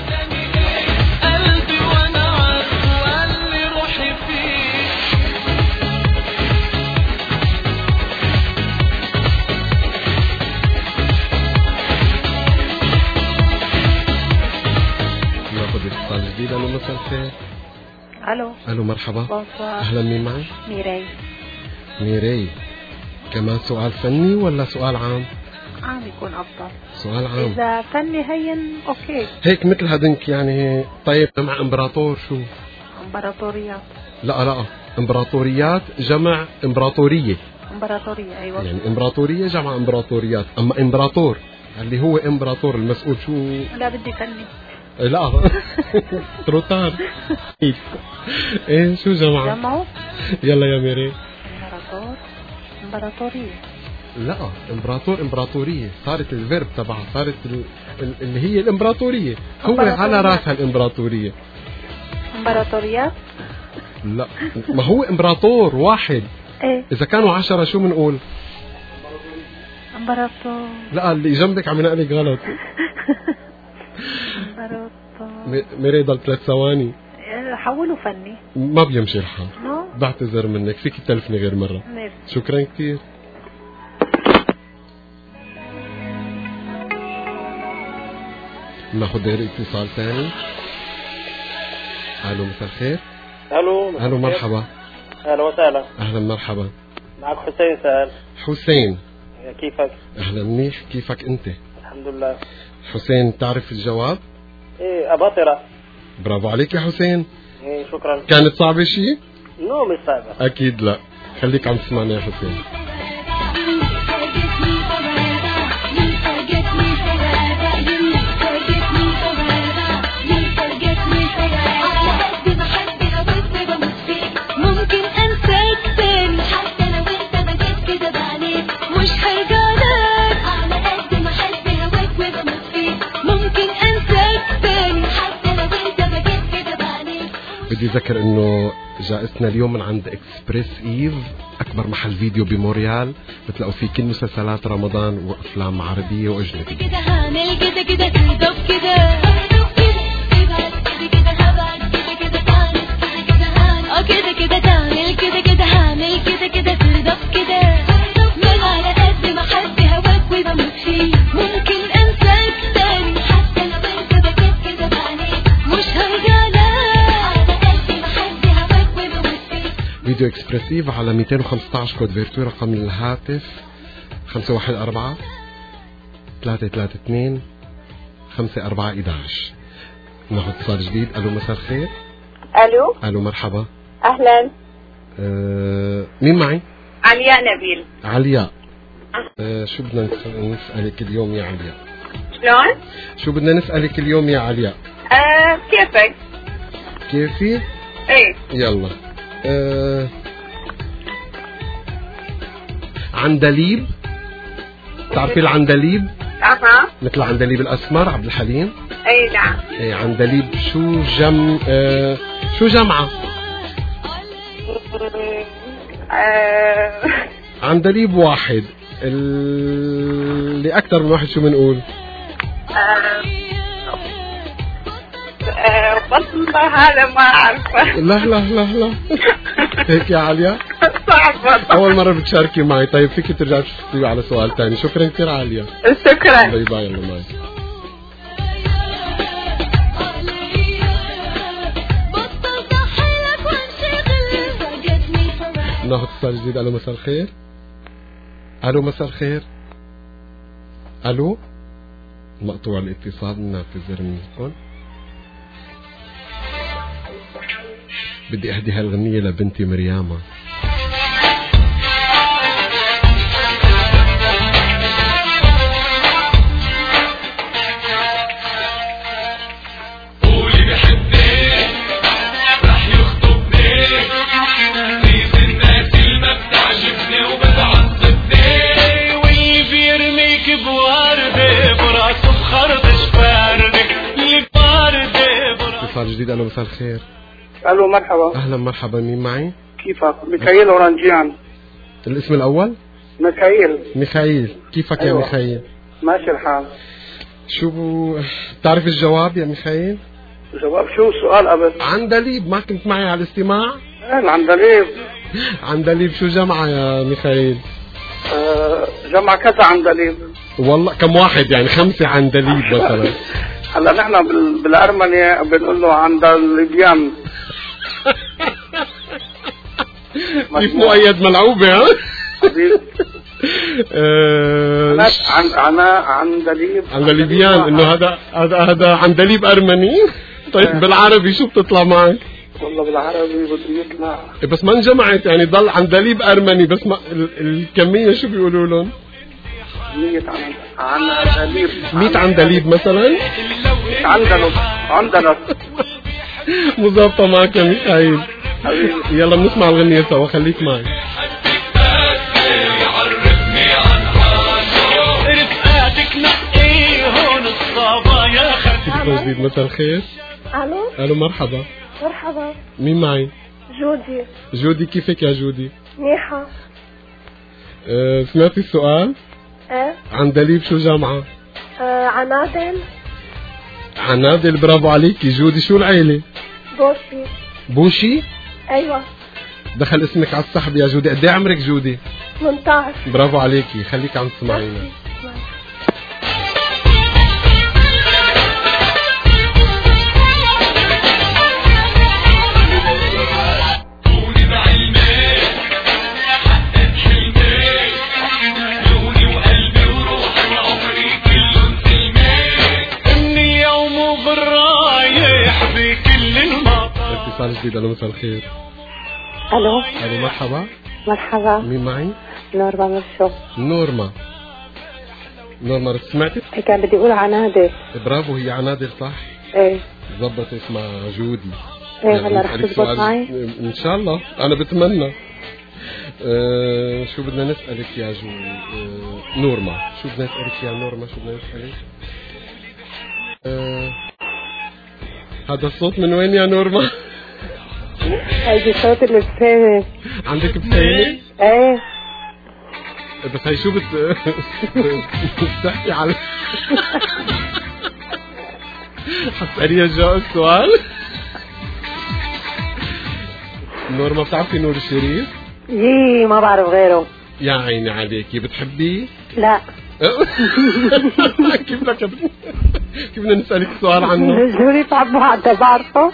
جديد. الو مساء الخير. الو الو مرحبا. بونسوار. اهلا، مين معي؟ ميراي. ميراي. كمان سؤال فني ولا سؤال عام؟ عام يكون افضل. سؤال عام. اذا فني هين اوكي. هيك مثل هدنك يعني. طيب جمع امبراطور شو؟ امبراطوريات. لا لا امبراطوريات جمع امبراطورية. امبراطورية ايوه. يعني امبراطورية جمع امبراطوريات. اما امبراطور اللي هو امبراطور المسؤول شو؟ لا بدي فني. لا تروتار. ايه شو جمعه؟ جمعه. يلا يا ميري. امبراطور امبراطورية. لا امبراطور امبراطورية صارت الفيرب تبعها، صارت ال... ال... اللي هي الامبراطورية. هو على راسها الامبراطورية. امبراطوريات. لا ما هو امبراطور واحد. ايه اذا كانوا عشرة شو بنقول؟ امبراطور. لا اللي جنبك عم ينقلك غلط. ميري ضل ثلاث ثواني. محول وفني. ما بيمشي الحال. نو. بعتذر منك، فيك تلفني غير مرة. ميرسي. شكرا كثير. ناخذ غير اتصال ثاني. الو مساء الخير. الو الو مرحبا. اهلا وسهلا. اهلا مرحبا. معك حسين سأل. حسين. كيفك؟ اهلا منيح، كيفك انت؟ الحمد لله. حسين تعرف الجواب؟ ايه اباطرة. برافو عليك يا حسين. ايه شكرا. كانت صعبة شيء؟ نو مش صعبة. اكيد لا، خليك عم تسمعني يا حسين. بدي أذكر إنه جائزتنا اليوم من عند إكسبريس إيف، أكبر محل فيديو بموريال، بتلاقوا فيه كل مسلسلات رمضان وأفلام عربية وأجنبية. فيديو اكسبرسيف على مئتين وخمسة عشر كود فيرتو، رقم الهاتف خمسة واحد أربعة ثلاثة ثلاثة اثنين خمسة أربعة واحد واحد. ناخذ اتصال جديد. الو مساء الخير. الو. الو مرحبا. اهلا. أه مين معي؟ علياء نبيل. علياء. أه شو بدنا نسألك اليوم يا علياء؟ شلون؟ شو بدنا نسألك اليوم يا علياء؟ أه كيفك؟ كيفي؟ ايه. يلا. أه عندليب، تعرفي العندليب؟ اها. مثل عندليب الأسمر عبد الحليم؟ اي نعم. ايه عندليب شو جم أه شو جمعة؟ أه عندليب واحد، اللي أكثر من واحد شو بنقول؟ أه أه والله هذا ما أعرفه. لا لا لا لا. هيك يا عليا؟ صعب. أول مرة بتشاركي معي. طيب فيك ترجعي تشوفي على سؤال ثاني. شكرا كثير عليا. شكرا. باي باي. يلا معي. ناخذ اتصال جديد. الو مساء الخير. الو مساء الخير. الو. مقطوع الاتصال، نعتذر منكم. بدي اهدي هالغنية لبنتي مريامة. قولي بحبك رح يخطبني، في الناس اللي ما بتعجبني وبتعصبني، واللي بيرميك بوردة براسه بخرطش فاردة، اللي بوردة براسه. اتصال جديد. الو مساء الخير. الو مرحبا. اهلا مرحبا. مين معي؟ كيفك؟ ميخائيل اورانجيان. الاسم الاول؟ ميخائيل. ميخائيل. كيفك أيوة. يا ميخائيل؟ ماشي الحال. شو بو... بتعرف الجواب يا ميخائيل؟ جواب شو السؤال قبل؟ عندليب، ما كنت معي على الاستماع؟ ايه عندليب. عندليب شو جمعة يا ميخائيل؟ آه جمع كذا عندليب. والله كم واحد يعني؟ خمسة عندليب مثلا. هلا نحن بال... بالارمني بنقول له عندليبيان. كيف مؤيد ملعوبة ها؟ عن عن عندليب عندليبيان، انه هذا هذا هذا عندليب ارمني. طيب بالعربي شو بتطلع معك؟ والله بالعربي بده يطلع بس ما انجمعت يعني، ضل عندليب ارمني بس ما ال... الكمية شو بيقولوا لهم؟ مية عندليب. مية عندليب مثلا؟ عندلب عندلب. مظبطة معك يا ميخائيل. يلا بنسمع الغنية سوا، خليك معي. يعرفني عن حاله، رفقاتك نقي هون الصبايا خدمة. جديد. مساء الخير. الو. الو مرحبا. مرحبا. مين معي؟ جودي. جودي. كيفك يا جودي؟ منيحة. أه سمعتي السؤال؟ ايه. عندليب شو جامعة؟ آه عنادل. عنادل. برافو عليكي جودي. شو العيلة؟ بورسي. بوشي؟ ايوه دخل اسمك على السحب يا جودي. قد ايه عمرك جودي؟ ثمانية عشر. برافو عليكي، خليك عم تسمعينا. اتصال جديد. الو مساء الخير. الو الو مرحبا. مرحبا. مين معي؟ نورما من الشو. نورما. نورما سمعتي؟ كان بدي اقول عنادل. برافو، هي عنادل صح؟ ايه ظبطت مع جودي. ايه هلا رح تظبط معي؟ ان شاء الله، انا بتمنى. أه شو بدنا نسألك يا جو أه نورما؟ شو بدنا نسألك يا نورما؟ شو بدنا نسألك؟ أه هذا الصوت من وين يا نورما؟ هيدي صوت البسامة. عندك بسامة؟ ايه بس هي شو بت بتحكي على حتسأليها جاء السؤال؟ نورما بتعرفي نور الشريف؟ يي ما بعرف غيره. يا عيني عليكي، بتحبيه؟ لا. كيف بدك كيف بدنا نسألك سؤال عنه؟ جوري تعبوا حتى بعرفه.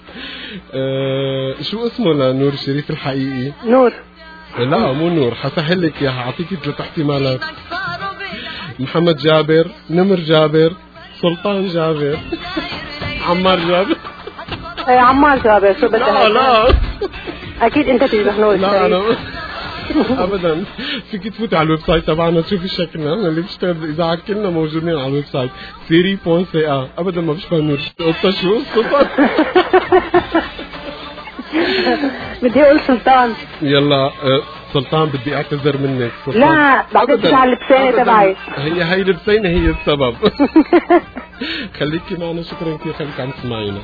أه شو اسمه لنور الشريف الحقيقي؟ نور. لا مو نور، حسهل لك اياها، اعطيكي ثلاث احتمالات. محمد جابر، نمر جابر، سلطان جابر، عمار جابر. ايه عمار جابر. شو بدك؟ لا لا اكيد انت تشبه نور الشريف. لا انا ابدا. فيك تفوتي على الويب سايت تبعنا تشوفي شكلنا، اللي بيشتغل بالاذاعه كلنا موجودين على الويب سايت سيري بوان سي ا. ابدا ما بشبه نور. قصه شو قصه؟ بدي اقول سلطان. يلا سلطان بدي اعتذر منك. سلطان لا بعتذر على اللبسانه تبعي. هي هي اللبسانه هي السبب. خليكي معنا. شكرا كثير، خليك عم تسمعينا.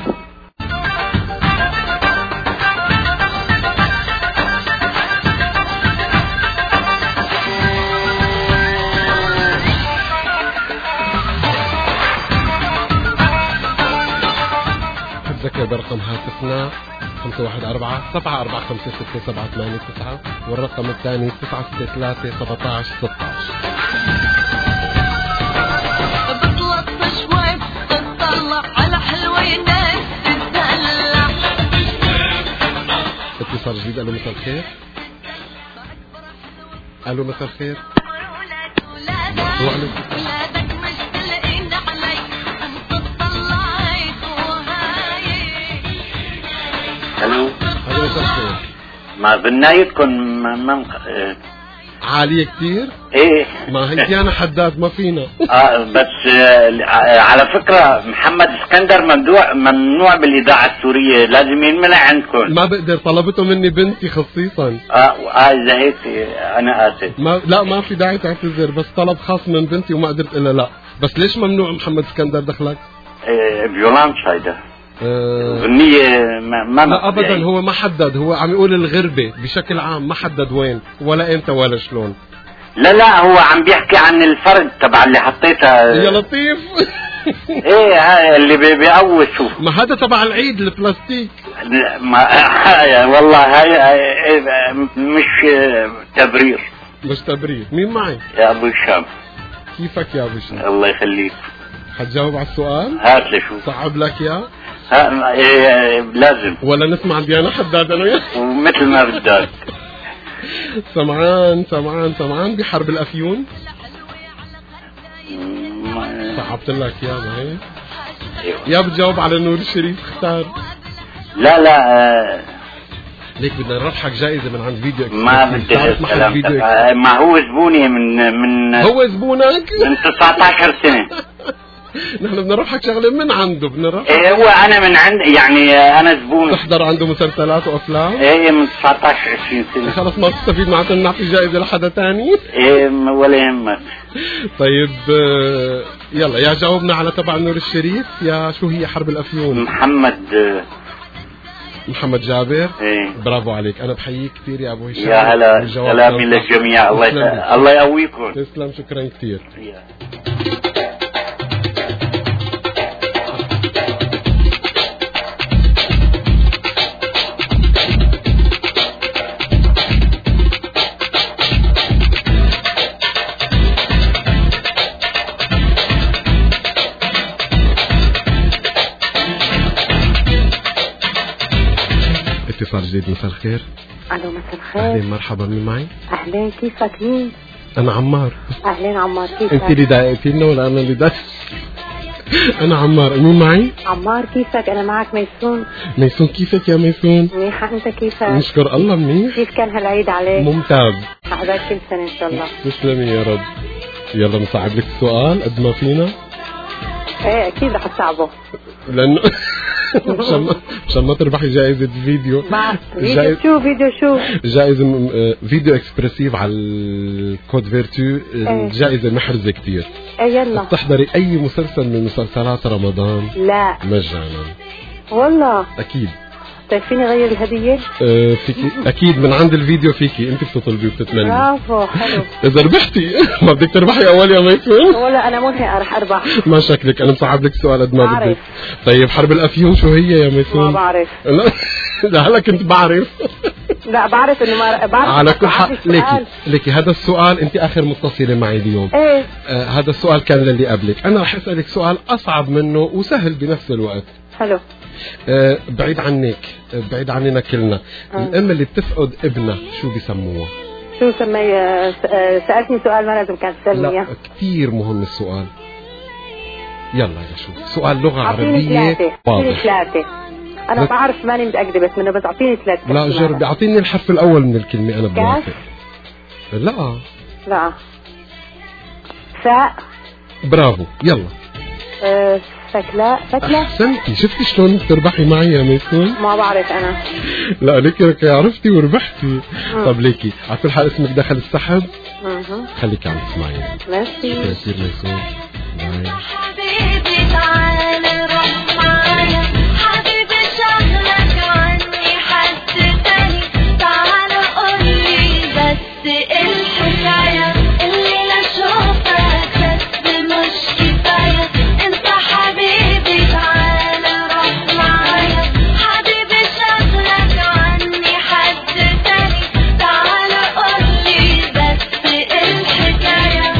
تذكر برقم هاتفنا خمسة واحد أربعة سبعة أربعة خمسة ستة سبعة ثمانية تسعة، والرقم الثاني تسعة ستة ثلاثة سبعة عشر ستة عشر. بطلت شوي تطلع على حلوينك تتدلع. اتصال جديد. الو مساء الخير. الو مساء الخير. ولادك مش تلاقين علي انت طلعت وهاي. الو الو مساء الخير. ما بنايتكم من عالية كتير؟ ايه ما هي ديانا حداد ما فينا. اه بس آه على فكرة محمد اسكندر ممنوع ممنوع بالاذاعة السورية، لازم ينمنع عندكم. ما بقدر، طلبته مني بنتي خصيصا. اه اه اذا هيك انا اسف. ما لا ما في داعي تعتذر، بس طلب خاص من بنتي وما قدرت الا لا. بس ليش ممنوع محمد اسكندر دخلك؟ آه فيولانش هيدا. آه غنية ما, ما لا ابدا يعني. هو ما حدد، هو عم يقول الغربة بشكل عام، ما حدد وين ولا امتى ولا شلون. لا لا هو عم بيحكي عن الفرد تبع اللي حطيتها. يا لطيف. ايه هاي اللي بيقوي. شوف ما هذا تبع العيد البلاستيك. ما والله هاي مش تبرير. مش تبرير. مين معي؟ يا ابو هشام. كيفك يا ابو هشام؟ الله يخليك. حتجاوب على السؤال؟ هات لي شو صعب لك يا؟ ها إيه لازم. ولا نسمع ديانا حداد انا وياك؟ ومثل ما بدك. سمعان سمعان سمعان بحرب الافيون. صعبت لك يا ما هي؟ يا بتجاوب على نور الشريف اختار. لا لا آه ليك بدنا نربحك جائزة من عند فيديو اكسبريس. ما بدي الكلام. ما هو زبوني من من هو زبونك؟ من تسعة عشر سنة. نحن بدنا نربحك شغلة من عنده، بدنا نربحك. ايه هو انا من عند يعني انا زبون. تحضر عنده مسلسلات وافلام؟ ايه من تسعة عشر عشرين سنة. خلص ما تستفيد معناتها نعطي جائزة لحدا تاني؟ ايه ولا يهمك. طيب يلا يا جاوبنا على تبع نور الشريف. يا شو هي حرب الافيون؟ محمد محمد جابر. ايه برافو عليك، انا بحييك كثير يا ابو هشام. يا هلا سلامي للجميع. الله الله يقويكم. تسلم شكرا كثير. اتصال جديد. مساء الخير. الو مساء الخير. اهلين مرحبا، مين معي؟ اهلين، كيفك؟ مين؟ انا عمار. اهلين عمار، كيفك؟ انت اللي ضايقتينا ولا انا اللي ضايق؟ انا عمار، مين معي؟ عمار كيفك؟ انا معك ميسون. ميسون، كيفك يا ميسون؟ منيحة، انت كيفك؟ نشكر الله منيح. كيف كان هالعيد عليك؟ ممتاز. عقبال كل سنة ان شاء الله. تسلمي يا رب. يلا نصعب لك السؤال قد ما فينا. ايه اكيد رح تصعبه لانه مشان ما مشان ما تربحي جائزة فيديو. فيديو جائز... شو فيديو شو؟ جائزة فيديو اكسبرسيف على الكود فيرتو. الجائزة محرزة كتير. ايه يلا بتحضري اي مسلسل من مسلسلات رمضان لا مجانا. والله اكيد. طيب فيني غير الهدية؟ أه فيكي اكيد، من عند الفيديو فيكي انت بتطلبي وبتتمني. برافو، حلو. اذا ربحتي ما بدك تربحي اول يا ميسون؟ ولا انا ملحقة رح اربح. ما شكلك، انا مصعب لك سؤال قد ما بدك. طيب حرب الافيون شو هي يا ميسون؟ ما بعرف. لا لا هلا كنت بعرف. لا بعرف انه ما بعرف. على كل حال ليكي ليكي هذا السؤال انت اخر متصله معي اليوم. ايه آه هذا السؤال كان للي قبلك، انا رح اسالك سؤال اصعب منه وسهل بنفس الوقت. حلو. آه بعيد عنك، آه بعيد عننا كلنا. آه. الام اللي بتفقد ابنها شو بيسموها؟ شو سمي؟ آه سالتني سؤال ما لازم كانت تسالني اياه. لا كثير مهم السؤال. يلا يا شو سؤال لغه عربيه واضح. ثلاثه. انا بس بعرف ماني متاكده بس منه، بس اعطيني ثلاث. لا جربي اعطيني الحرف الاول من الكلمه انا بوافق. لا لا فاء. برافو يلا. أه ثكلاء. ثكلاء احسنتي. شفتي شلون بتربحي معي يا ميسون؟ ما بعرف انا. لا ليكي عرفتي وربحتي. طب ليكي على كل حال اسمك دخل السحب. اها خليكي عم تسمعي. ميرسي. شكرا كثير ميسون. باي. حبيبي تعال روح معايا، حبيبي شغلك عني حد تاني، تعال قولي بس الحكاية، الليلة شوفك بس مش كفاية، انت حبيبي تعال روح معايا، حبيبي شغلك عني حد تاني، تعال قولي بس الحكاية.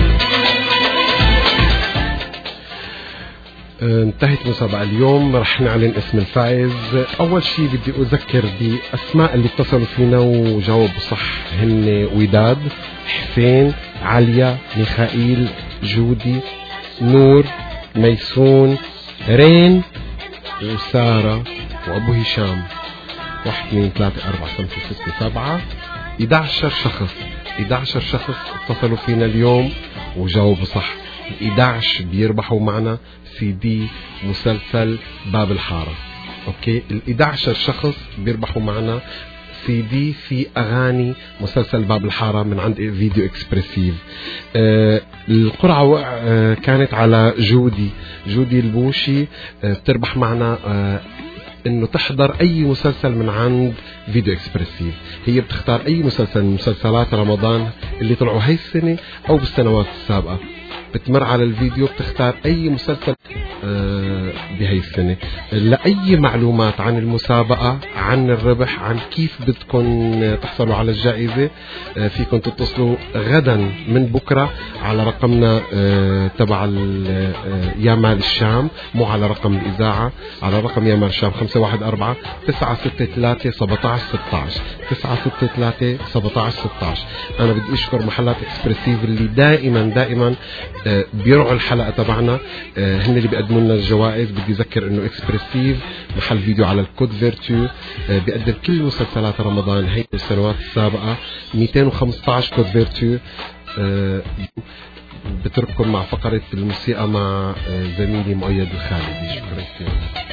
انتهت مسابقة اليوم، رح نعلن اسم الفائز. أول شيء بدي أذكر بأسماء اللي اتصلوا فينا وجاوبوا صح، هن وداد، حسين، عليا، ميخائيل، جودي، نور، ميسون، رين، وسارة، وأبو هشام. واحد اثنين ثلاثة أربعة خمسة ستة سبعة إحدى عشر شخص. إحدى عشر شخص اتصلوا فينا اليوم وجاوبوا صح. إحدى عشر بيربحوا معنا سي دي مسلسل باب الحارة. اوكي، ال إحدى عشر شخص بيربحوا معنا سي دي في اغاني مسلسل باب الحارة من عند فيديو اكسبرسيف. آه القرعة آه كانت على جودي جودي البوشي. آه بتربح معنا آه انه تحضر اي مسلسل من عند فيديو اكسبرسيف. هي بتختار اي مسلسل من مسلسلات رمضان اللي طلعوا هاي السنة او بالسنوات السابقة، بتمر على الفيديو بتختار اي مسلسل آه بهي السنة. لأي معلومات عن المسابقة، عن الربح، عن كيف بدكم تحصلوا على الجائزة، آه فيكم تتصلوا غدا من بكرة على رقمنا آه تبع يا مال الشام، مو على رقم الإذاعة، على رقم يا مال الشام خمسة واحد أربعة تسعة ستة ثلاثة سبعة عشر ستة عشر تسعة ستة ثلاثة سبعة عشر ستة عشر. أنا بدي أشكر محلات إكسبرسيف اللي دائما دائما آه بيرعوا الحلقة تبعنا، آه هن اللي بيقدموا لنا الجوائز. بدي أذكر إنه إكسبرسيف محل فيديو على الكود فيرتو، آه بيقدم كل مسلسلات رمضان هي السنوات السابقة. مئتين وخمسة عشر كود فيرتو. آه بترككم مع فقرة الموسيقى مع آه زميلي مؤيد الخالدي. شكرا كثير.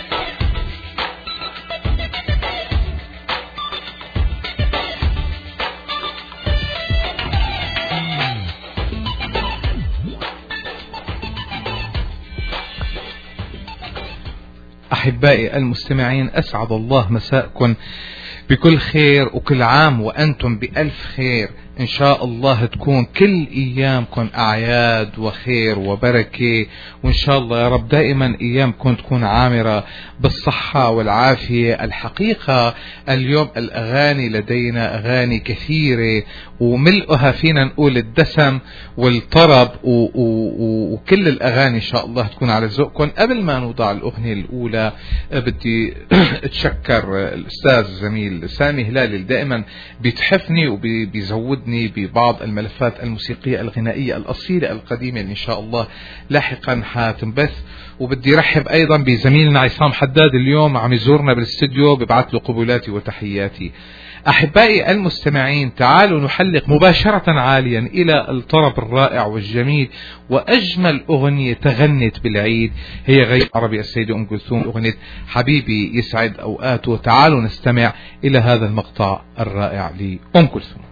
أحبائي المستمعين، أسعد الله مساءكم بكل خير، وكل عام وأنتم بألف خير. إن شاء الله تكون كل أيامكم أعياد وخير وبركة، وإن شاء الله يا رب دائما أيامكم تكون عامرة بالصحة والعافية. الحقيقة اليوم الأغاني لدينا أغاني كثيرة وملؤها فينا نقول الدسم والطرب و و وكل الأغاني إن شاء الله تكون على ذوقكم. قبل ما نوضع الأغنية الأولى بدي أتشكر الأستاذ الزميل سامي هلالي دائما بيتحفني وبيزودني ببعض الملفات الموسيقية الغنائية الأصيلة القديمة اللي إن شاء الله لاحقا حتنبث. وبدي رحب أيضا بزميلنا عصام حداد اليوم عم يزورنا بالاستديو، ببعث له قبولاتي وتحياتي. أحبائي المستمعين، تعالوا نحلق مباشرة عاليا إلى الطرب الرائع والجميل وأجمل أغنية تغنت بالعيد، هي غير عربي السيدة أم كلثوم، أغنية حبيبي يسعد أوقاته. تعالوا نستمع إلى هذا المقطع الرائع لأم كلثوم.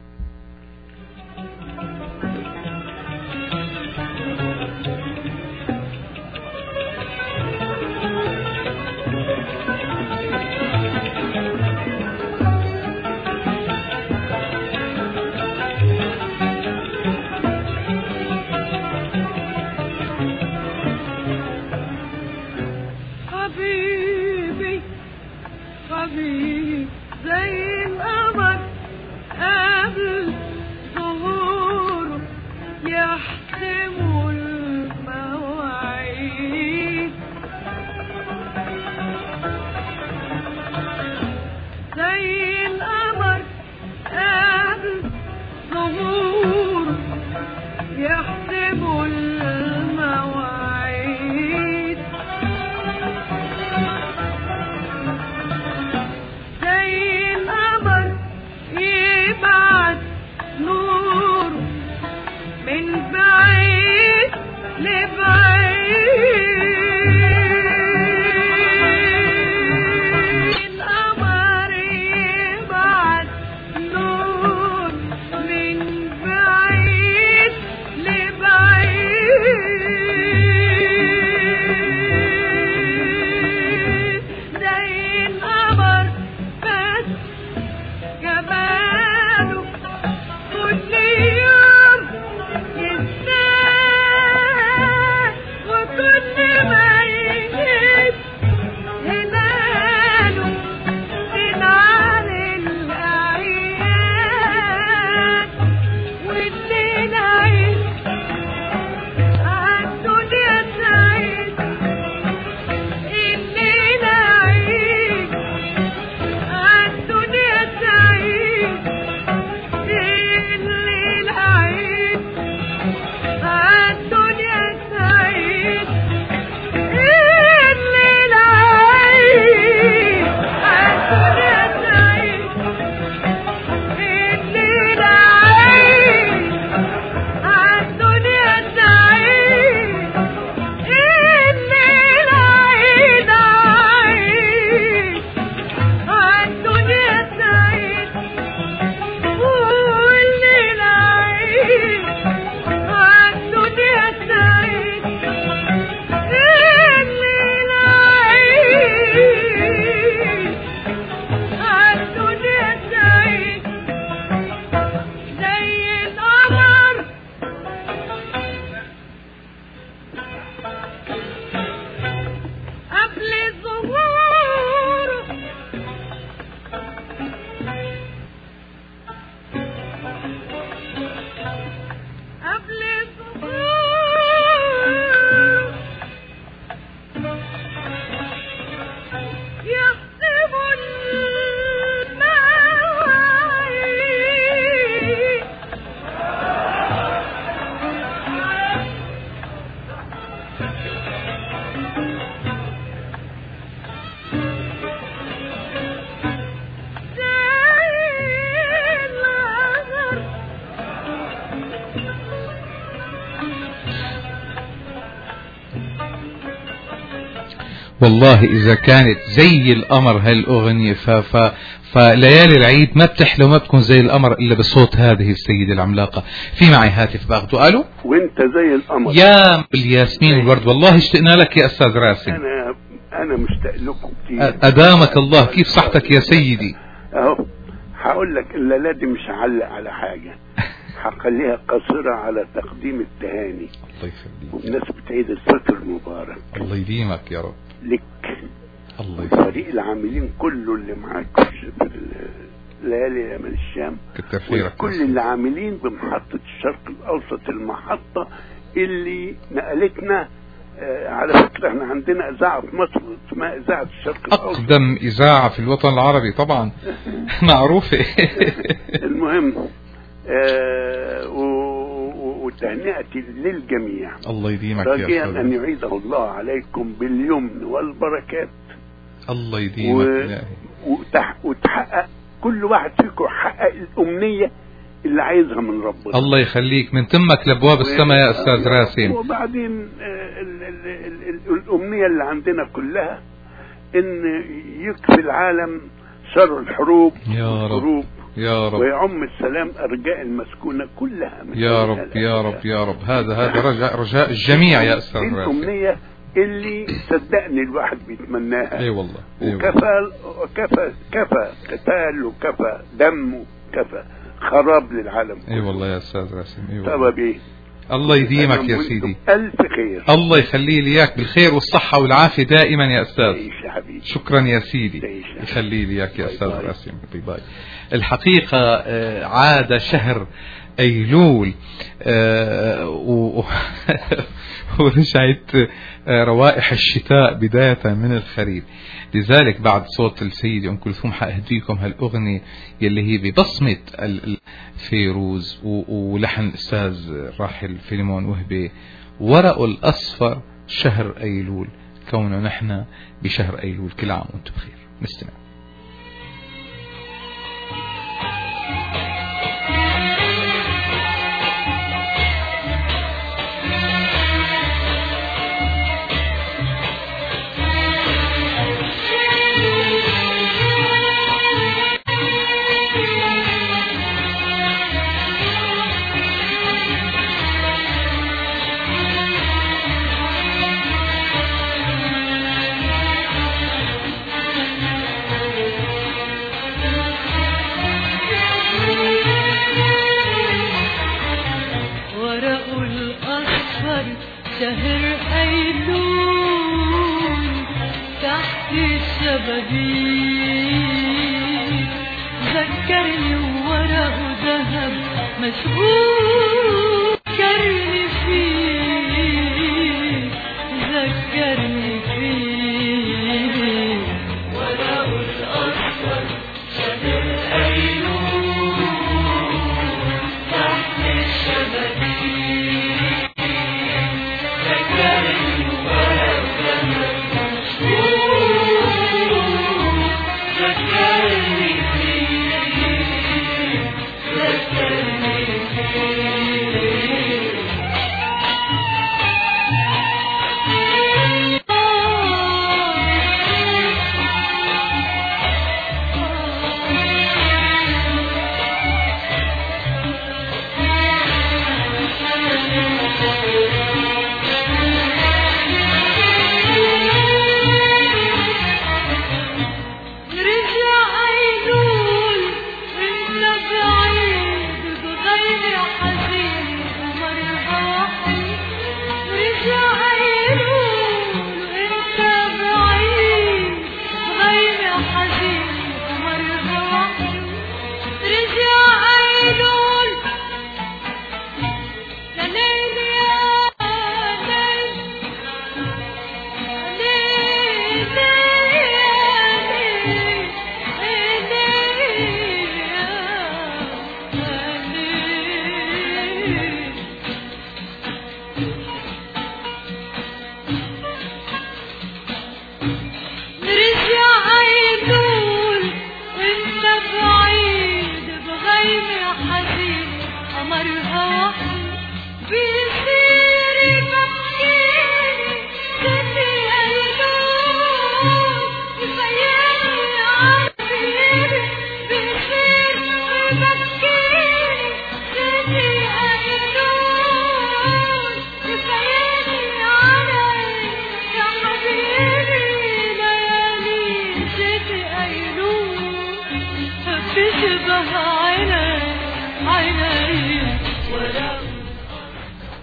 والله إذا كانت زي القمر هالأغنية ف ف فليالي العيد ما بتحلو ما بتكون زي القمر إلا بصوت هذه السيدة العملاقة. في معي هاتف باخده. ألو. وانت زي القمر يا الياسمين والورد، والله اشتقنا لك يا أستاذ راسم. أنا أنا مشتاق لكم كتير. أدامك الله. كيف صحتك يا سيدي؟ أهو هقول لك الليلة دي مش هعلق على حاجة، هخليها قصيرة على تقديم التهاني. الله يخليك. بمناسبة عيد الفطر المبارك. الله يديمك يا رب. لك. الله يخليك. فريق العاملين كله اللي معاك في ليالي يمن الشام. كتر خيرك. كل اللي عاملين بمحطة الشرق الأوسط، المحطة اللي نقلتنا. آه على فكرة احنا عندنا إذاعة في مصر اسمها إذاعة الشرق الأوسط. أقدم إذاعة في الوطن العربي طبعا. معروفة. المهم آه وتهنئتي للجميع. الله يديمك يا يا رجاء أن يعيده الله عليكم باليمن والبركات. الله يديمك. و... وتح... وتحقق كل واحد فيكم حقق الأمنية اللي عايزها من ربنا. الله يخليك، من تمك لابواب السماء يا استاذ راسم. وبعدين ال ال ال ال الامنيه اللي عندنا كلها ان يكفي العالم شر الحروب يا رب يا رب، ويعم السلام ارجاء المسكونه كلها. يا رب يا رب يا رب. هذا هذا رجاء رجاء الجميع يا استاذ راسم. الامنيه اللي صدقني الواحد بيتمناها. اي والله. وكفى كفى كفى قتال وكفى دم وكفى خراب للعالم. اي والله يا استاذ راسم. اي والله. سبب ايه؟ الله يديمك يا سيدي. الف خير. الله يخلي لي اياك بالخير والصحه والعافيه دائما يا استاذ. يا حبيبي. شكرا يا سيدي. يخلي لي اياك يا استاذ راسم. باي باي. الحقيقه عاد شهر ايلول ورجعت روائح الشتاء بداية من الخريف. لذلك بعد صوت السيدة أم كلثوم حأهديكم هالأغنية يلي هي ببصمة فيروز ولحن الأستاذ الراحل فيلمون وهبي. ورق الأصفر شهر أيلول، كونه نحن بشهر أيلول. كل عام وانتم بخير. نستمع. شهر أيلول تحت الشبابيك ذكرني ورق ذهب مشغول ذكرني فيه ذكرني فيه ورق الأصفر شهر أيلول تحت الشبابيك ذكرني فيه ذكرني فيه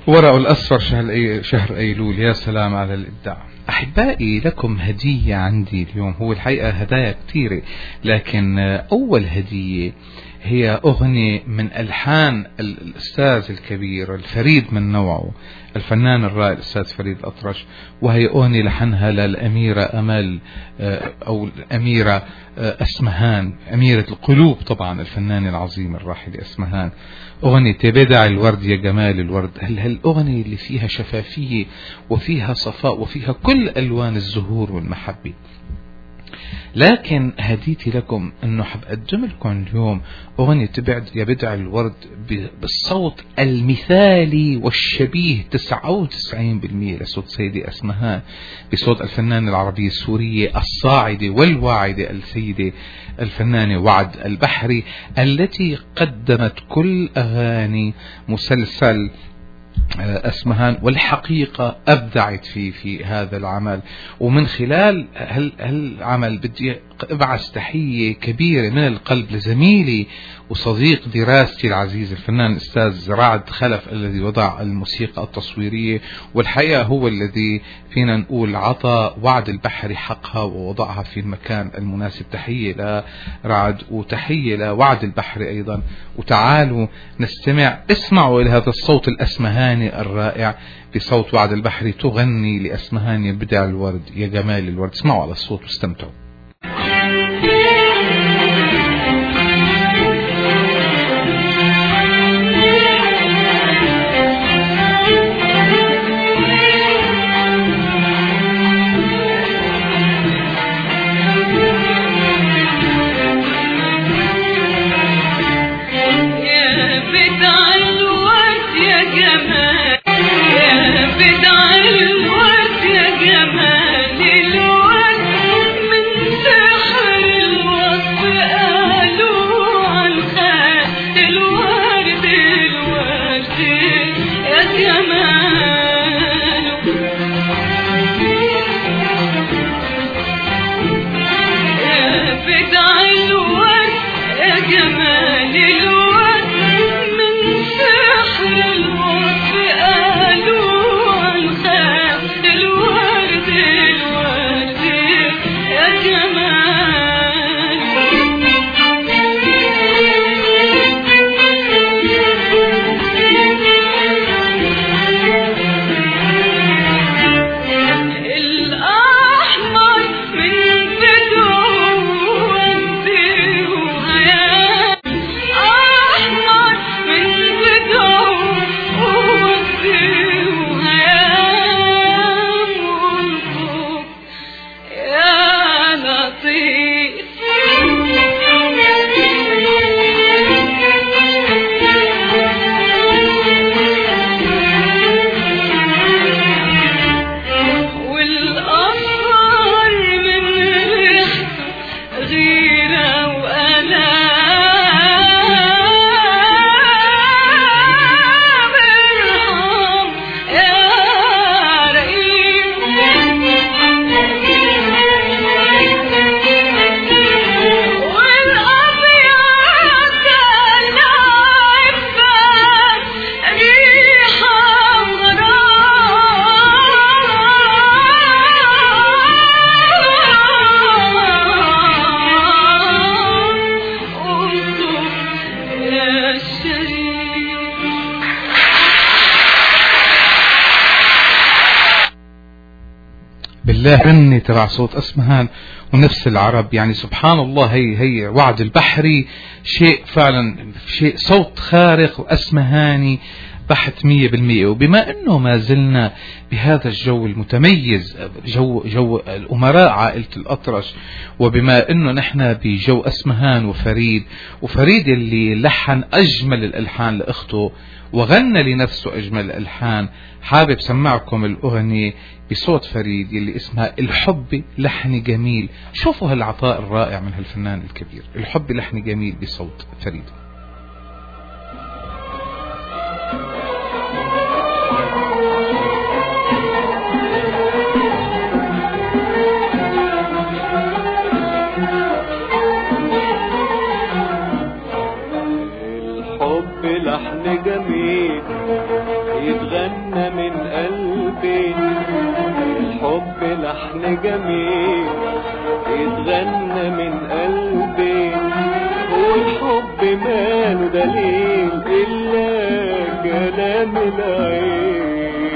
ورق الأصفر شهر, أي شهر أيلول. يا سلام على الإبداع. أحبائي لكم هدية عندي اليوم. هو الحقيقة هدايا كثيرة، لكن أول هدية هي أغنية من ألحان الأستاذ الكبير الفريد من نوعه الفنان الرائع الأستاذ فريد الأطرش، وهي أغنية لحنها للأميرة أمال أو الأميرة أسمهان، أميرة القلوب طبعا، الفنان العظيم الراحل أسمهان. أغنية بدع الورد يا جمال الورد. هل هالأغنية اللي فيها شفافية وفيها صفاء وفيها كل ألوان الزهور والمحبة. لكن هديتي لكم انه حب اقدم لكم اليوم اغنية تبعد يا بدع الورد بالصوت المثالي والشبيه تسعة وتسعين بالمئة لصوت سيدة أسمهان، بصوت الفنانة العربية السورية الصاعدة والواعدة السيدة الفنانة وعد البحري، التي قدمت كل اغاني مسلسل أسمهان، والحقيقة أبدعت في في هذا العمل. ومن خلال هالعمل بدي ابعث تحية كبيرة من القلب لزميلي وصديق دراستي العزيز الفنان الأستاذ رعد خلف، الذي وضع الموسيقى التصويرية، والحقيقة هو الذي فينا نقول عطى وعد البحري حقها ووضعها في المكان المناسب. تحية لرعد وتحية لوعد البحري أيضا. وتعالوا نستمع، اسمعوا إلى هذا الصوت الأسمهاني الرائع بصوت وعد البحري، تغني لأسمهان يا بدع الورد يا جمال الورد. اسمعوا على الصوت واستمتعوا. غني تبع صوت أسمهان ونفس العرب. يعني سبحان الله، هي هي وعد البحري شيء فعلا، شيء صوت خارق وأسمهاني بحت مية بالمية. وبما أنه ما زلنا بهذا الجو المتميز، جو جو الأمراء عائلة الأطرش، وبما أنه نحن بجو أسمهان وفريد، وفريد اللي لحن أجمل الألحان لأخته وغنى لنفسه أجمل الألحان، حابب سمعكم الأغنية بصوت فريد اللي اسمها الحب لحن جميل. شوفوا هالعطاء الرائع من هالفنان الكبير. الحب لحن جميل بصوت فريد. الحب لحن جميل يتغنى والحب لحن جميل يتغنى من قلبي، والحب ماله دليل إلا كلام العين.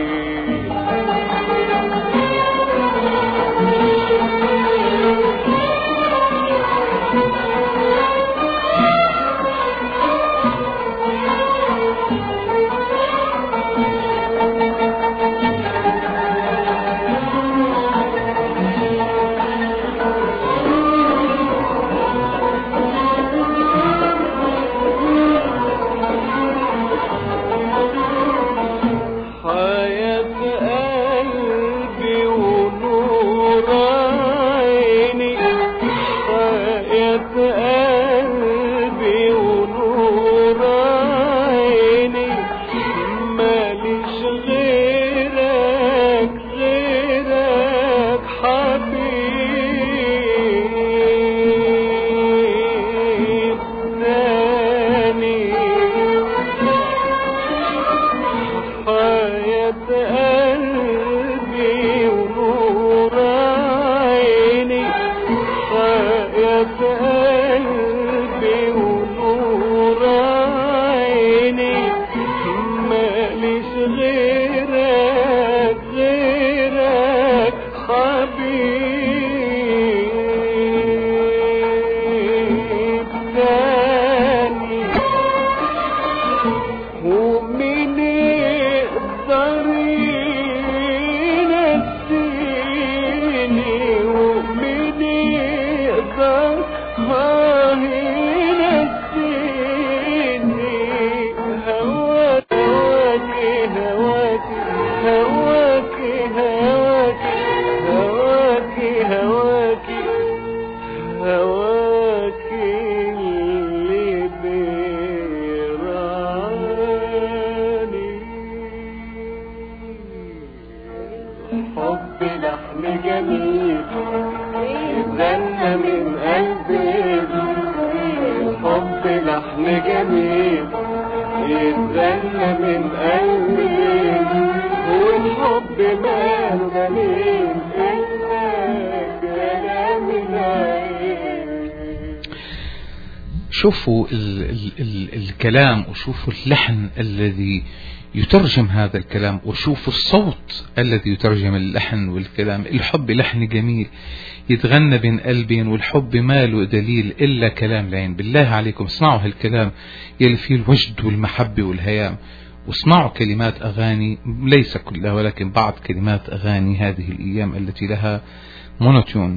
شوفوا ال ال ال الكلام، وشوفوا اللحن الذي يترجم هذا الكلام، وشوفوا الصوت الذي يترجم اللحن والكلام. الحب لحن جميل يتغنى بين قلبين، والحب ما له دليل إلا كلام العين. بالله عليكم اسمعوا هالكلام يلي فيه الوجد والمحبة والهيام، واسمعوا كلمات أغاني، ليس كلها ولكن بعض كلمات أغاني هذه الأيام التي لها مونوتون،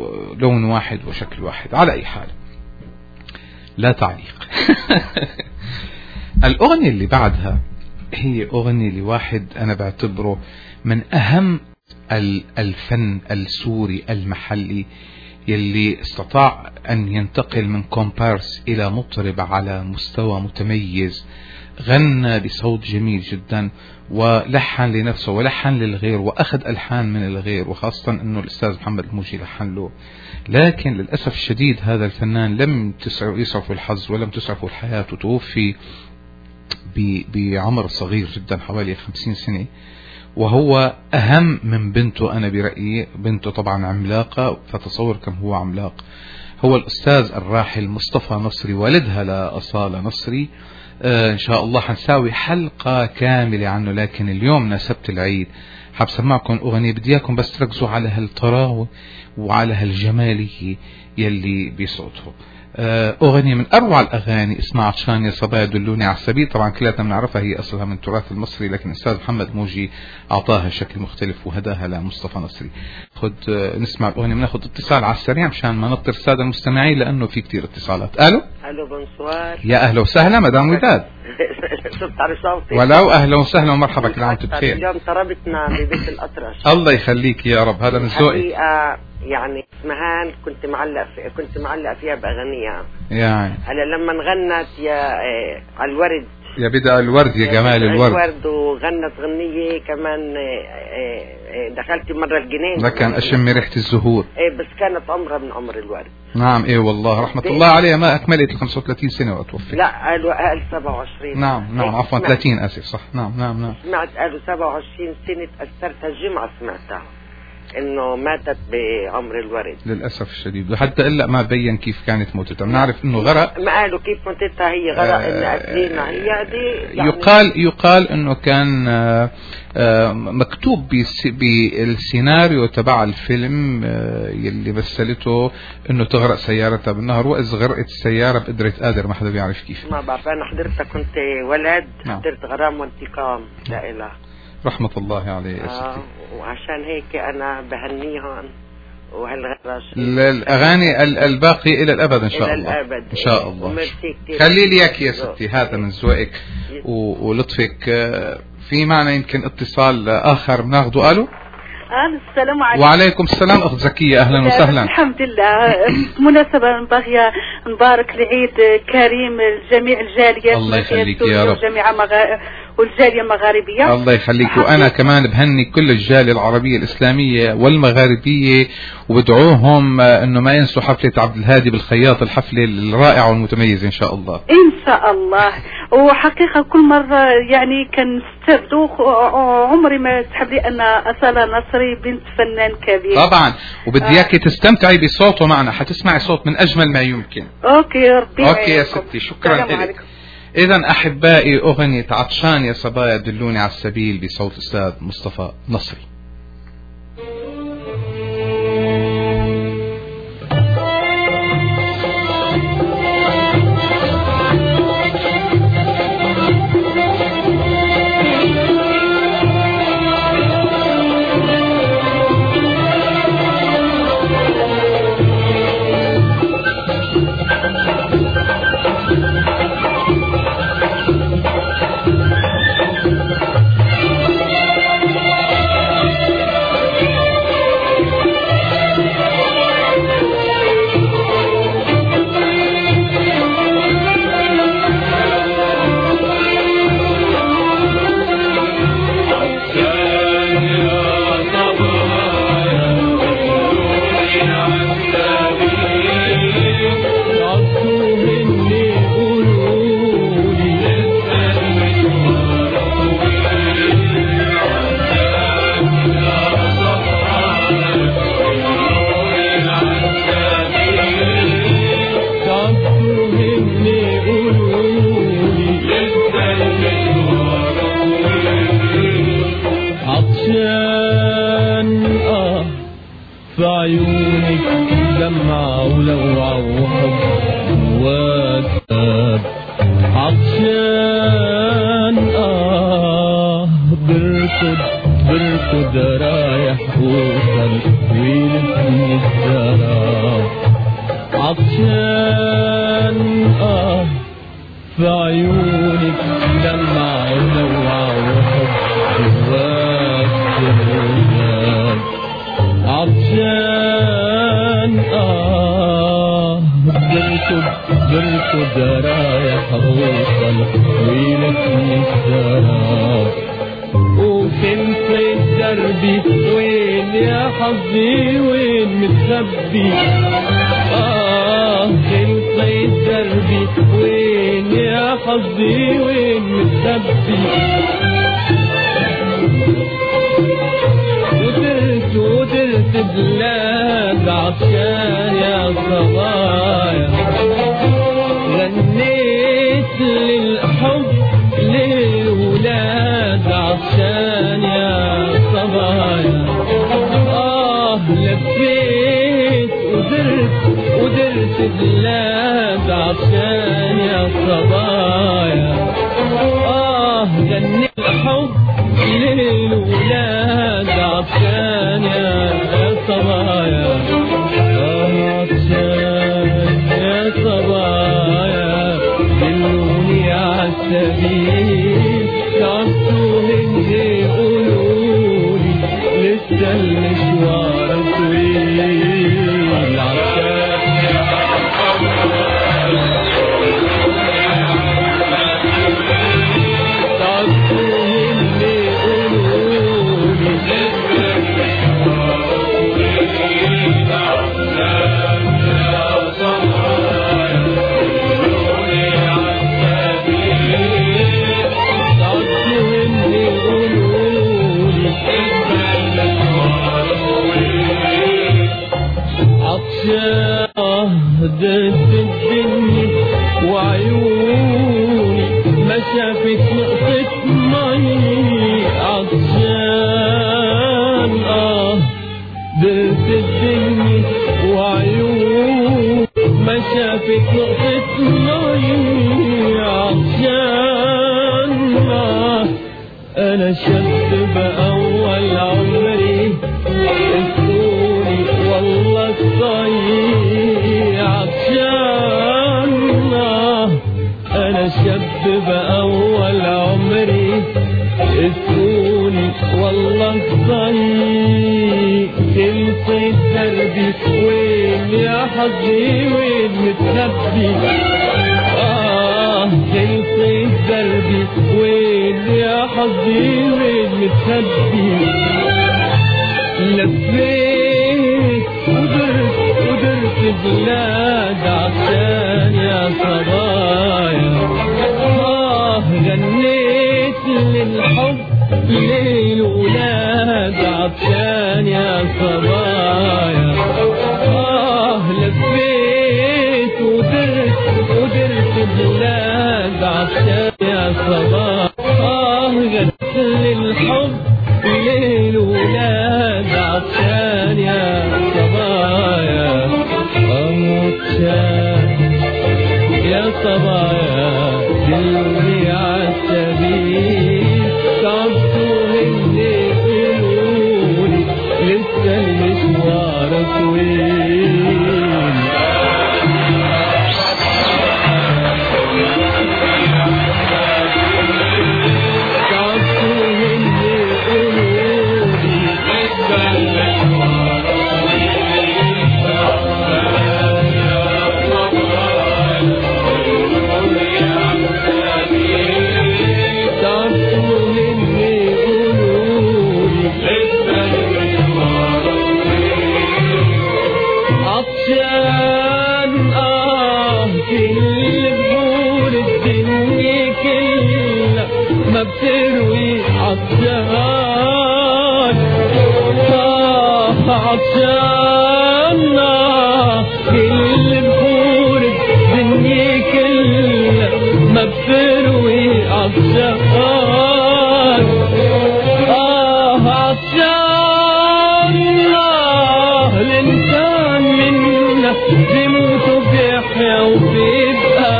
لون واحد وشكل واحد. على أي حال لا تعليق. الأغنية اللي بعدها هي أغنية لواحد أنا بعتبره من أهم الفن السوري المحلي، يلي استطاع أن ينتقل من كومبارس إلى مطرب على مستوى متميز. غنى بصوت جميل جدا، ولحن لنفسه ولحن للغير، وأخذ ألحان من الغير، وخاصة أنه الأستاذ محمد الموجي لحن له. لكن للأسف الشديد هذا الفنان لم يسعفه الحظ ولم تسعفه الحياة، وتوفي بعمر صغير جدا حوالي خمسين سنة. وهو أهم من بنته أنا برأيي. بنته طبعا عملاقة، فتصور كم هو عملاق. هو الأستاذ الراحل مصطفى نصري، والدها لأصالة نصري. آه إن شاء الله حنساوي حلقة كاملة عنه، لكن اليوم ناسبت العيد حاب سمعكم أغنية. بدي إياكم بس تركزوا على هالطراوة وعلى هالجمالية يلي بصوته. آه أغنية من أروع الأغاني اسمها عطشان يا صبايا دلوني على السبيل. طبعا كلنا بنعرفها، هي أصلها من التراث المصري، لكن الأستاذ محمد موجي أعطاها شكل مختلف وهداها لمصطفى نصري. خد آه نسمع الأغنية، بناخد اتصال على السريع مشان ما نطر السادة المستمعين لأنه في كتير اتصالات. ألو ألو بونسوار. يا أهلا وسهلا مدام وداد. صرت على صوتي. ولو أهلا وسهلا ومرحبا، كل عام وانتم بخير. اليوم طربتنا ببيت الأطرش. الله يخليك يا رب، هذا من ذوقك. يعني اسمهان كنت معلق في كنت معلق فيها بأغنية. يعني هلا لما غنت يا اه على الورد، يا بدأ الورد يا جمال الورد، الورد وغنت غنية كمان. اه اه دخلت مرة الجنين، لكن أشم ريحة الزهور. ايه بس كانت عمرها من عمر الورد. نعم ايه والله رحمة الله عليها، ما أكملت خمسة وثلاثين سنة وأتوفي. لا قالوا قال سبعة وعشرين. نعم نعم عفوا ثلاثين آسف صح. نعم نعم نعم سمعت قالوا سبعة وعشرين سنة، أثرتها الجمعة سمعتها. انه ماتت بعمر الورد. للاسف الشديد، وحتى الا ما بين كيف كانت موتتها. بنعرف انه غرق، ما قالوا كيف موتتها هي غرق. آه ان قدينا هي دي يعني يقال يقال انه كان آه آه مكتوب بالسيناريو تبع الفيلم آه يلي مثلته انه تغرق سيارتها بالنهر، واذا غرقت السياره بقدرة قادر ما حدا بيعرف كيف. ما بعرف، انا حضرتها كنت ولد. نعم. حضرت غرام وانتقام لإلها رحمة الله عليه يا آه ستي. وعشان هيك انا بهنيهم وهالغرش الاغاني الباقي الى الابد ان شاء إلى الله. الأبد. ان شاء الله. وميرسي كتير. خلي لي اياك يا ستي، هذا من ذوقك ولطفك. في معنا يمكن اتصال اخر بناخده. الو. السلام عليكم. وعليكم السلام اخت زكية، اهلا وسهلا. الحمد لله. مناسبة باغية نبارك العيد كريم لجميع الجاليات. الله يخليك يا رب. والجامعة مغا... والجالية المغاربية. الله يخليك. وانا كمان بهني كل الجالية العربية الاسلامية والمغاربية، وبدعوهم انه ما ينسوا حفلة عبد الهادي بالخياط، الحفلة الرائعة والمتميزة ان شاء الله. ان شاء الله. وحقيقة كل مرة يعني كان استبدو عمري ما تحب لي ان أصالة نصري بنت فنان كبير. طبعا، وبدي اياكي آه. تستمتعي بصوته معنا، حتسمعي صوت من اجمل ما يمكن. اوكي ربي. اوكي يا ستي، شكرا لك. اذا احبائي، اغنية عطشان يا صبايا دلوني على السبيل بصوت استاذ مصطفى نصري. شاهدت الدنيا وعيوني ما شافت نقطة مي عطشان آه دقت الدنيا وعيوني ما شافت نقطة مي عطشان آه أنا شفت بأول عمري اسقوني والله الصيي عطشان أنا شاب بأول عمري اسقوني والله الصيي خلصت دربي وين يا حظي وين متخبي آه خلصت دربي وين يا حظي وين متخبي لفيت ودرت ودرت بلاد عشان يا صبايا آه غنيت للحب ليل ولاد عشان يا صبايا آه لفيت ودرت ودرت بلاد عشان يا صبايا آه غنيت للحب ليل ولاد عطشان يا صبايا عطشان يا صبايا دلوني عالسبيل تعبتوا مني قولولي لسه المشوار طويل بتروي عطشان عطشان كل بحور الدنيا كلها ما بتروي عطشان آه عطشان الإنسان منا بيموت وبيحيا وبيبقى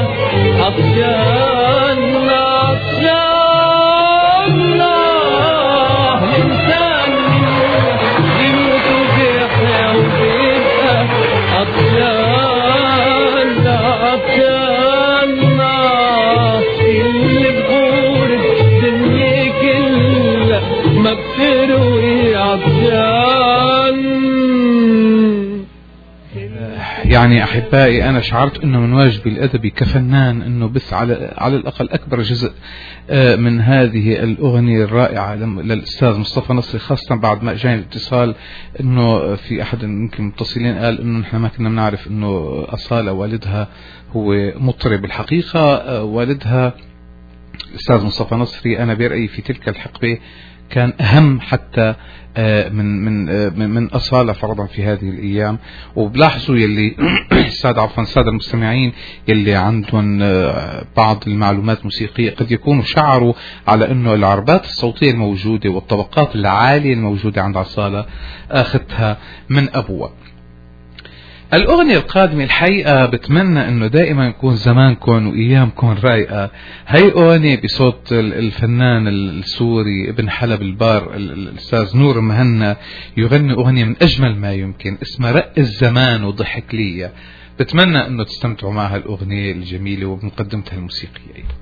عطشان عطشان عطشان عطشان اللي بحور الدنيا كلها ما بتروي عطشان. يعني أحبائي أنا شعرت أنه من واجبي الأدبي كفنان أنه بس على على الأقل أكبر جزء من هذه الأغنية الرائعة للأستاذ مصطفى نصري، خاصة بعد ما جاني الاتصال أنه في أحد يمكن المتصلين قال أنه نحن ما كنا بنعرف أنه أصالة والدها هو مطرب. الحقيقة والدها الأستاذ مصطفى نصري أنا برأيي في تلك الحقبة كان أهم حتى من من من أصالة فرضا في هذه الأيام. وبلاحظوا يلي السادة عفوا السادة المستمعين يلي عندهم بعض المعلومات الموسيقية قد يكونوا شعروا على أنه العربات الصوتية الموجودة والطبقات العالية الموجودة عند أصالة أخذتها من أبوها. الأغنية القادمة الحقيقة بتمنى أنه دائما يكون زمانكم وأيامكم رايقة. هي أغنية بصوت الفنان السوري ابن حلب البار الأستاذ نور مهنا، يغني أغنية من أجمل ما يمكن اسمها رق الزمان وضحك لي. بتمنى أنه تستمتعوا معها الأغنية الجميلة وبمقدمتها الموسيقية أيضا.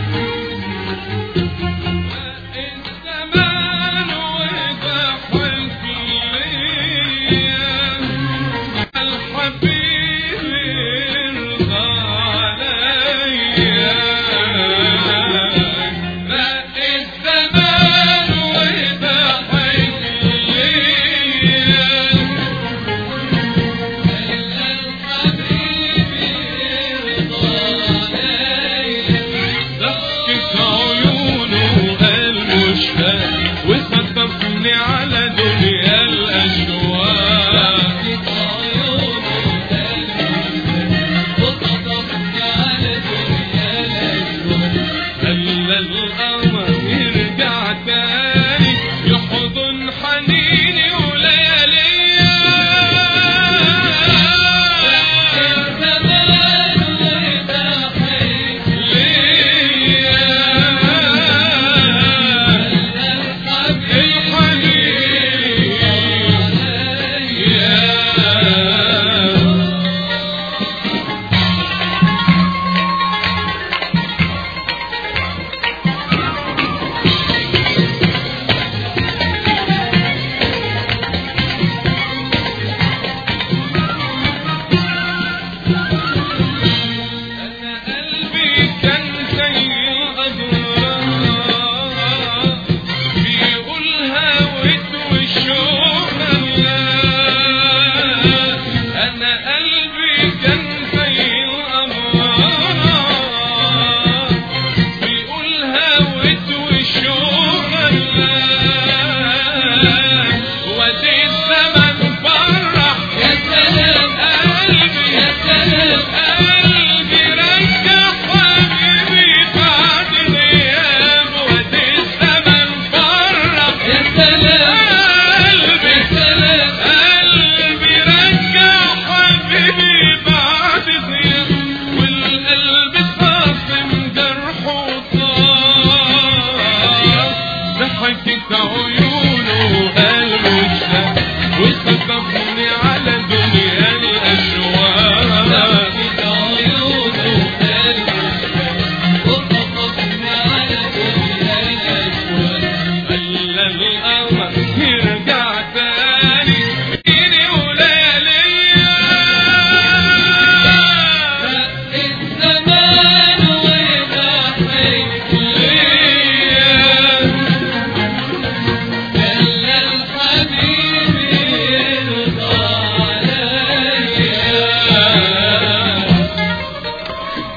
الزمان وضحك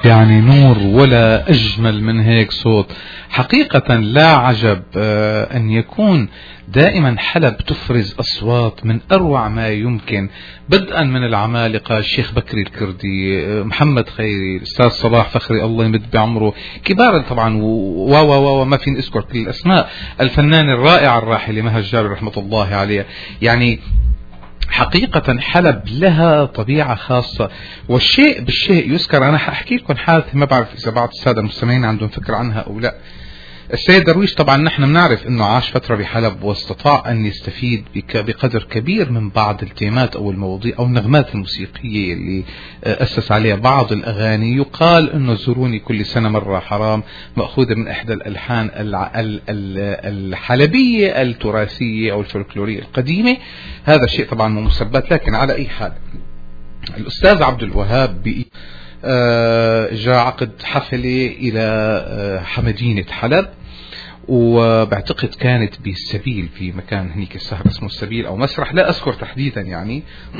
يعني نور ولا أجمل من هيك صوت. حقيقة لا عجب أن يكون دائما حلب تفرز أصوات من أروع ما يمكن، بدءا من العمالقة الشيخ بكري الكردي، محمد خيري، الأستاذ صلاح فخري الله يمد بعمره، كبارا طبعا و و و ما فين أذكر كل الأسماء، الفنان الرائع الراحل مها الجابر رحمة الله عليه. يعني حقيقة حلب لها طبيعة خاصة، والشيء بالشيء يذكر. أنا حأحكي لكم حالتي، ما بعرف إذا بعض السادة المستمعين عندهم فكرة عنها أو لا. السيد درويش طبعا نحن بنعرف أنه عاش فترة بحلب واستطاع أن يستفيد بقدر كبير من بعض التيمات أو المواضيع أو النغمات الموسيقية اللي أسس عليها بعض الأغاني. يقال أنه زوروني كل سنة مرة حرام مأخوذة من إحدى الألحان الحلبية التراثية أو الفولكلورية القديمة. هذا الشيء طبعا مو مثبت، لكن على أي حال الأستاذ عبد الوهاب بي جاء عقد حفلة إلى حمدينة حلب، وبعتقد كانت بالسبيل في مكان هنيك السهر اسمه السبيل أو مسرح، لا أذكر تحديدا يعني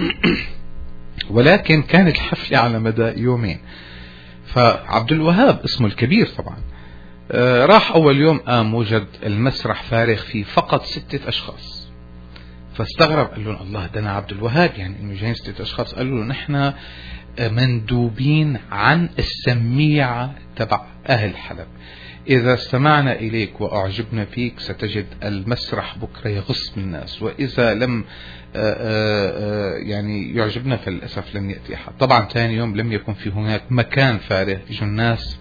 ولكن كانت الحفلة على مدى يومين. فعبد الوهاب اسمه الكبير طبعا راح أول يوم قام وجد المسرح فارغ فيه فقط ستة أشخاص، فاستغرب، قال له الله ده أنا عبد الوهاب يعني إنه جايين ستة أشخاص. قالوا له نحن مندوبين عن السميعة تبع أهل حلب، إذا استمعنا إليك وأعجبنا فيك ستجد المسرح بكرة يغص من الناس، وإذا لم يعني يعجبنا فللأسف لم يأتي أحد. طبعا ثاني يوم لم يكن في هناك مكان فارغ، يجوا الناس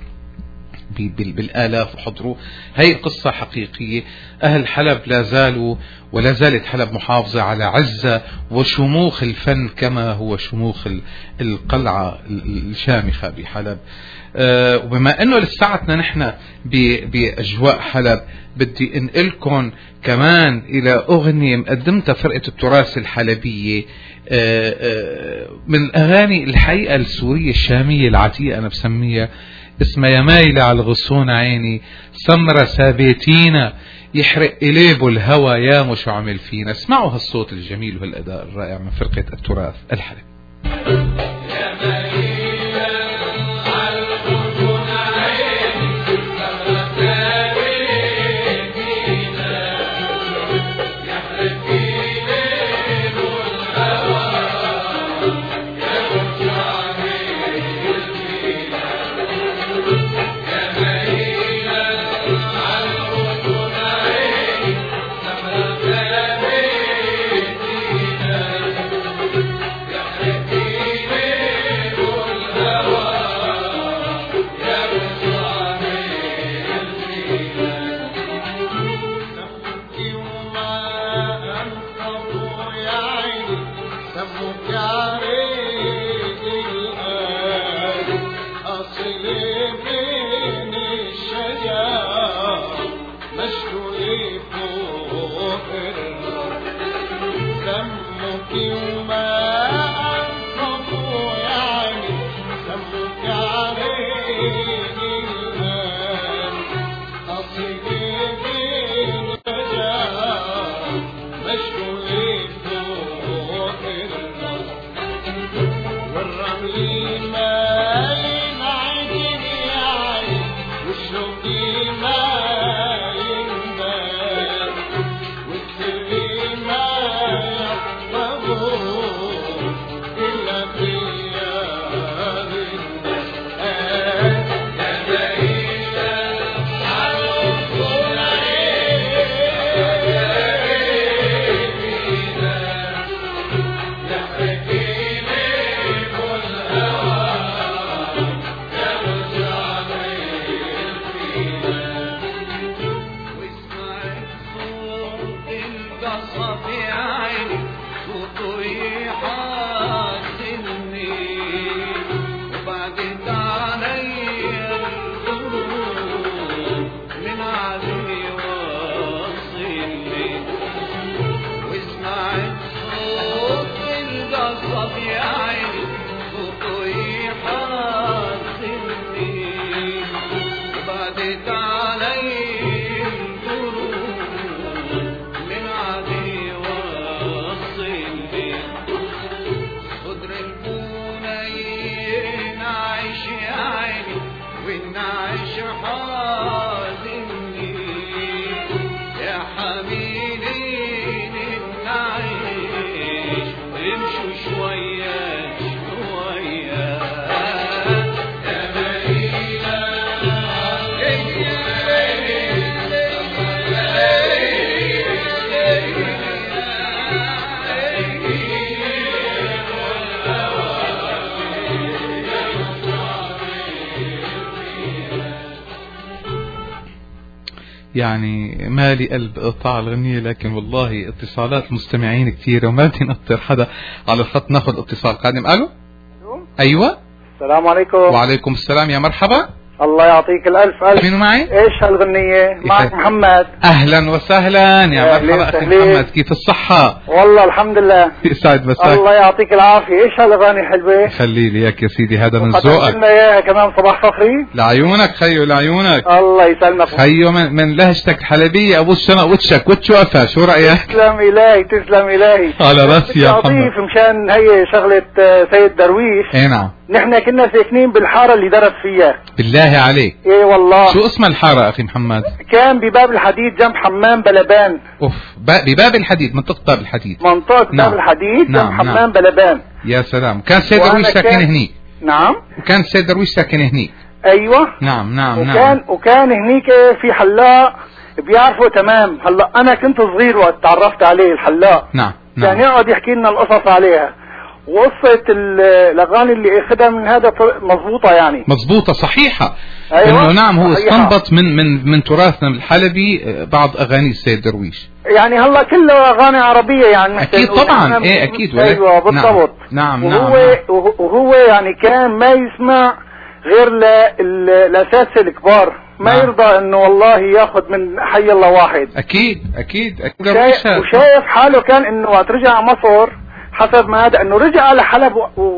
بالآلاف وحضروا. هي قصة حقيقية. أهل حلب لا زالوا ولا زالت حلب محافظة على عزة وشموخ الفن كما هو شموخ القلعة الشامخة بحلب. أه وبما أنه لساعتنا نحن بأجواء حلب، بدي انقلكم كمان إلى أغنية مقدمتها فرقة التراث الحلبية، أه أه من الأغاني الحقيقة السورية الشامية العتيقة أنا بسميها، اسمها يا مايلة على الغصون عيني سمرة سابيتينا يحرق قليبه الهوى يا مش عمل فينا. اسمعوا هالصوت الجميل وهالأداء الرائع من فرقة التراث الحلبي. والرمل ما ينعجب ونعيش حزيني يا حبيبين نعيش امشوا شوية شوية يا مدينة يعني مالي قلب قطع الغنية، لكن والله اتصالات مستمعين كثيرة وما بدي نقطر حدا على الخط. ناخذ اتصال قادم. الو ايوه السلام عليكم. وعليكم السلام، يا مرحبا. الله يعطيك الألف ألف. مين معي؟ إيش هالغنية؟ معك محمد. أهلا وسهلا يا مرحبا أخي محمد، كيف الصحة؟ والله الحمد لله. يسعد مساك. الله يعطيك العافية. إيش هالأغاني حلوة؟ خلي لي إياك يا سيدي، هذا من ذوقك. لنا إياها كمان صباح فخري. لعيونك خيو لعيونك. الله يسلمك خيو من, من لهجتك الحلبية أبو الشنق وتشك وتشوفها، شو رأيك؟ تسلم إلهي تسلم إلهي. على راسي يا محمد. لطيف مشان هي شغلة سيد درويش. إيه نعم. نحن كنا ساكنين بالحارة اللي درس فيها. بالله عليك. ايه والله. شو اسم الحارة اخي محمد؟ كان بباب الحديد جنب حمام بلبان. اوف، بباب الحديد، منطقة باب الحديد. منطقة نعم. باب الحديد نعم. جنب حمام نعم. بلبان. يا سلام، كان سيد درويش ساكن كان... هنيك. نعم. وكان سيد درويش ساكن هنيك. ايوه. نعم نعم وكان نعم. وكان هنيك في حلاق بيعرفه تمام. هلا انا كنت صغير وقت تعرفت عليه الحلاق. نعم نعم. كان يقعد يحكي لنا القصص عليها. وقصة الاغاني اللي اخذها من هذا مضبوطة يعني. مضبوطة صحيحة. أيوة. انه نعم هو صحيحة. استنبط من من من تراثنا الحلبي بعض اغاني السيد درويش. يعني هلا كله اغاني عربية يعني. اكيد طبعا. ايه اكيد. ايوه بالضبط. نعم نعم. وهو نعم. وهو يعني كان ما يسمع غير للاساتذة الكبار، ما نعم. يرضى انه والله ياخذ من حي الله واحد. اكيد اكيد اكيد. وشايف, وشايف حاله كان انه وقت رجع مصر حسب ما هذا انه رجع على حلب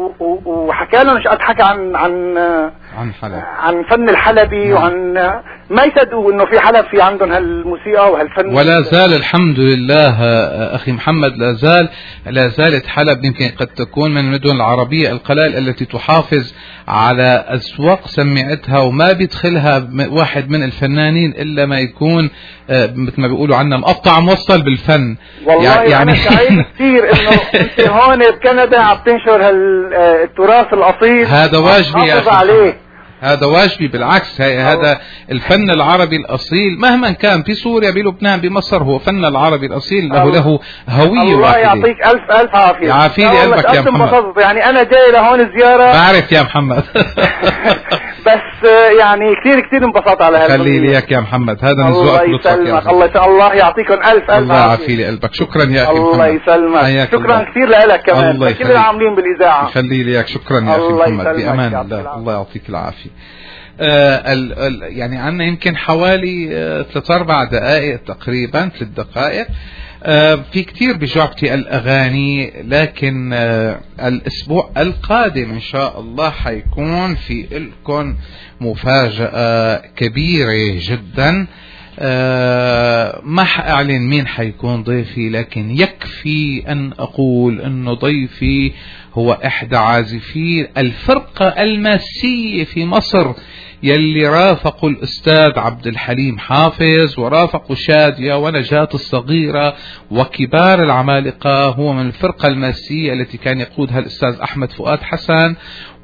وحكى لنا مش قد حكى عن عن عن حلب، عن فن الحلبي. نعم. وعن ما يصدقوا انه في حلب في عندهم هالموسيقى وهالفن. ولا زال الحمد لله اخي محمد، لا زال لا زالت حلب يمكن قد تكون من المدن العربية القلائل التي تحافظ على أذواق سمعتها وما بيدخلها واحد من الفنانين إلا ما يكون مثل ما بيقولوا عنا مقطع موصل بالفن. والله يعني أنا سعيد كثير إنه أنت هون بكندا عم تنشر هالتراث الأصيل. هذا واجبي يا أخي عليه. هذا واجبي بالعكس. هذا الفن العربي الأصيل مهما كان في سوريا بلبنان بمصر، هو فن العربي الأصيل له له هوية. الله واحدة. يعطيك ألف ألف عافية. يعافي لي قلبك يا محمد. يعني أنا جاي لهون زيارة. بعرف يا محمد. بس يعني كثير كثير انبسطت على هذا. خلي لي اياك يا محمد، هذا من ذوقك ولطفك يا محمد. الله يسلمك. الله يعطيكم ألف ألف عافية. الله يعافي لي قلبك. شكرا يا أخي محمد. الله يسلمك. شكرا كثير لك كمان كل العاملين بالإذاعة. خلي لي اياك. شكرا يا أخي محمد، بأمان الله. الله يعطيك العافية. آه ال ال يعني عنا يمكن حوالي آه ثلاث أربع دقائق تقريبا، ثلاث دقائق. آه في كتير بجعبتي الأغاني، لكن آه الأسبوع القادم إن شاء الله حيكون في لكم مفاجأة كبيرة جدا. آه ما حأعلن مين حيكون ضيفي، لكن يكفي أن أقول أنه ضيفي هو إحدى عازفي الفرقة الماسية في مصر يلي رافقوا الأستاذ عبد الحليم حافظ ورافقوا شادية ونجاة الصغيرة وكبار العمالقة. هو من الفرقة الماسية التي كان يقودها الأستاذ أحمد فؤاد حسن،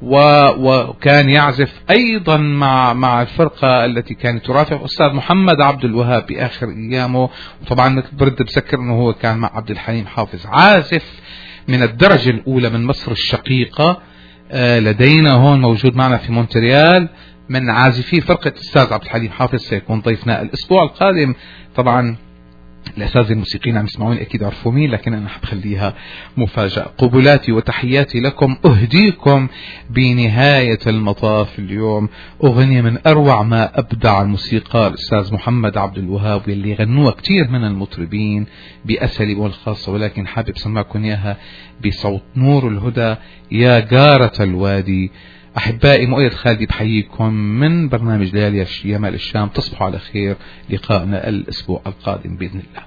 وكان يعزف أيضا مع مع الفرقة التي كانت ترافق الأستاذ محمد عبد الوهاب بآخر أيامه. وطبعا برد بسكر أنه هو كان مع عبد الحليم حافظ، عازف من الدرجة الأولى من مصر الشقيقة. لدينا هون موجود معنا في مونتريال من عازفي فرقة الأستاذ عبد الحليم حافظ، سيكون ضيفنا الأسبوع القادم. طبعا الأساتذة الموسيقيين عم يسمعوني أكيد عرفوا مين، لكن أنا حبخليها مفاجأة. قبلاتي وتحياتي لكم. أهديكم بنهاية المطاف اليوم أغنية من أروع ما أبدع الموسيقى الأستاذ محمد عبد الوهاب، اللي غنوها كتير من المطربين بأساليبهم الخاصة، ولكن حابب سمعكم إياها بصوت نور الهدى يا جارة الوادي. أحبائي، مؤيد خالدي بحييكم من برنامج ليالي يمال الشام. تصبحوا على خير، لقاءنا الأسبوع القادم بإذن الله.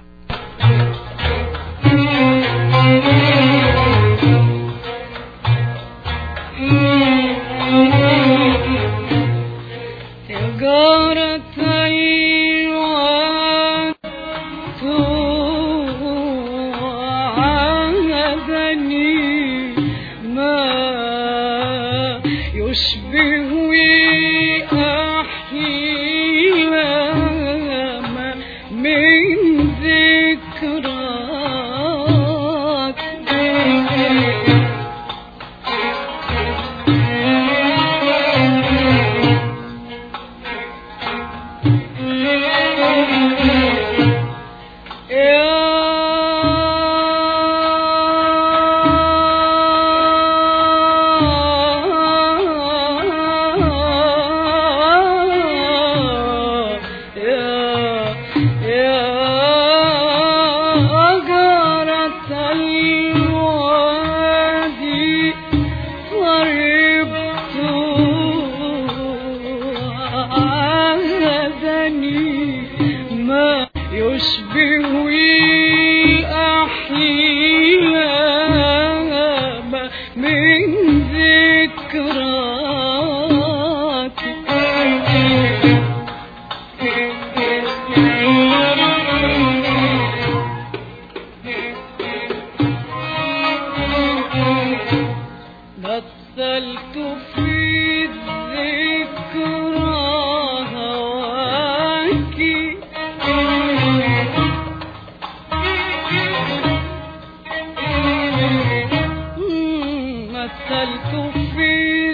يشبه الأحلام من ذكراك مثلت في الذكرى هواك مثلت في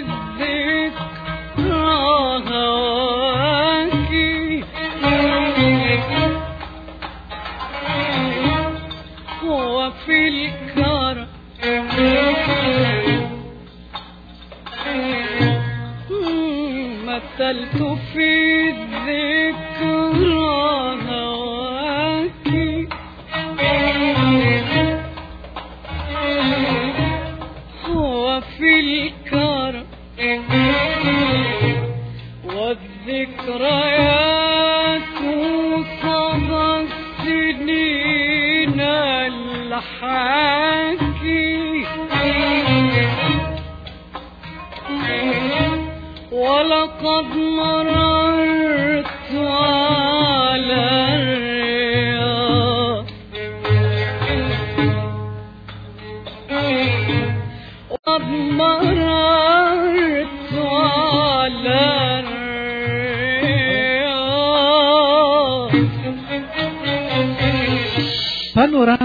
الذكرى هواك وفي الكرم مثلت في الذكرى هواك وفي الكرم والذكريات صدى السنين الحاكي ولقد مررت على الرياض وقد مررت على الرياض